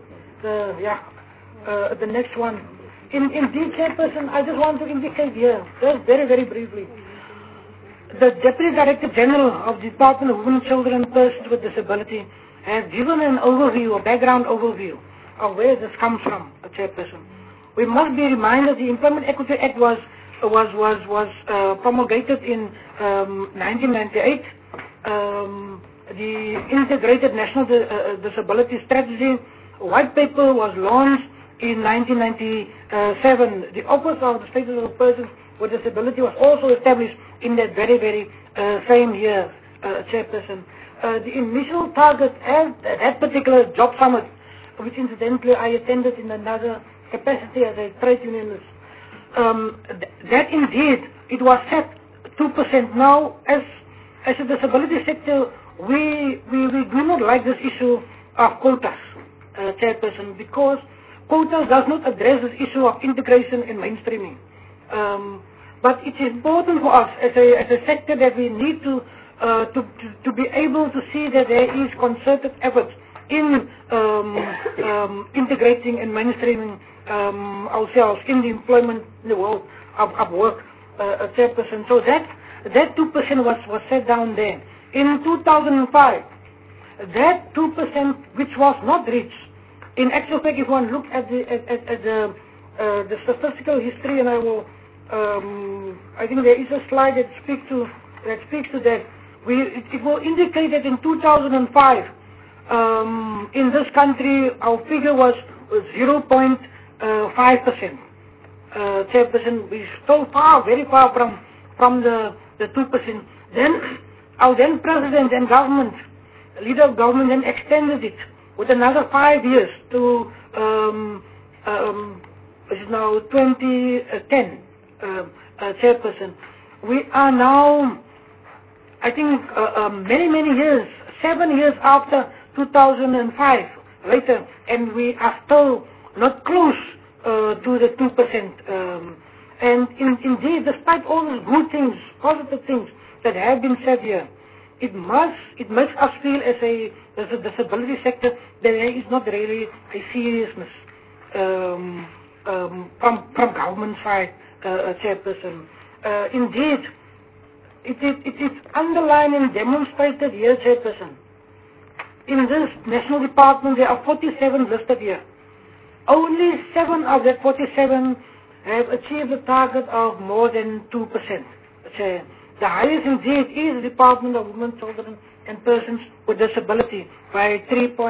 the next one. Indeed, Chairperson, I just want to indicate here, just very, very briefly, the Deputy Director General of the Department of Women, Children and Persons with Disability has given an overview, a background overview of where this comes from, Chairperson. We must be reminded the Employment Equity Act was promulgated in 1998. The Integrated National Disability Strategy white paper was launched in 1997. The Office of the Status of Persons with Disability was also established in that very, very same year, Chairperson. The initial target at that particular job summit, which incidentally I attended in another capacity as a trade unionist, that indeed it was set 2%. Now, as a disability sector, we do not like this issue of quotas, Chairperson, because quotas does not address this issue of integration and mainstreaming. But it's important for us as a sector that we need to be able to see that there is concerted efforts in integrating and mainstreaming ourselves in the employment in the world of work, Chairperson. So that 2% was set down there. In 2005, that 2% which was not reached, in actual fact, if one looks at the statistical history, and I will, I think there is a slide that speaks to that. It will indicate that in 2005, in this country, our figure was 0.5%. Chairperson, we're still very far from the 2%. Then our then President and government, leader of government, then extended it with another 5 years to which is now 2010, Chairperson. We are now, I think, many years, 7 years after 2005 later, and we are still not close to the 2%. And indeed, despite all these good things, positive things that have been said here, it makes us feel as a disability sector that there is not really a seriousness from government side, Chairperson. Indeed, it is underlined and demonstrated here, Chairperson. In this national department, there are 47 listed here. Only 7 of that 47 have achieved the target of more than 2%. Chair. The highest indeed is the Department of Women, Children and Persons with Disability by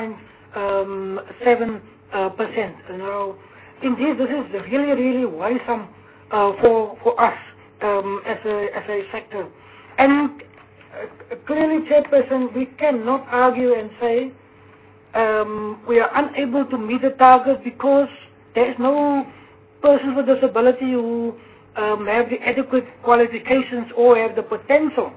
3.7%. Now, indeed, this is really worrisome for us as a sector. And clearly, Chairperson, we cannot argue and say we are unable to meet the target because there is no person with disability who have the adequate qualifications or have the potential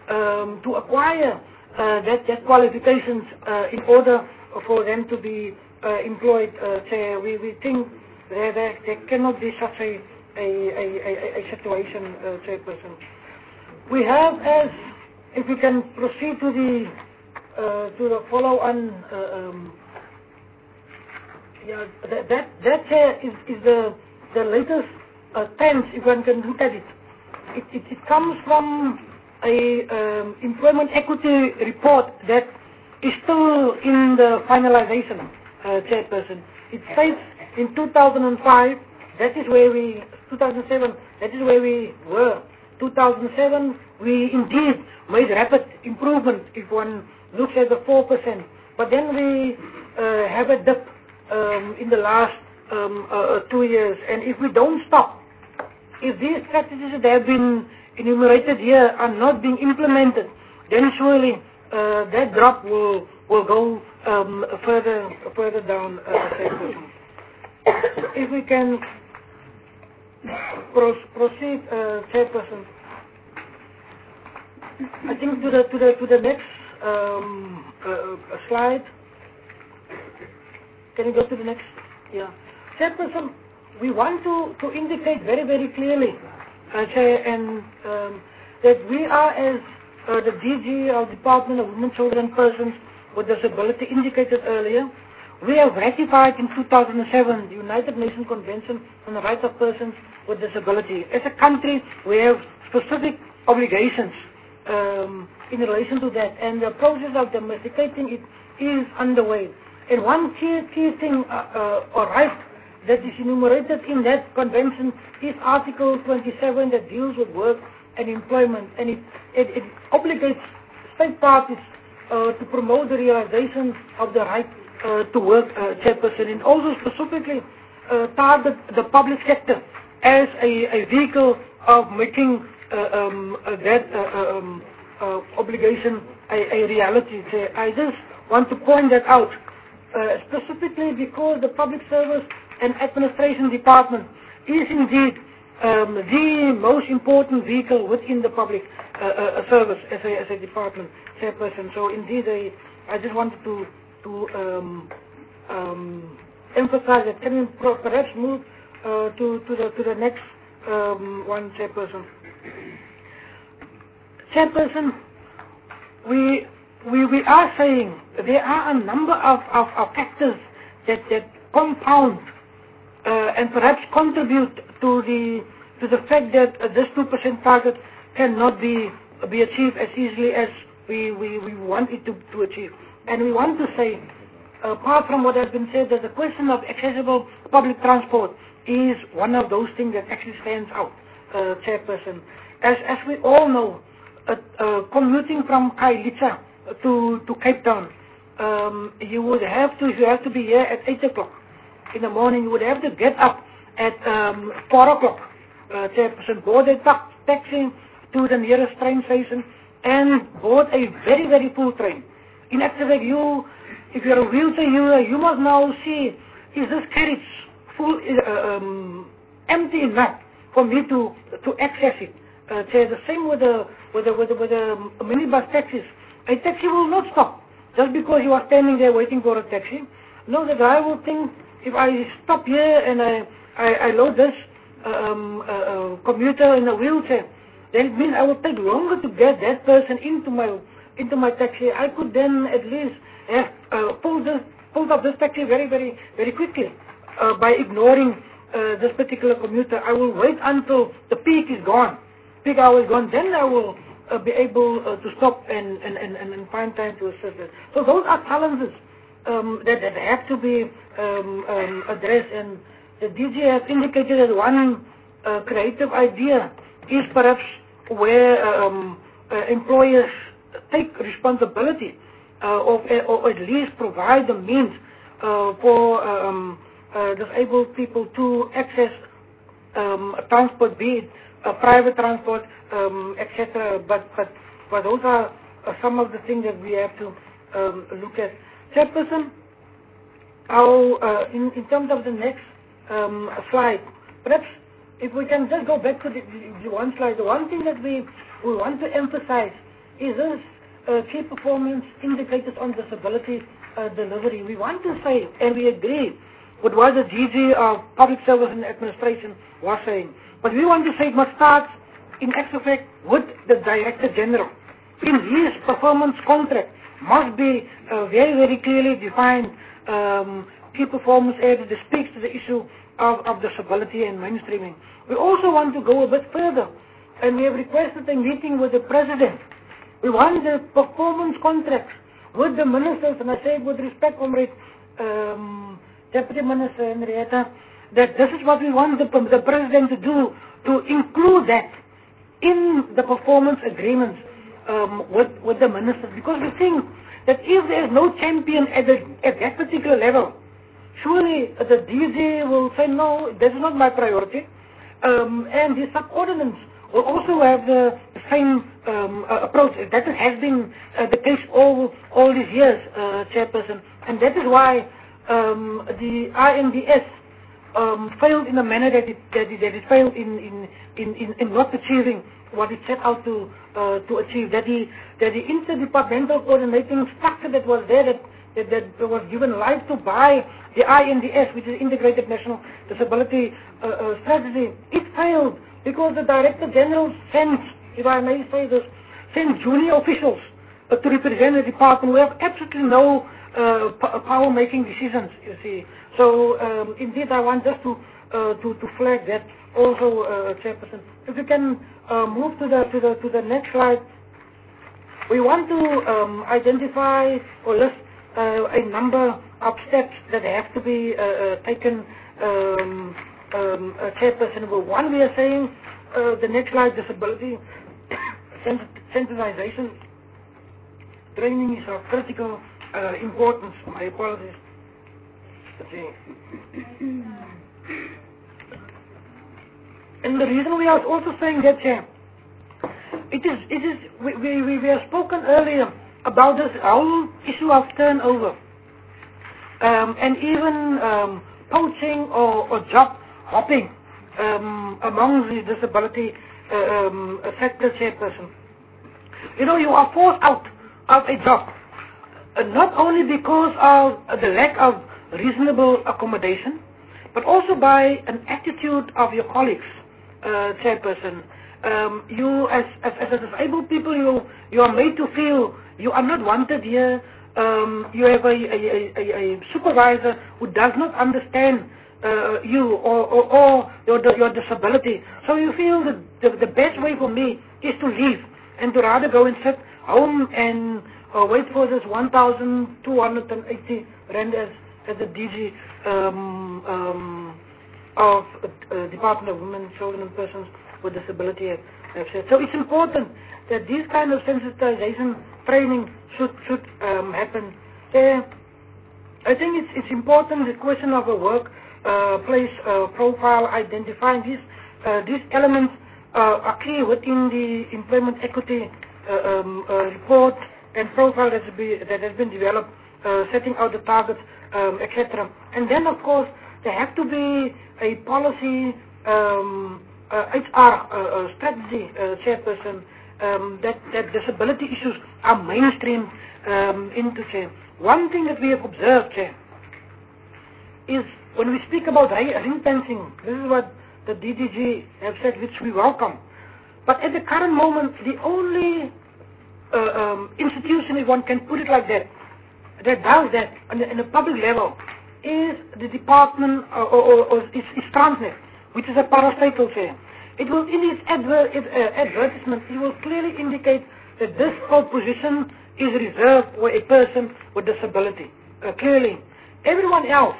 to acquire that qualifications in order for them to be employed, Chair. We think there cannot be such a situation, Chairperson. We have, as if we can proceed to the follow-on, that is the latest tense, if one can look at it. It comes from a employment equity report that is still in the finalization, Chairperson. It states in 2005, 2007, that is where we were. 2007, we indeed made rapid improvement if one looks at the 4%. But then we have a dip in the last 2 years. And if we don't stop, if these strategies that have been enumerated here are not being implemented, then surely that drop will go further down. If we can proceed, Chairperson. I think to the next slide. Can you go to the next? Yeah, Chairperson. We want to indicate very, very clearly, Chair, and that we are, as the DG, our Department of Women, Children and Persons with Disability indicated earlier, we have ratified in 2007 the United Nations Convention on the Rights of Persons with Disability. As a country, we have specific obligations in relation to that, and the process of domesticating it is underway. And one key thing, or right, that is enumerated in that convention is Article 27 that deals with work and employment, and it obligates state parties to promote the realization of the right to work, Chairperson, and also specifically target the public sector as a vehicle of making that obligation a reality. I just want to point that out, specifically because the Public Service and Administration Department is indeed the most important vehicle within the public service as a department, Chairperson. So indeed, I just wanted to emphasize that. Can we perhaps move to the next one, Chairperson? Chairperson, we are saying there are a number of factors that compound and perhaps contribute to the fact that this 2% target cannot be achieved as easily as we want it to achieve. And we want to say, apart from what has been said, that the question of accessible public transport is one of those things that actually stands out, Chairperson. As we all know, commuting from Khayelitsha to Cape Town, you have to be here at 8 o'clock in the morning. You would have to get up at 4 o'clock, Chairperson, board a taxi to the nearest train station and board a very, very full train. In actual fact, if you're a wheelchair user, you must now see, is this carriage full, empty enough for me to access it? The same with the minibus taxis. A taxi will not stop just because you are standing there waiting for a taxi. No, the guy will think, if I stop here and I load this commuter in a wheelchair, then it means I will take longer to get that person into my taxi. I could then at least have pulled up this taxi very, very, very quickly by ignoring this particular commuter. I will wait until the peak is gone. Peak hour is gone, then I will be able to stop and find time to assist it. So those are challenges that have to be addressed, and the DG has indicated that one creative idea is perhaps where employers take responsibility or at least provide the means for disabled people to access transport, be it private transport, etc. But those are some of the things that we have to look at. Chairperson, in terms of the next slide, perhaps if we can just go back to the one slide. The one thing that we want to emphasize is this key performance indicators on disability delivery. We want to say, and we agree with what the DG of Public Service and Administration was saying, but we want to say it must start in actual fact with the Director General. In his performance contract must be very, very clearly defined key performance areas that speaks to the issue of disability and mainstreaming. We also want to go a bit further, and we have requested a meeting with the President. We want the performance contracts with the ministers, and I say it with respect, Comrade Deputy Minister Henrietta, that this is what we want the President to do, to include that in the performance agreements with the ministers, because we think that if there is no champion at that particular level, surely the DG will say, no, this is not my priority, and the subordinates will also have the same approach. That has been the case all these years, Chairperson, and that is why the INDS failed in a manner that it failed in not achieving what it set out to achieve. That the interdepartmental coordinating structure that was there, that was given life to by the INDS, which is Integrated National Disability Strategy, it failed because the Director General sent, if I may say this, sent junior officials to represent the department who have absolutely no power making decisions, you see. So indeed I want just to flag that also, Chairperson. If you can move to the next slide. We want to identify or list a number of steps that have to be taken, Chairperson. One, we are saying the next slide, disability sensitization training is of critical importance. My apologies. And the reason we are also saying that, Chair, we have spoken earlier about this whole issue of turnover, and even poaching or job hopping among the disability sector, Chairperson. You know, you are forced out of a job, not only because of the lack of reasonable accommodation, but also by an attitude of your colleagues, Chairperson. You, as a disabled people, you are made to feel you are not wanted here. You have a supervisor who does not understand you or your disability. So you feel that the best way for me is to leave and to rather go and sit home and wait for this 1,280 rand as the DG of Department of Women, Children and Persons with Disability have said. So it's important that these kind of sensitization training should happen. I think it's important, the question of a workplace profile, identifying these elements are clear within the employment equity report and profile that has been developed, setting out the targets, etc. And then, of course, there have to be a policy HR strategy, Chairperson, that disability issues are mainstream into, Chair. One thing that we have observed, Chair, is when we speak about ring fencing, this is what the DDG have said, which we welcome. But at the current moment, the only institution, if one can put it like that does that on a public level is the department or is Transnet, which is a parastatal, Chair. It will, in its advertisement, it will clearly indicate that this whole position is reserved for a person with disability. Clearly. Everyone else,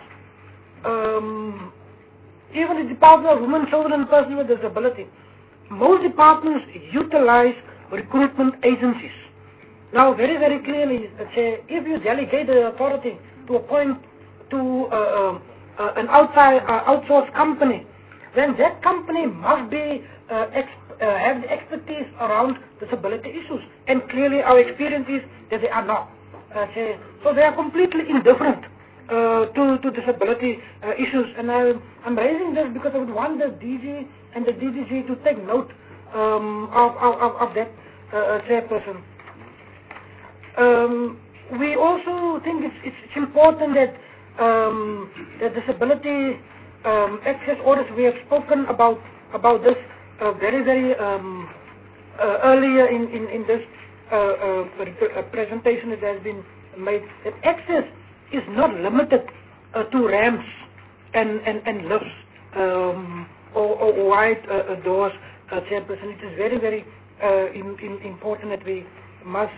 even the Department of Women, Children and Persons with Disability, most departments utilize recruitment agencies. Now, very, very clearly, Chair, if you delegate the authority to appoint to an outsourced company, then that company must be have the expertise around disability issues. And clearly our experience is that they are not. So they are completely indifferent to disability issues. And I'm raising this because I would want the DG and the DDG to take note of that, Chairperson. we also think it's important that the disability access orders, we have spoken about this very earlier in this presentation that has been made, that access is not limited to ramps and lifts or wide doors, Chairperson. It is very important that we must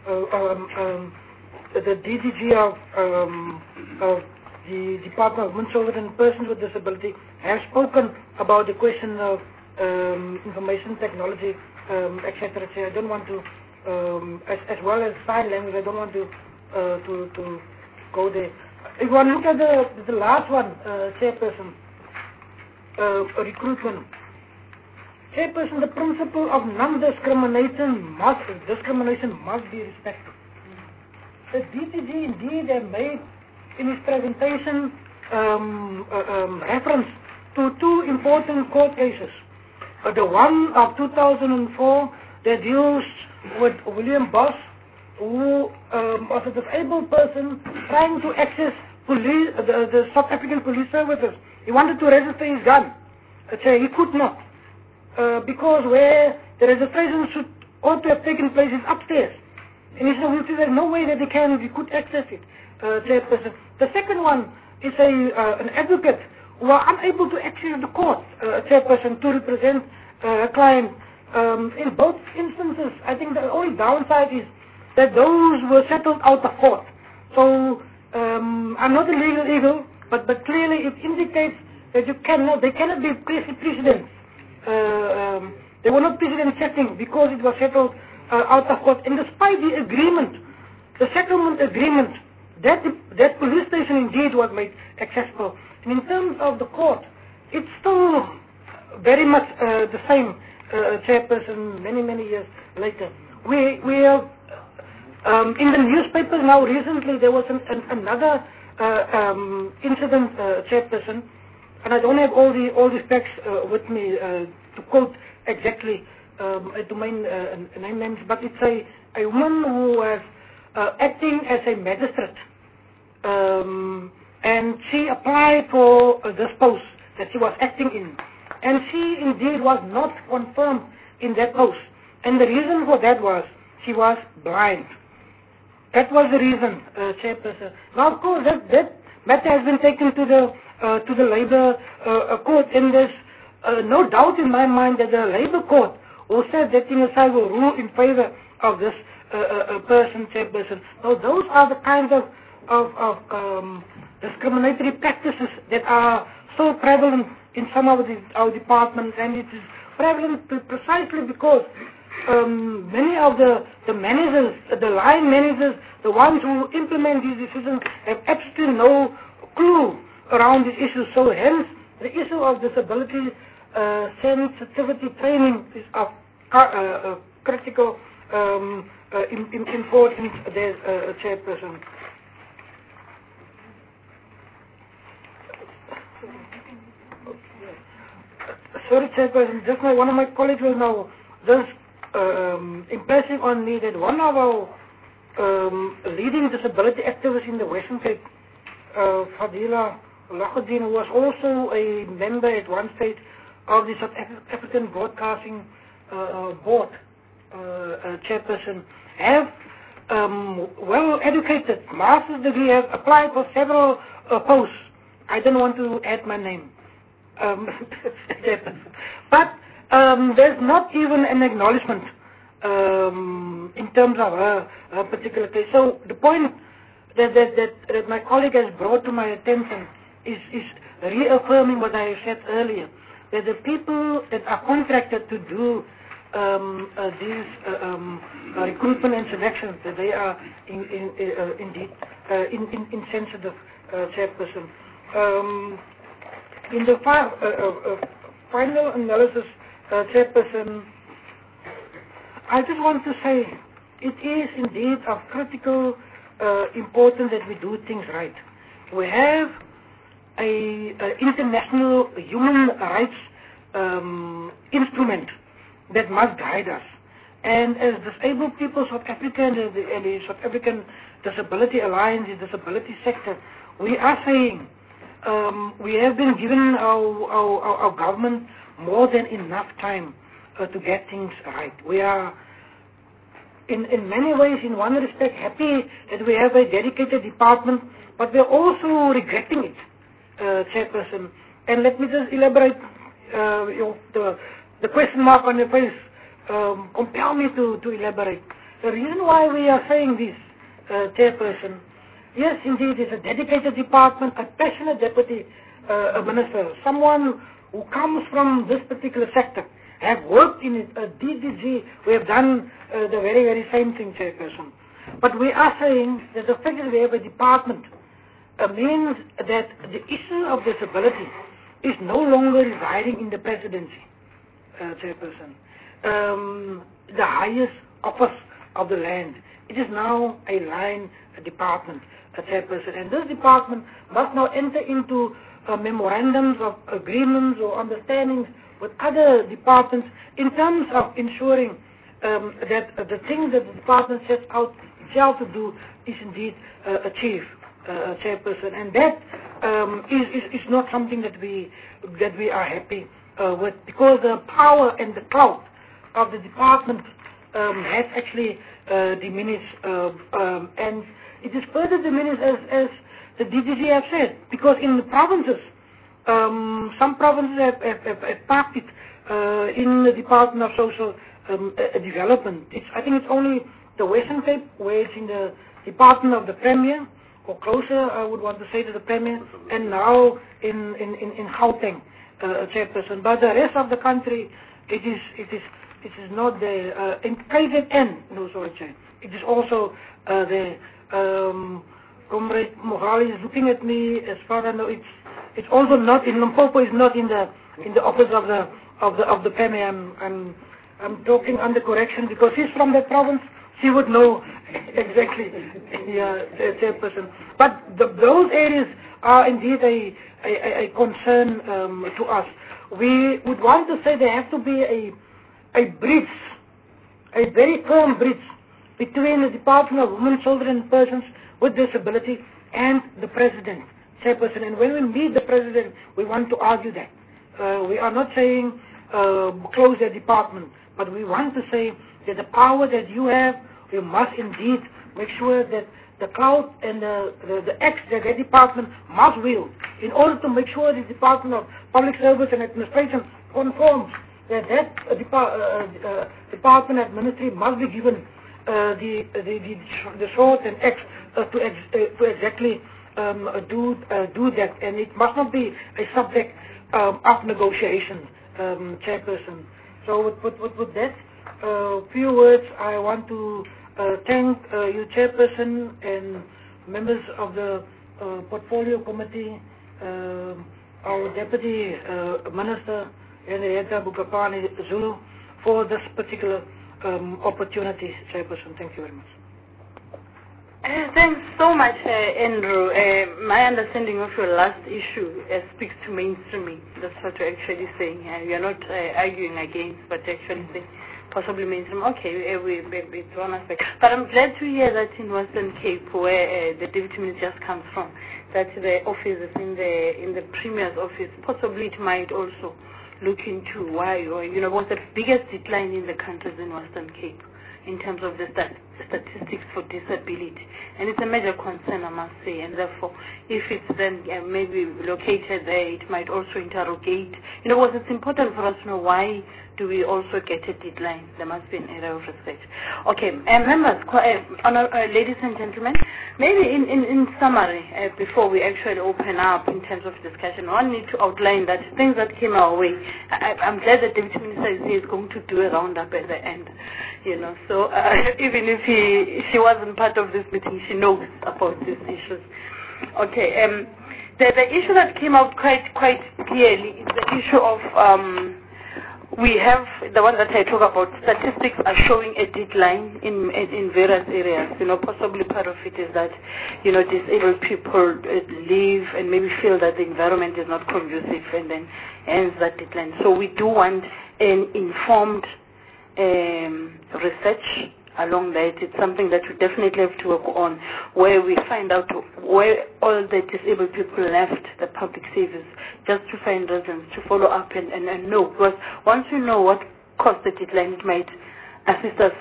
the DGG of the Department of Women, Children and Persons with Disability have spoken about the question of information technology, etc. I don't want to, as well as sign language, I don't want to go there. If you look at the last one, Chairperson, recruitment. Chairperson, the principle of non-discrimination must be respected. The DTG indeed have made in his presentation reference to two important court cases. The one of 2004 that deals with William Boss, who was a disabled person trying to access police, the South African police services. He wanted to register his gun. He could not. Because where the registration ought to have taken place is upstairs. And he said, there's no way that he could access it, Chairperson. The second one is an advocate who are unable to access the court, Chairperson, to represent a client. In both instances, I think the only downside is that those were settled out of court. So, I'm not a legal eagle, but clearly it indicates that they cannot be precedents. They were not precedent setting because it was settled out of court. And despite the agreement, the settlement agreement, that police station indeed was made accessible. And in terms of the court, it's still very much the same, Chairperson, many years later. We have, in the newspapers now recently, there was another incident, Chairperson, and I don't have all the facts with me to quote exactly domain names, but it's a woman who was acting as a magistrate, and she applied for this post that she was acting in, and she indeed was not confirmed in that post, and the reason for that was she was blind. That was the reason, Chairperson. Now, of course, that matter has been taken to the Labour Court, and there's no doubt in my mind that the Labour Court who said that Tingasai will rule in favor of this person, Chairperson. So those are the kinds of discriminatory practices that are so prevalent in some of our departments, and it is prevalent precisely because many of the managers, the line managers, the ones who implement these decisions have absolutely no clue around these issues. So hence, the issue of disability sensitivity training is of critical importance there, Chairperson. Sorry, Chairperson, just now one of my colleagues was now just impressing on me that one of our leading disability activists in the Western Cape, Fadila Lahuddin, who was also a member at one stage of the South African Broadcasting Board, Chairperson, have well-educated, master's degree, have applied for several posts. I don't want to add my name, but there's not even an acknowledgement in terms of her particular case. So the point that my colleague has brought to my attention is reaffirming what I said earlier, that the people that are contracted to do these recruitment and selections, that they are indeed insensitive, Chairperson. In the final analysis, Chairperson, I just want to say it is indeed of critical importance that we do things right. We have a international human rights instrument that must guide us. And as Disabled People South Africa and the South African Disability Alliance, the disability sector, we are saying we have been given our government more than enough time to get things right. We are, in many ways, in one respect, happy that we have a dedicated department, but we are also regretting it, Chairperson. And let me just elaborate. The question mark on your face compel me to elaborate. The reason why we are saying this, Chairperson, yes, indeed, it's a dedicated department, a passionate deputy minister, someone who comes from this particular sector, have worked in it, a DDG, we have done the very, very same thing, Chairperson. But we are saying that the fact that we have a department means that the issue of disability is no longer residing in the presidency, Chairperson. The highest office of the land. It is now a line department, Chairperson. And this department must now enter into memorandums of agreements or understandings with other departments in terms of ensuring that the things that the department sets out itself to do is indeed achieved, Chairperson. And that is not something that we are happy with, because the power and the clout of the department has actually diminished, and it is further diminished as the DDG have said, because in the provinces, some provinces have parked it in the Department of Social Development. I think it's only the Western Cape where it's in the Department of the Premier, or closer, I would want to say, to the Premier, and now in Gauteng, Chairperson. But the rest of the country, it is not there. In KZN, no, sorry, Chair. It is also there. Comrade Mohali is looking at me. As far as I know, it's also not in Limpopo. Is not in the office of the Premier. I'm talking under correction because he's from that province. He would know exactly, yeah, Chairperson. But those areas are indeed a concern to us. We would want to say there has to be a bridge, a very firm bridge between the Department of Women, Children and Persons with Disability and the President, Chairperson. And when we meet the President, we want to argue that. We are not saying close the department, but we want to say that the power that you have, you must indeed make sure that the clout and the acts that the department must wield in order to make sure the Department of Public Service and Administration conforms that department and ministry must be given the sword and axe to exactly do that, and it must not be a subject of negotiation, Chairperson. So with that few words, I want to thank you, Chairperson, and members of the Portfolio Committee, our Deputy Minister, Henrietta Bukapani Zulu, for this particular opportunity, Chairperson. Thank you very much.
Thanks so much, Andrew. My understanding of your last issue speaks to mainstreaming. That's what you're actually saying. You're not arguing against, but actually saying possibly mainstream. Okay, it's one aspect. But I'm glad to hear that in Western Cape, where the Deputy Minister just comes from, that the office is in the Premier's office. Possibly it might also look into why, or what's the biggest decline in the countries in Western Cape in terms of the statistics for disability. And it's a major concern, I must say, and therefore, if it's then maybe located there, it might also interrogate, because it's important for us to know why do we also get a deadline. There must be an area of research. Okay, members, ladies and gentlemen, maybe in summary, before we actually open up in terms of discussion, one need to outline that things that came our way. I'm glad that the Deputy Minister is here, is going to do a roundup at the end. So even if she wasn't part of this meeting, she knows about these issues. Okay, the issue that came out quite clearly is the issue of we have the one that I talk about. Statistics are showing a decline in various areas. Possibly part of it is that disabled people live and maybe feel that the environment is not conducive, and then ends that decline. So we do want an informed
research along that. It's something that we definitely have to work on, where we find out where all the disabled people left the public service, just to find reasons, to follow up and know. Because once we know what caused the decline, it might assist us,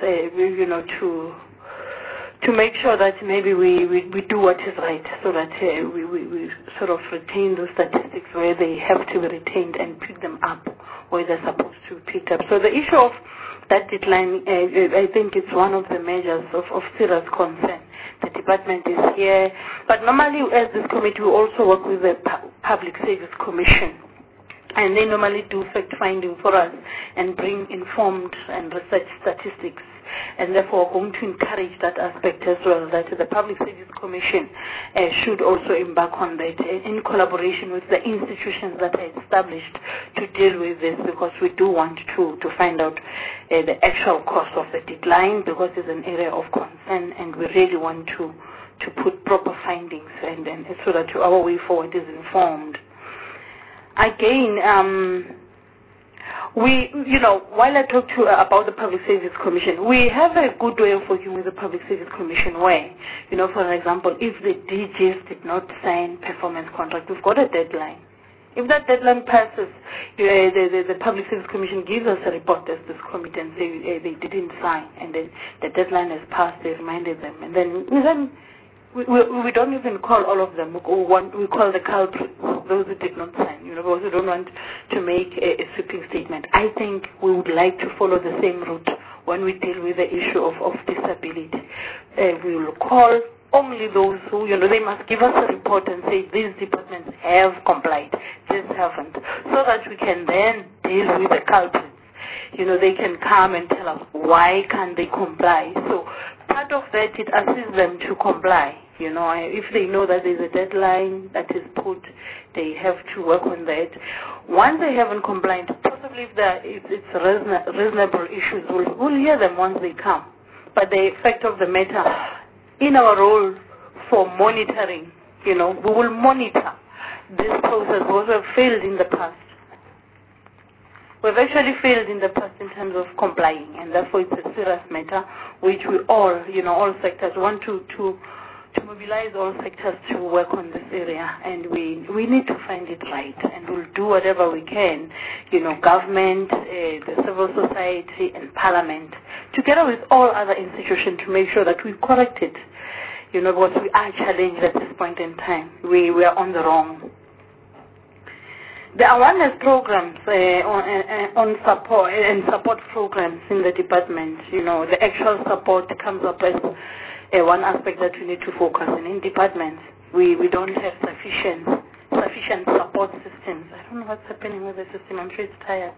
to make sure that maybe we do what is right, so that we sort of retain those statistics where they have to be retained and pick them up where they're supposed to be picked up. So the issue of that decline, I think it's one of the measures of serious concern. The department is here, but normally as this committee we also work with the Public Service Commission, and they normally do fact-finding for us and bring informed and research statistics. And therefore, we're going to encourage that aspect as well, that the Public Service Commission should also embark on that in collaboration with the institutions that are established to deal with this, because we do want to find out the actual cause of the decline, because it's an area of concern, and we really want to put proper findings and so that our way forward is informed. Again, while I talk to about the Public Service Commission, we have a good way of working with the Public Service Commission where, for example, if the DGs did not sign performance contract, we've got a deadline. If that deadline passes, the Public Service Commission gives us a report as this committee and say they didn't sign, and then the deadline has passed, they reminded them, and then we don't even call all of them. We call the culprits, those who did not sign, because we don't want to make a sweeping statement. I think we would like to follow the same route when we deal with the issue of disability. We will call only those who, they must give us a report and say these departments have complied, these haven't, so that we can then deal with the culprits. They can come and tell us why can't they comply. So part of that, it assists them to comply. If they know that there's a deadline that is put, they have to work on that. Once they haven't complied, possibly if it's reasonable issues, we'll hear them once they come. But the fact of the matter, in our role for monitoring, we will monitor this process, because we've failed in the past. We've actually failed in the past in terms of complying, and therefore it's a serious matter which we all, all sectors want to mobilize all sectors to work on this area, and we need to find it right, and we'll do whatever we can, government, the civil society, and parliament, together with all other institutions, to make sure that we correct it, because we are challenged at this point in time. We are on the wrong. The awareness programs on support and support programs in the department, the actual support comes up as one aspect that we need to focus on. In departments, we don't have sufficient support systems. I don't know what's happening with the system. I'm sure it's tired.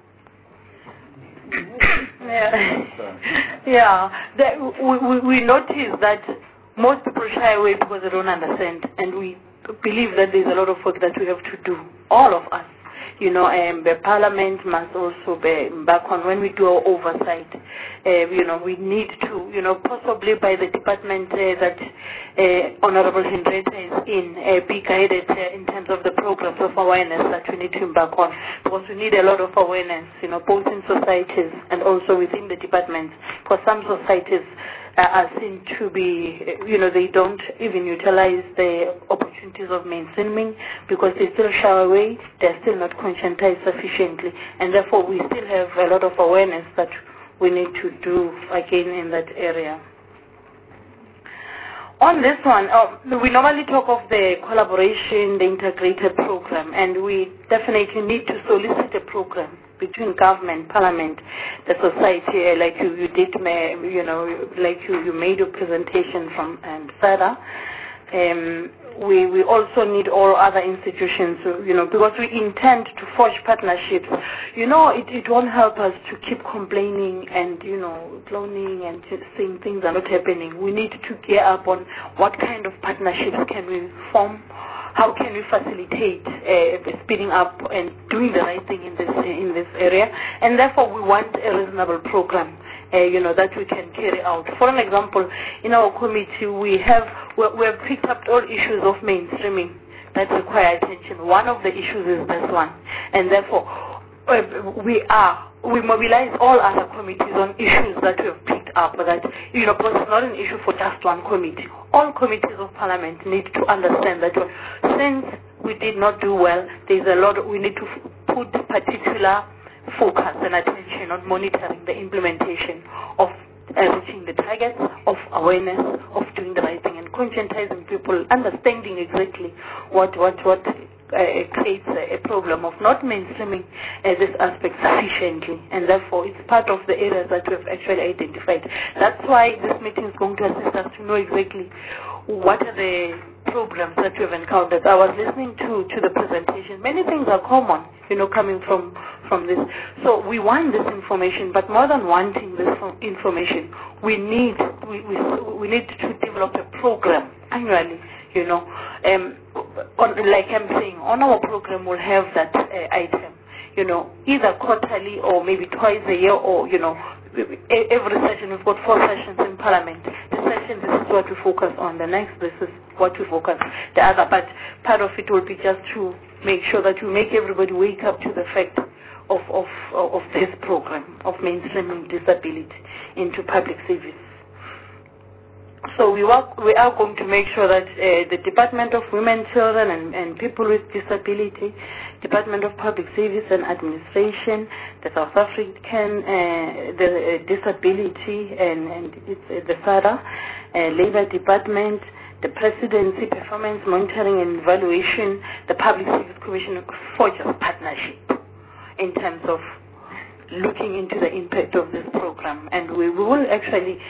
We notice that most people shy away because they don't understand, and we believe that there's a lot of work that we have to do, all of us. The parliament must also be back on when we do our oversight. We need to, possibly by the department that Honorable Henrietta is in, be guided in terms of the programs of awareness that we need to embark on, because we need a lot of awareness, both in societies and also within the departments. For some societies are seen to be, they don't even utilize the opportunities of mainstreaming because they still shy away, they're still not conscientized sufficiently, and therefore we still have a lot of awareness that we need to do again in that area. On this one, we normally talk of the collaboration, the integrated program, and we definitely need to solicit a program between government, parliament, the society, like you did, like you made your presentation from SADA. We also need all other institutions, because we intend to forge partnerships. It won't help us to keep complaining and, cloning and saying things are not happening. We need to gear up on what kind of partnerships can we form, how can we facilitate speeding up and doing the right thing in this area, and therefore we want a reasonable program that we can carry out. For an example, in our committee we have picked up all issues of mainstreaming that require attention. One of the issues is this one, and therefore we mobilize all other committees on issues that we have picked
up that, because it's not an issue for just one committee. All committees of Parliament need to understand that since we did not do well, there's a lot, we need to put particular focus and attention on monitoring the implementation of reaching the targets of awareness, of doing the right thing, and conscientizing people, understanding exactly what creates a problem of not mainstreaming this aspect sufficiently, and therefore it's part of the areas that we've actually identified. That's why this meeting is going to assist us to know exactly what are the problems that we've encountered. I was listening to the presentation. Many things are common, coming from this. So we want this information, but more than wanting this information, we need to develop a program annually. Like I'm saying, on our program we'll have that item. Either quarterly or maybe twice a year, or every session. We've got 4 sessions in Parliament. This session, this is what we focus on. The next, this is what we focus on. The other, but part of it will be just to make sure that we make everybody wake up to the fact of this program of mainstreaming disability into public service. So we are going to make sure that the Department of Women, Children and People with Disability, Department of Public Service and Administration, the South African the Disability and the SARA, Labour Department, the Presidency, Performance Monitoring and Evaluation, the Public Service Commission forge a partnership in terms of looking into the impact of this program. And we will actually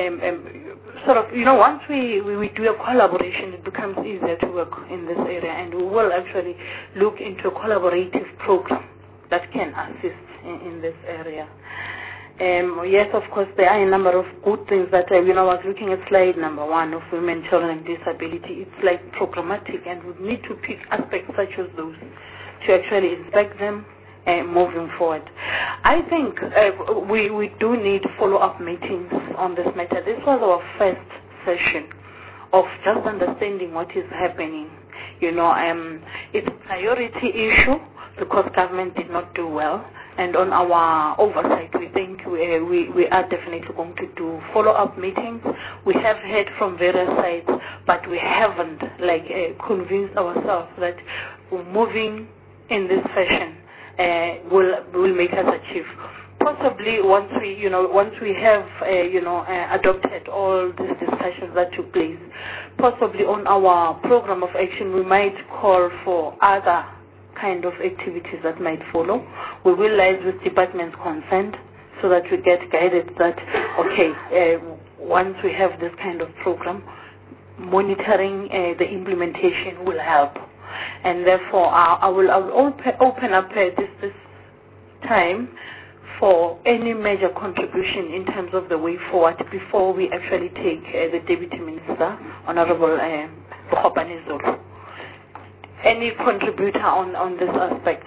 once we do a collaboration, it becomes easier to work in this area, and we will actually look into a collaborative program that can assist in this area. Yes, of course, there are a number of good things that, I was looking at slide number 1 of Women, Children and Disability. It's like programmatic, and we need to pick aspects such as those to actually inspect them moving forward. I think we do need follow-up meetings on this matter. This was our first session of just understanding what is happening. It's a priority issue because government did not do well, and on our oversight, we think we are definitely going to do follow-up meetings. We have heard from various sides, but we haven't convinced ourselves that moving in this fashion will make us achieve. Possibly once we have adopted all these discussions that took place, possibly on our program of action we might call for other kind of activities that might follow. We will liaise with departments concerned so that we get guided that once we have this kind of program, monitoring the implementation will help. And therefore, I will open up this time for any major contribution in terms of the way forward before we actually take the Deputy Minister, Honorable Bokgopane Zulu. Any contributor on this aspect?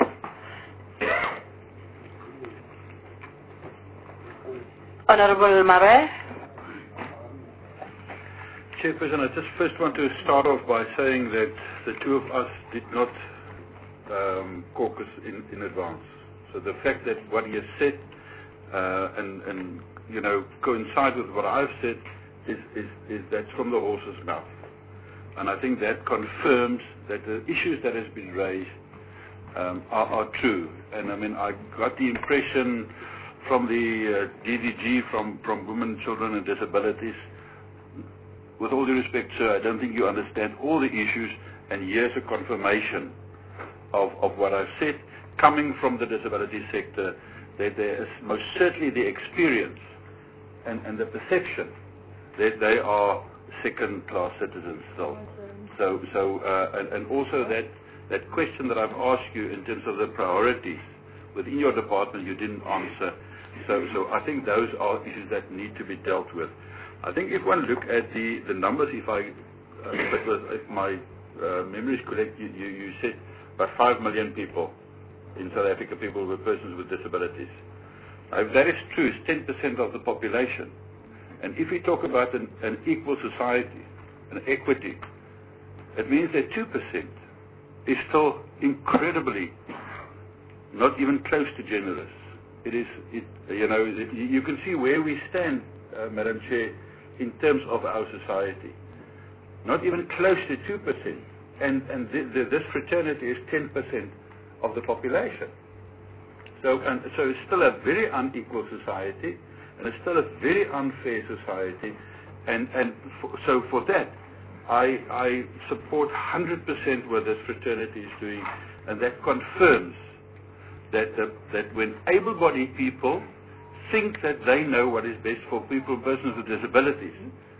Honorable Mare?
Chairperson, I just first want to start off by saying that the two of us did not caucus in advance. So the fact that what he has said and coincide with what I've said is that's from the horse's mouth. And I think that confirms that the issues that has been raised are true. And I got the impression from the DDG, from Women, Children and Disabilities, with all due respect, sir, I don't think you understand all the issues, and here's a confirmation of what I've said, coming from the disability sector, that there is most certainly the experience and the perception that they are second-class citizens still. And also that question that I've asked you in terms of the priorities within your department, you didn't answer. So I think those are issues that need to be dealt with. I think if one look at the numbers, if my memory is correct, you said about 5 million people in South Africa, people with persons with disabilities. If that is true, it's 10% of the population. And if we talk about an equal society, an equity, it means that 2% is still incredibly, not even close to generous. You can see where we stand Madam Chair, in terms of our society. Not even close to 2%. And this fraternity is 10% of the population. So it's still a very unequal society, and it's still a very unfair society. So for that, I support 100% what this fraternity is doing, and that confirms that when able-bodied people think that they know what is best for persons with disabilities,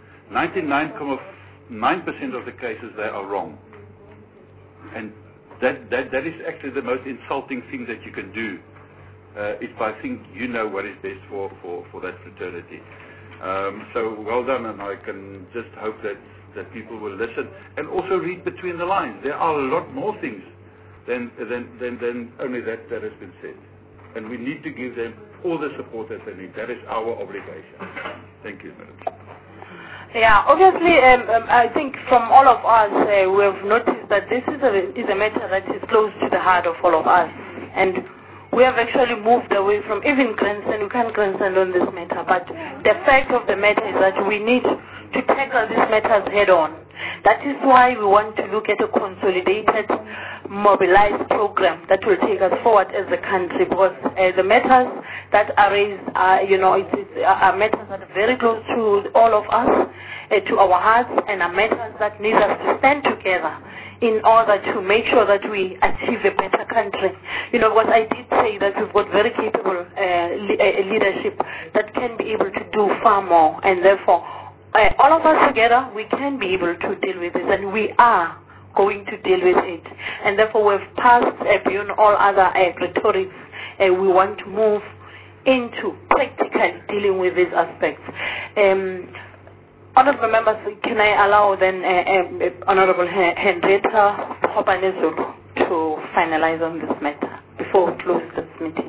99.9% of the cases they are wrong. And that is actually the most insulting thing that you can do, if I think you know what is best for that fraternity. So well done, and I can just hope that people will listen and also read between the lines. There are a lot more things than only that has been said. And we need to give them all the support that they need. That is our obligation. Thank you, Madam Chair.
Yeah, obviously, I think from all of us, we have noticed that this is a matter that is close to the heart of all of us. And we have actually moved away from even grandstand. We can't grandstand on this matter. But the fact of the matter is that we need to tackle these matters head on. That is why we want to look at a consolidated, mobilized program that will take us forward as a country, because the matters that are raised are matters that are very close to all of us, to our hearts, and are matters that need us to stand together in order to make sure that we achieve a better country. What I did say that we've got very capable leadership that can be able to do far more, and therefore all of us together, we can be able to deal with it, and we are going to deal with it. And therefore, we've passed beyond all other rhetorics. We want to move into practically dealing with these aspects. Honorable members, can I allow then Honorable Henrietta Hobanezulu to finalize on this matter before we close this meeting?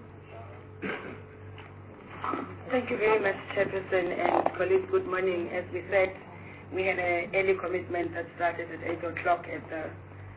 Thank you very much, Chairperson and colleagues. Good morning. As we said, we had an early commitment that started at 8 o'clock at the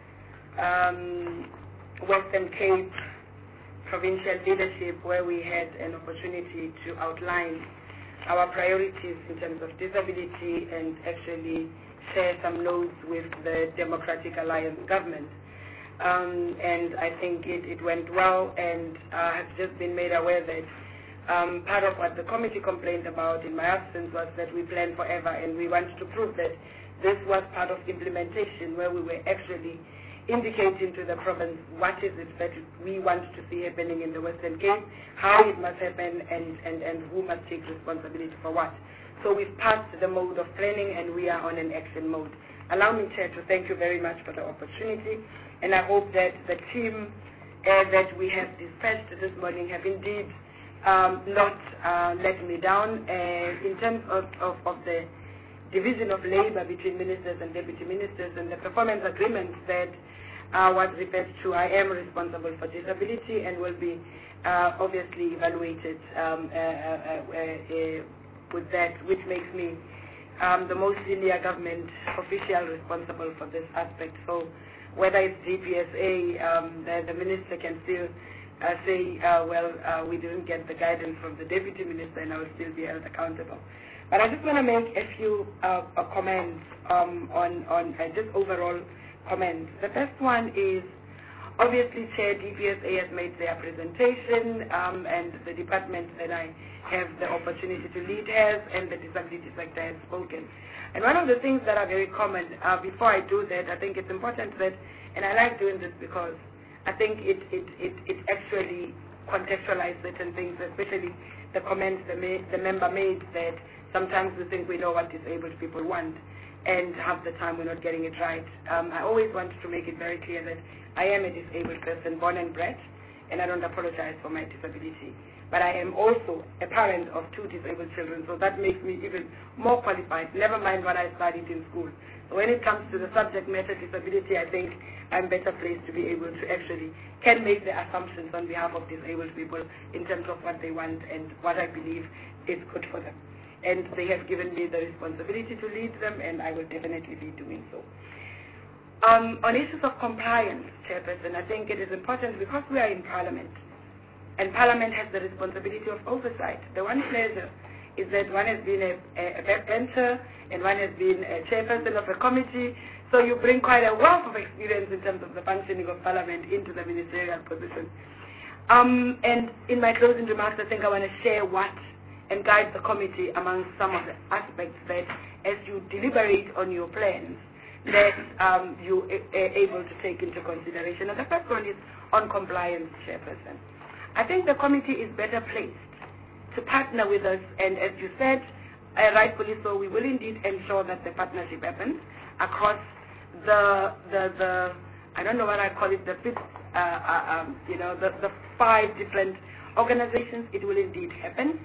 Western Cape provincial leadership, where we had an opportunity to outline our priorities in terms of disability and actually share some notes with the Democratic Alliance government. And I think it went well, and I have just been made aware that part of what the committee complained about in my absence was that we plan forever, and we want to prove that this was part of implementation, where we were actually indicating to the province what is it that we want to see happening in the Western Cape, how it must happen, and who must take responsibility for what. So we've passed the mode of planning, and we are on an action mode. Allow me, Chair, to thank you very much for the opportunity, and I hope that the team that we have dispatched this morning have indeed not let me down. In terms of the division of labor between ministers and deputy ministers and the performance agreements that was referred to, I am responsible for disability and will be obviously evaluated with that, which makes me the most senior government official responsible for this aspect. So whether it's DPSA, the minister can still say, we didn't get the guidance from the deputy minister, and I will still be held accountable. But I just want to make a few comments on just overall comments. The first one is, obviously, Chair, DPSA has made their presentation, and the department that I have the opportunity to lead has, and the disability sector has spoken. And one of the things that are very common, before I do that, I think it's important that, and I like doing this because I think it actually contextualizes certain things, especially the comments the member made that sometimes we think we know what disabled people want, and half the time we're not getting it right. I always want to make it very clear that I am a disabled person, born and bred, and I don't apologize for my disability. But I am also a parent of 2 disabled children, so that makes me even more qualified, never mind what I studied in school. So when it comes to the subject matter disability, I think I'm better placed to be able to actually can make the assumptions on behalf of disabled people in terms of what they want and what I believe is good for them. And they have given me the responsibility to lead them, and I will definitely be doing so. On issues of compliance, Chairperson, I think it is important because we are in Parliament, and Parliament has the responsibility of oversight. The one pleasure
is that one has been a backbencher and one has been a chairperson of a committee. So you bring quite a wealth of experience in terms of the functioning of Parliament into the ministerial position. And in my closing remarks, I think I want to share what and guide the committee among some of the aspects that, as you deliberate on your plans, that you are able to take into consideration. And the first one is on compliance, Chairperson. I think the committee is better placed to partner with us, and as you said, rightfully so, we will indeed ensure that the partnership happens across the I don't know what I call it, the fifth, the 5 different organizations. It will indeed happen.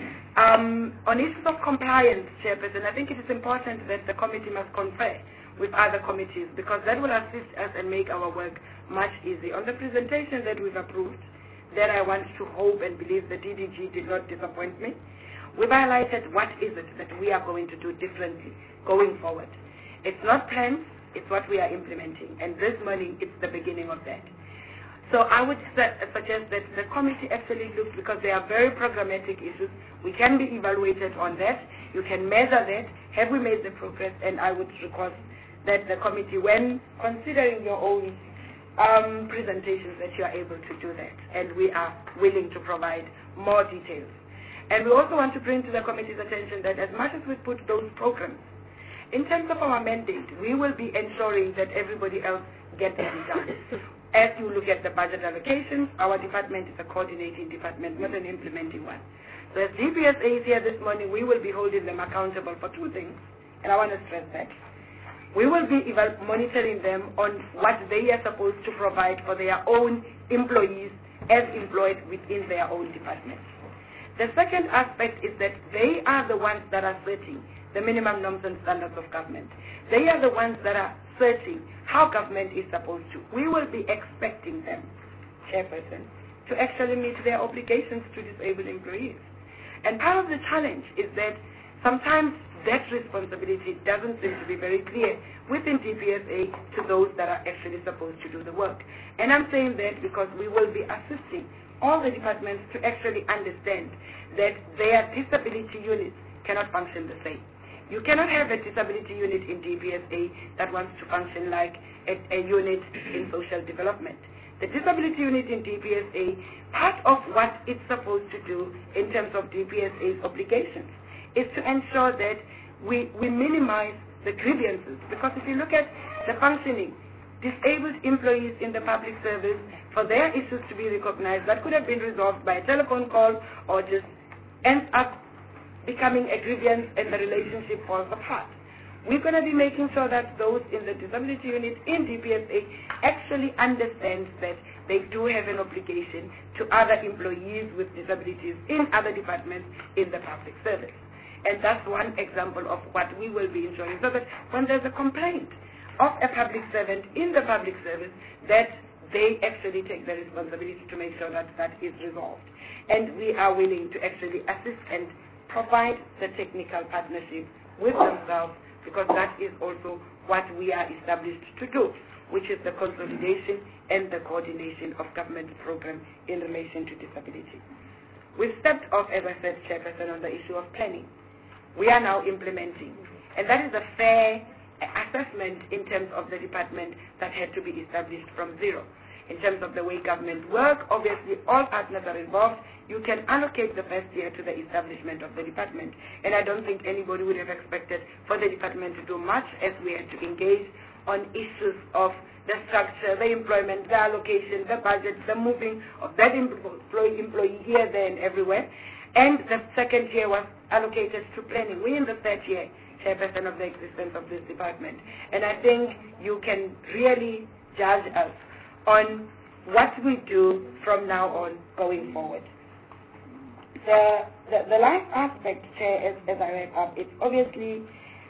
On issues of compliance, Chairperson, I think it is important that the committee must confer with other committees, because that will assist us and make our work much easier. On the presentation that we've approved, that I want to hope and believe the DDG did not disappoint me, we've highlighted what is it that we are going to do differently going forward. It's not plans, it's what we are implementing, and this morning it's the beginning of that. So I would suggest that the committee actually looks, because they are very programmatic issues, we can be evaluated on that, you can measure that, have we made the progress, and I would request that the committee, when considering your own presentations, that you are able to do that, and we are willing to provide more details. And we also want to bring to the committee's attention that as much as we put those programs, in terms of our mandate, we will be ensuring that everybody else gets it done. As you look at the budget allocations, our department is a coordinating department, not an implementing one. So as DPSA is here this morning, we will be holding them accountable for 2 things, and I want to stress that. We will be monitoring them on what they are supposed to provide for their own employees as employed within their own department. The second aspect is that they are the ones that are setting the minimum norms and standards of government. They are the ones that are setting how government is supposed to. We will be expecting them, Chairperson, to actually meet their obligations to disabled employees. And part of the challenge is that sometimes that responsibility doesn't seem to be very clear within DPSA to those that are actually supposed to do the work. And I'm saying that because we will be assisting all the departments to actually understand that their disability units cannot function the same. You cannot have a disability unit in DPSA that wants to function like a unit in social development. The disability unit in DPSA, part of what it's supposed to do in terms of DPSA's obligations is to ensure that we minimize the grievances. Because if you look at the functioning, disabled employees in the public service, for their issues to be recognized, that could have been resolved by a telephone call or just ends up becoming a grievance and the relationship falls apart. We're going to be making sure that those in the disability unit in DPSA actually understand that they do have an obligation to other employees with disabilities in other departments in the public service. And that's one example of what we will be ensuring, so that when there's a complaint of a public servant in the public service, that they actually take the responsibility to make sure that that is resolved. And we are willing to actually assist and provide the technical partnership with themselves, because that is also what we are established to do, which is the consolidation and the coordination of government programs in relation to disability. We've stepped off, as I said, Chairperson, on the issue of planning. We are now implementing, and that is a fair assessment in terms of the department that had to be established from zero. In terms of the way government work, obviously all partners are involved. You can allocate the first year to the establishment of the department, and I don't think anybody would have expected for the department to do much, as we had to engage on issues of the structure, the employment, the allocation, the budget, the moving of that employee here, there, and everywhere. And the second year was allocated to planning. We're in the third year, Chairperson, of the existence of this department. And I think you can really judge us on what we do from now on going forward. The last aspect, Chair, as I wrap up, it's obviously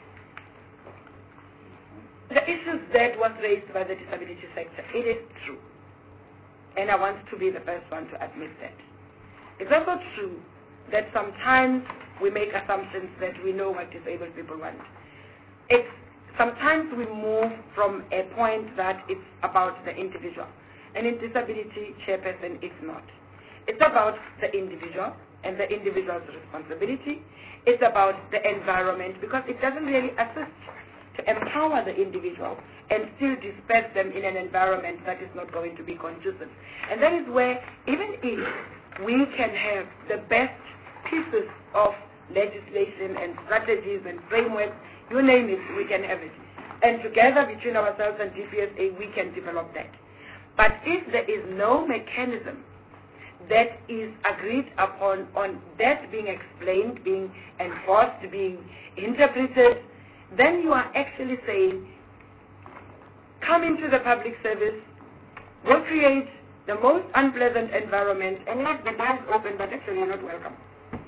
the issues that was raised by the disability sector. It is true. And I want to be the first one to admit that. It's also true that sometimes we make assumptions that we know what disabled people want. Sometimes we move from a point that it's about the individual. And in disability, Chairperson, it's not. It's about the individual, and the individual's responsibility. It's about the environment, because it doesn't really assist to empower the individual and still disperse them in an environment that is not going to be conducive. And that is where, even if we can have the best pieces of legislation and strategies and frameworks, you name it, we can have it. And together between ourselves and DPSA, we can develop that. But if there is no mechanism that is agreed upon on that being explained, being enforced, being interpreted, then you are actually saying, come into the public service, go create the most unpleasant environment, and let the doors open, but actually you're not welcome.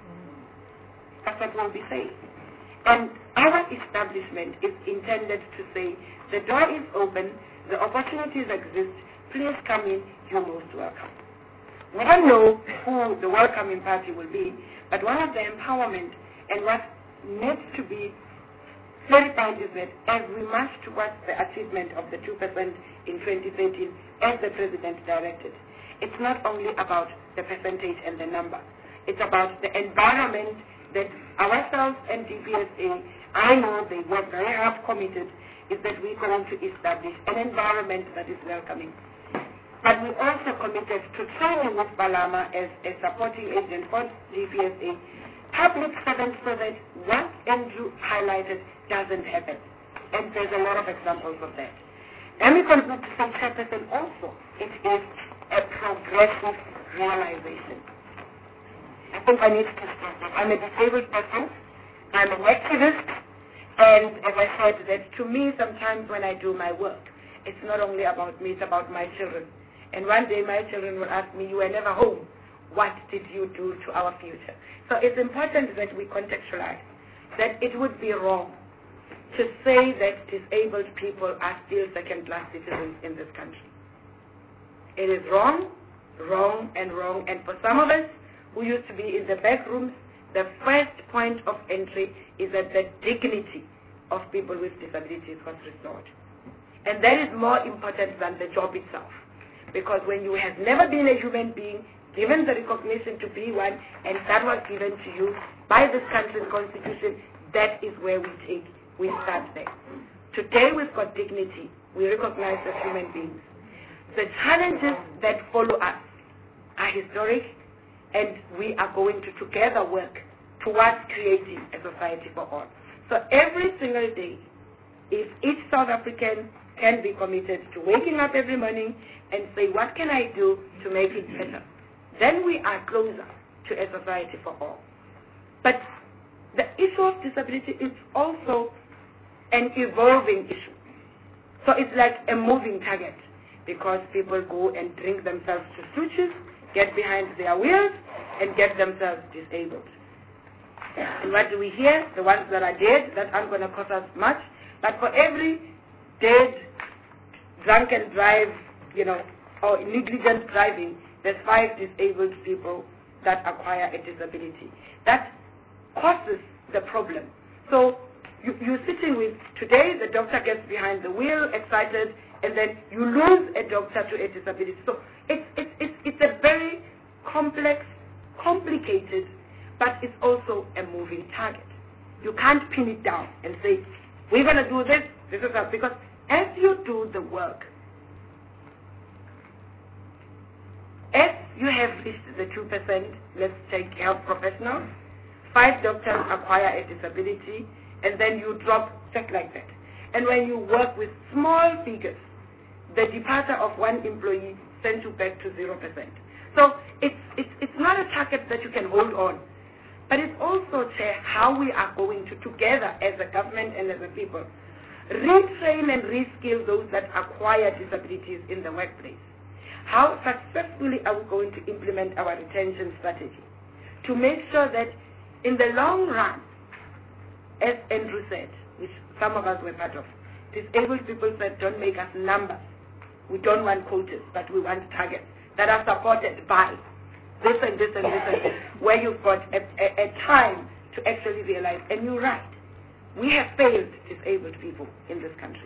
That's what we'll be saying. And our establishment is intended to say, the door is open, the opportunities exist, please come in, you're most welcome. We don't know who the welcoming party will be, but one of the empowerment and what needs to be clarified is that as we march towards the achievement of the 2% in 2013, as the President directed, it's not only about the percentage and the number. It's about the environment that ourselves and DPSA, I know they were very hard committed, is that we're going to establish an environment that is welcoming. But we also committed to training with Balama as a supporting agent for DPSA, public servants, so that what Andrew highlighted doesn't happen. And there's a lot of examples of that. Let me conclude to say, Chairperson, also, it is a progressive realization. I think I need to stress that. I'm a disabled person, I'm an activist, and as I said, that to me, sometimes when I do my work, it's not only about me, it's about my children. And one day my children will ask me, you were never home. What did you do to our future? So it's important that we contextualize that it would be wrong to say that disabled people are still second-class citizens in this country. It is wrong, wrong, and wrong. And for some of us who used to be in the back rooms, the first point of entry is that the dignity of people with disabilities was restored. And that is more important than the job itself. Because when you have never been a human being, given the recognition to be one, and that was given to you by this country's constitution, that is where we start there. Today we've got dignity. We recognize as human beings. The challenges that follow us are historic, and we are going to together work towards creating a society for all. So every single day, if each South African can be committed to waking up every morning and say, what can I do to make it better? Then we are closer to a society for all. But the issue of disability is also an evolving issue. So it's like a moving target, because people go and drink themselves to stooges, get behind their wheels, and get themselves disabled. And what do we hear? The ones that are dead, that aren't going to cost us much. But for every dead, drunken drive, or negligent driving, there's 5 disabled people that acquire a disability. That causes the problem. So you're sitting with, today the doctor gets behind the wheel, excited, and then you lose a doctor to a disability. So it's a very complex, complicated, but it's also a moving target. You can't pin it down and say, we're going to do this is that, because as you do the work, as you have reached the 2%, let's take health professionals, 5 doctors acquire a disability, and then you drop just like that. And when you work with small figures, the departure of one employee sends you back to 0%. So it's not a target that you can hold on, but it's also how we are going to, together as a government and as a people, retrain and reskill those that acquire disabilities in the workplace. How successfully are we going to implement our retention strategy to make sure that in the long run, as Andrew said, which some of us were part of, disabled people said, don't make us numbers. We don't want quotas, but we want targets that are supported by this and this and this and this, where you've got a time to actually realize. And you're right. We have failed disabled people in this country.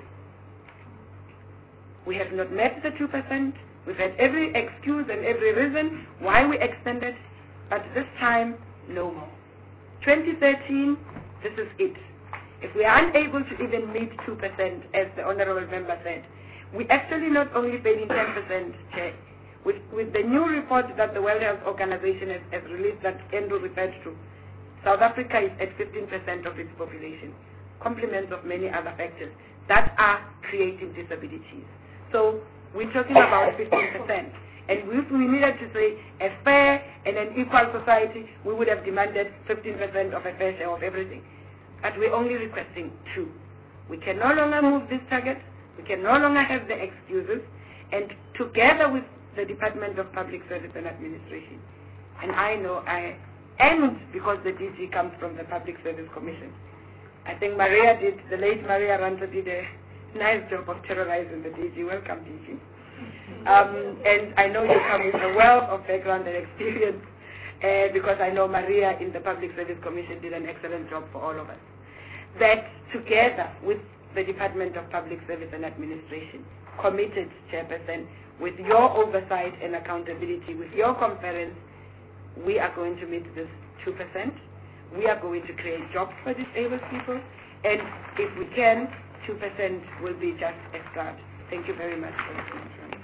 We have not met the 2%. We've had every excuse and every reason why we extended, But this time, no more. 2013, this is it. If we are unable to even meet 2%, as the Honorable Member said, we actually not only failing 10%, Chair. With the new report that the World Health Organization has released that Andrew referred to, South Africa is at 15% of its population, complements of many other factors that are creating disabilities. So we're talking about 15%. And if we needed to say a fair and an equal society, we would have demanded 15% of a fair share of everything. But we're only requesting 2. We can no longer move this target. We can no longer have the excuses. And together with the Department of Public Service and Administration, and and because the DG comes from the Public Service Commission, I think the late Maria Ranta did a nice job of terrorizing the DG. Welcome, DG. And I know you come with a wealth of background and experience, because I know Maria in the Public Service Commission did an excellent job for all of us. That together with the Department of Public Service and Administration, committed, Chairperson, with your oversight and accountability, with your conference, we are going to meet this 2%. We are going to create jobs for disabled people, and if we can, 2% will be just a start. Thank you very much for listening.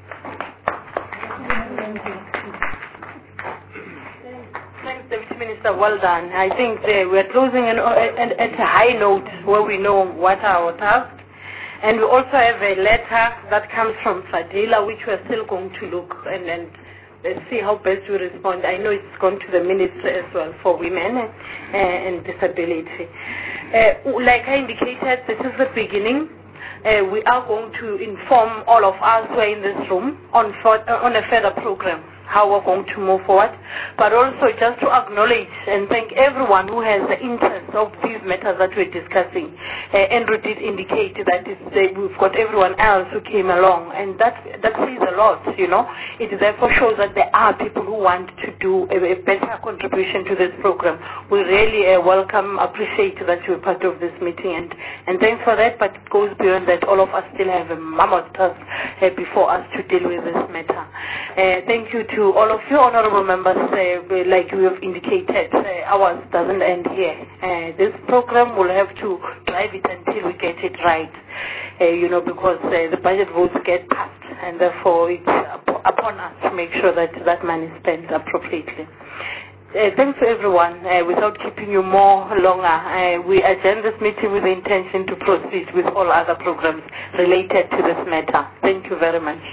Thanks, Deputy Minister. Well done. I think we're closing at a high note where we know what are our tasks. And we also have a letter that comes from Fadila, which we're still going to look and see how best we respond. I know it's gone to the Minister as well for women and disability. Like I indicated, this is the beginning. We are going to inform all of us who are in this room on a further program, how we're going to move forward, but also just to acknowledge and thank everyone who has the interest of these matters that we're discussing. Andrew did indicate that we've got everyone else who came along, and that says a lot, you know. It therefore shows that there are people who want to do a better contribution to this program. We really appreciate that you're part of this meeting, and thanks for that, but it goes beyond that. All of us still have a mammoth task before us to deal with this matter. Thank you to all of you honorable members. Like we have indicated, ours doesn't end here. This program will have to drive it until we get it right, because the budget votes get passed, and therefore it's upon us to make sure that that money is spent appropriately. Thanks to everyone. Without keeping you more longer, we adjourn this meeting with the intention to proceed with all other programs related to this matter. Thank you very much.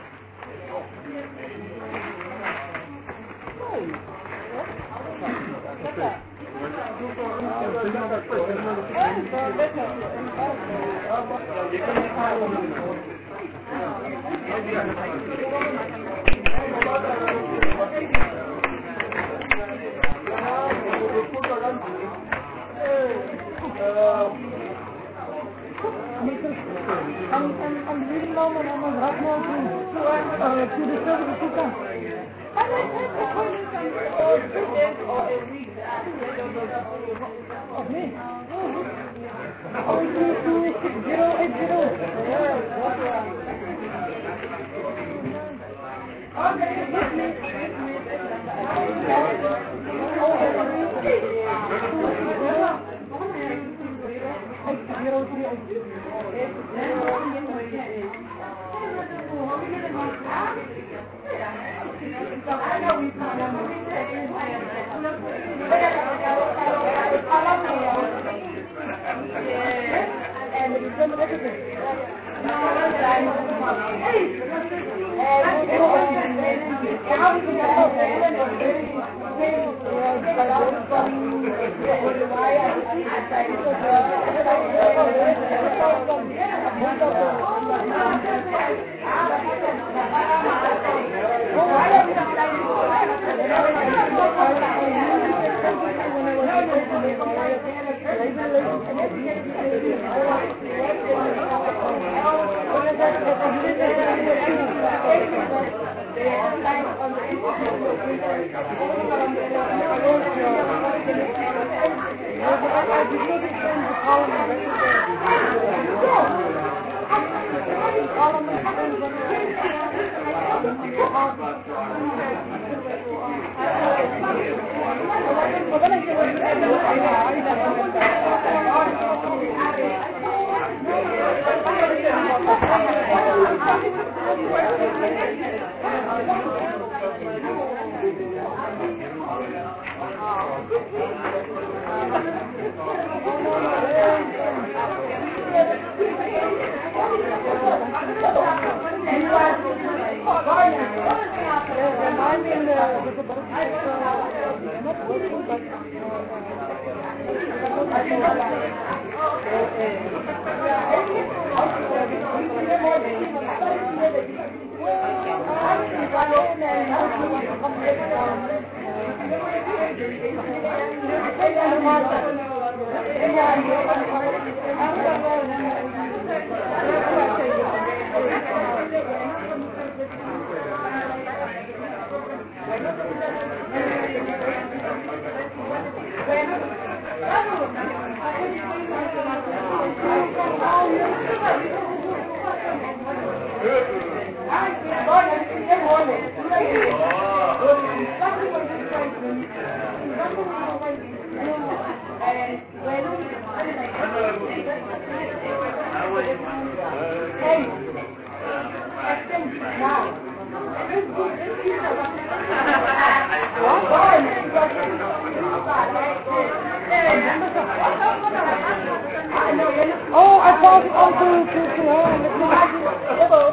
I'm reading now and I'm right now to the service to come. Of me? Oh, 好。 Oh, I passed on to her.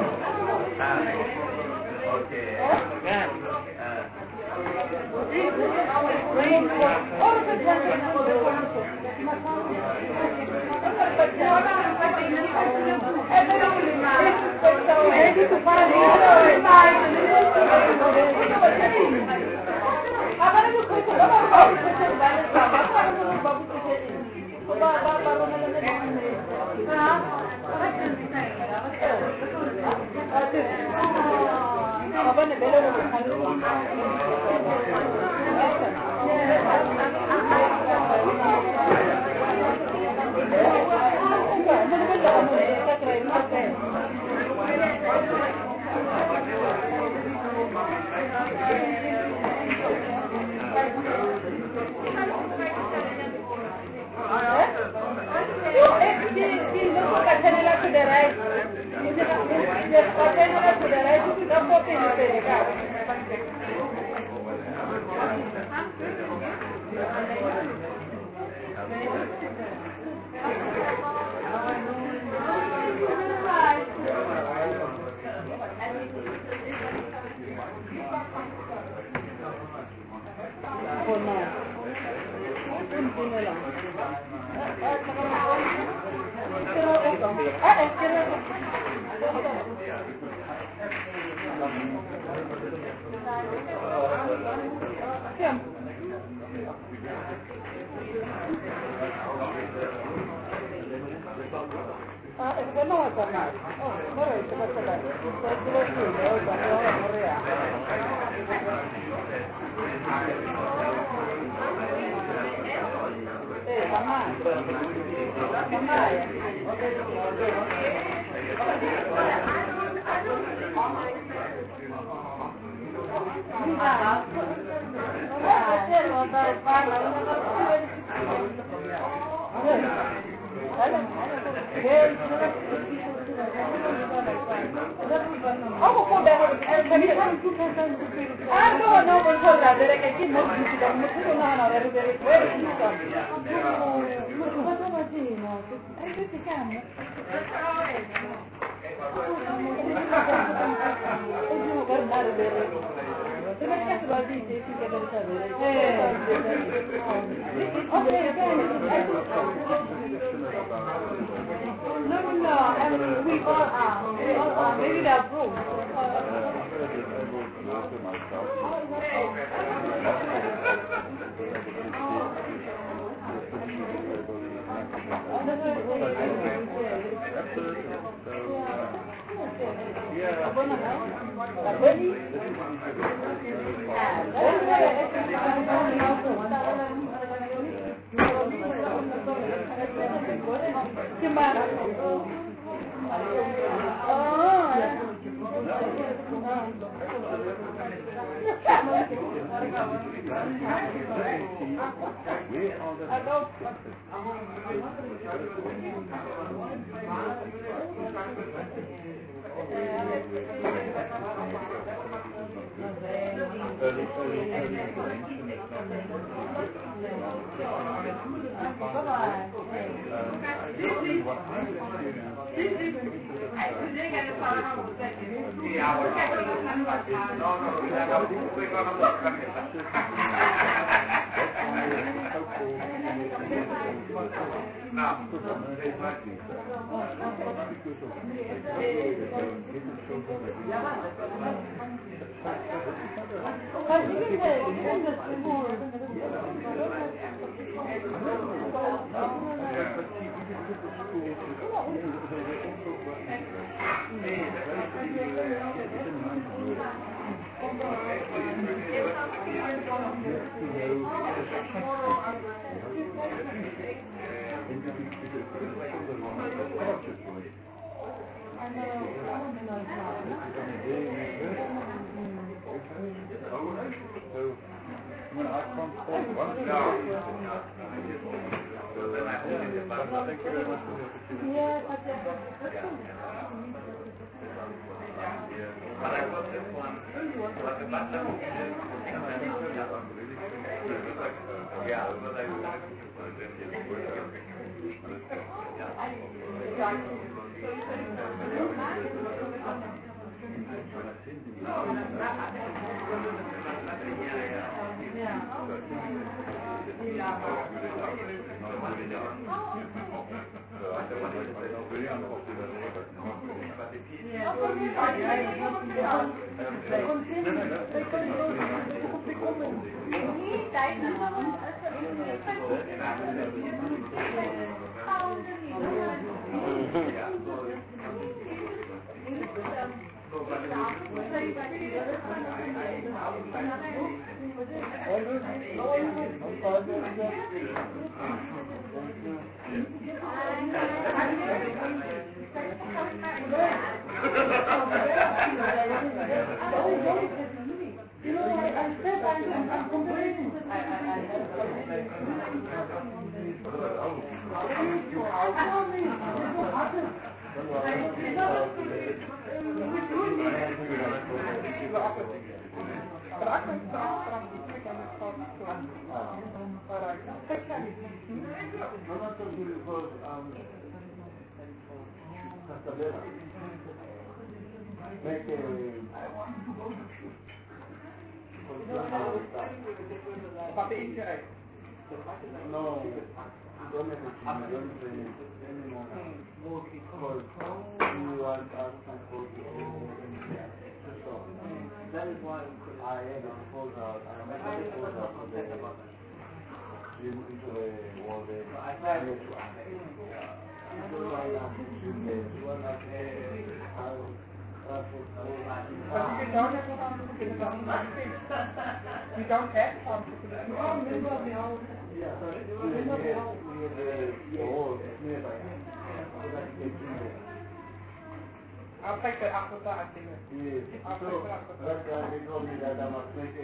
I'll take the after I think.
Yes. So, like they told me that I must make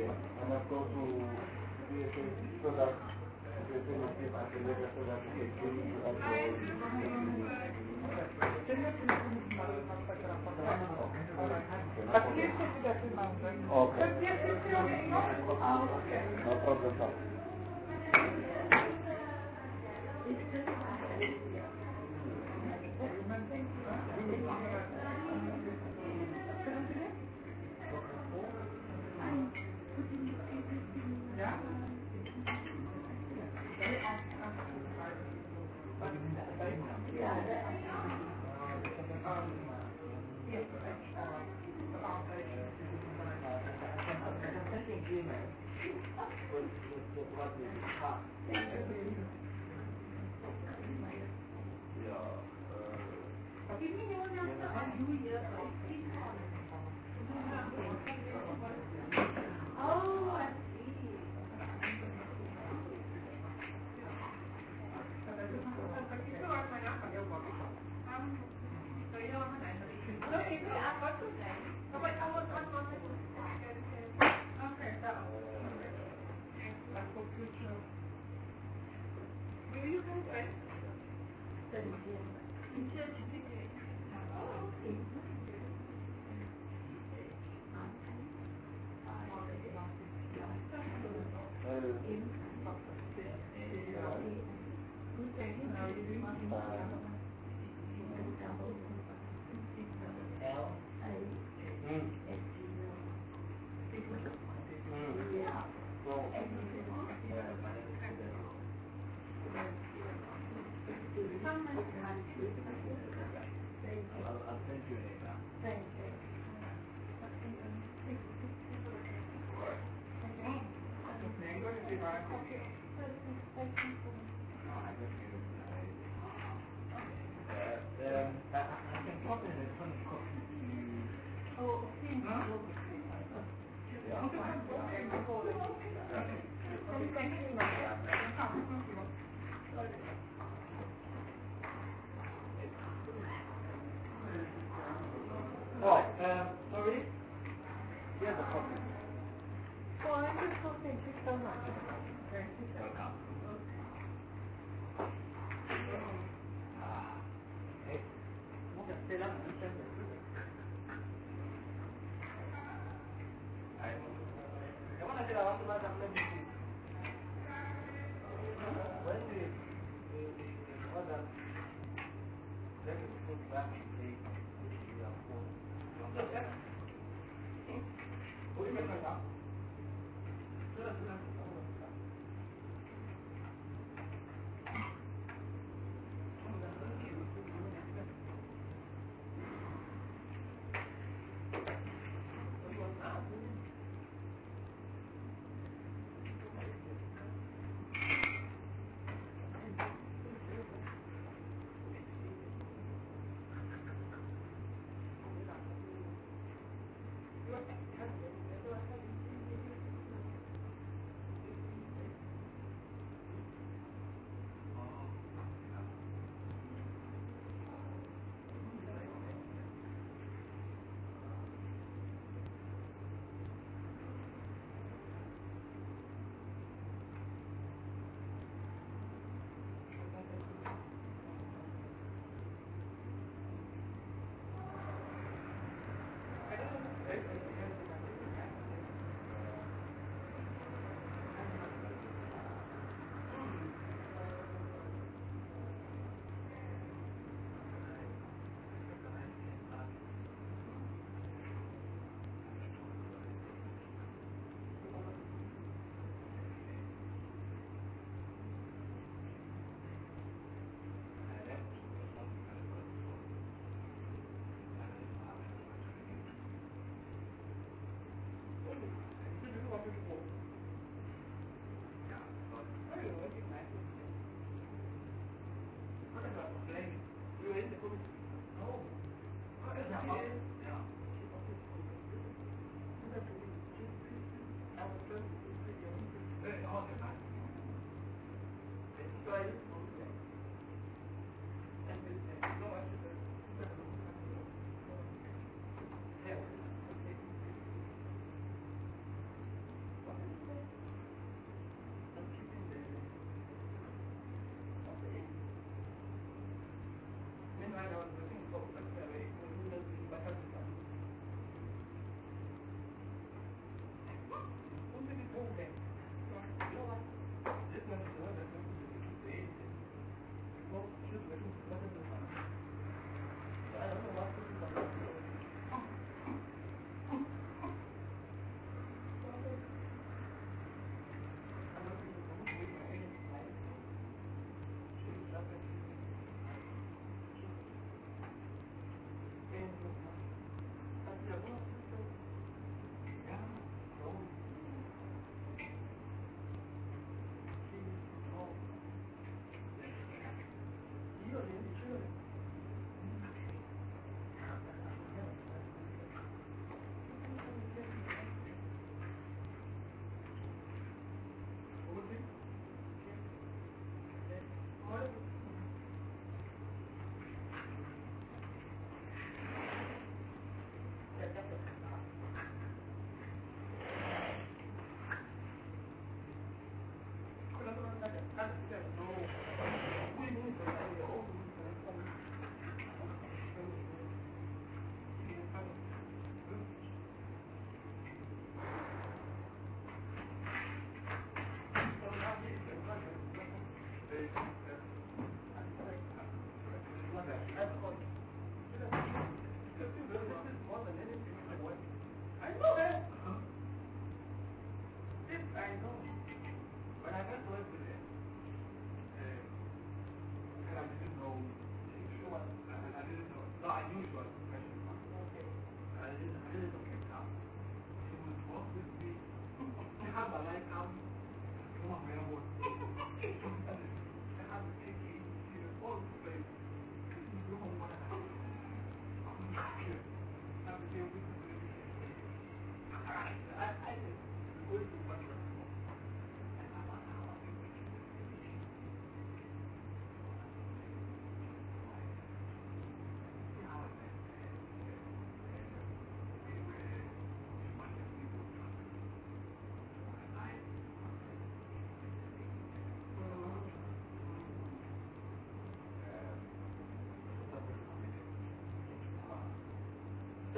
I must go to so that the penalty at the letter so that we can give you okay. No problem.
Okay, I've got to say.
Sorry? Here's a copy.
Oh, I just thought, thank you so much.
Welcome. Meanwhile,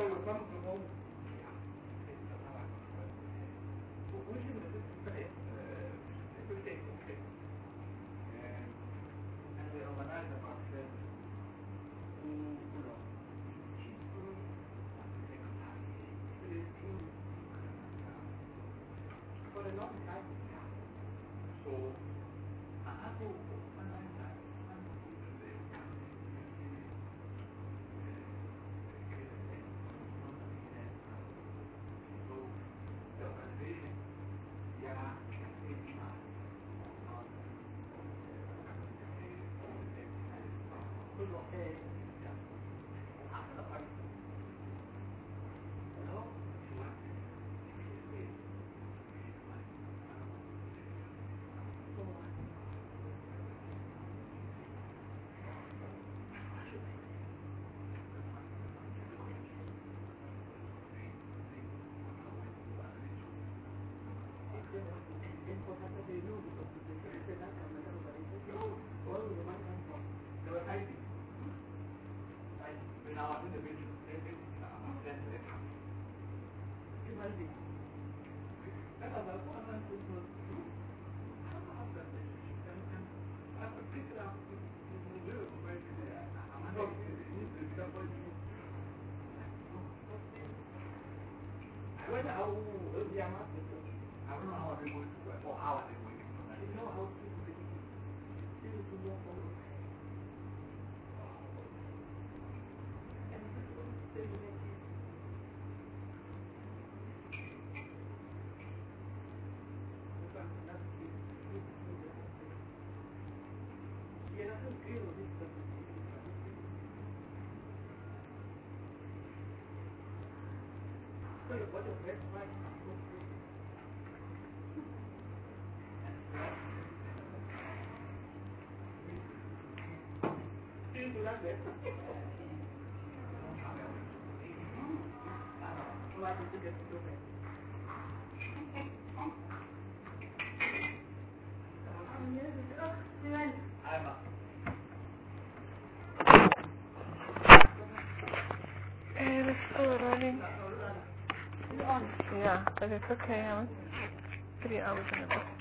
It's still running. Yeah, but it's okay. I'm 3 hours in a bit.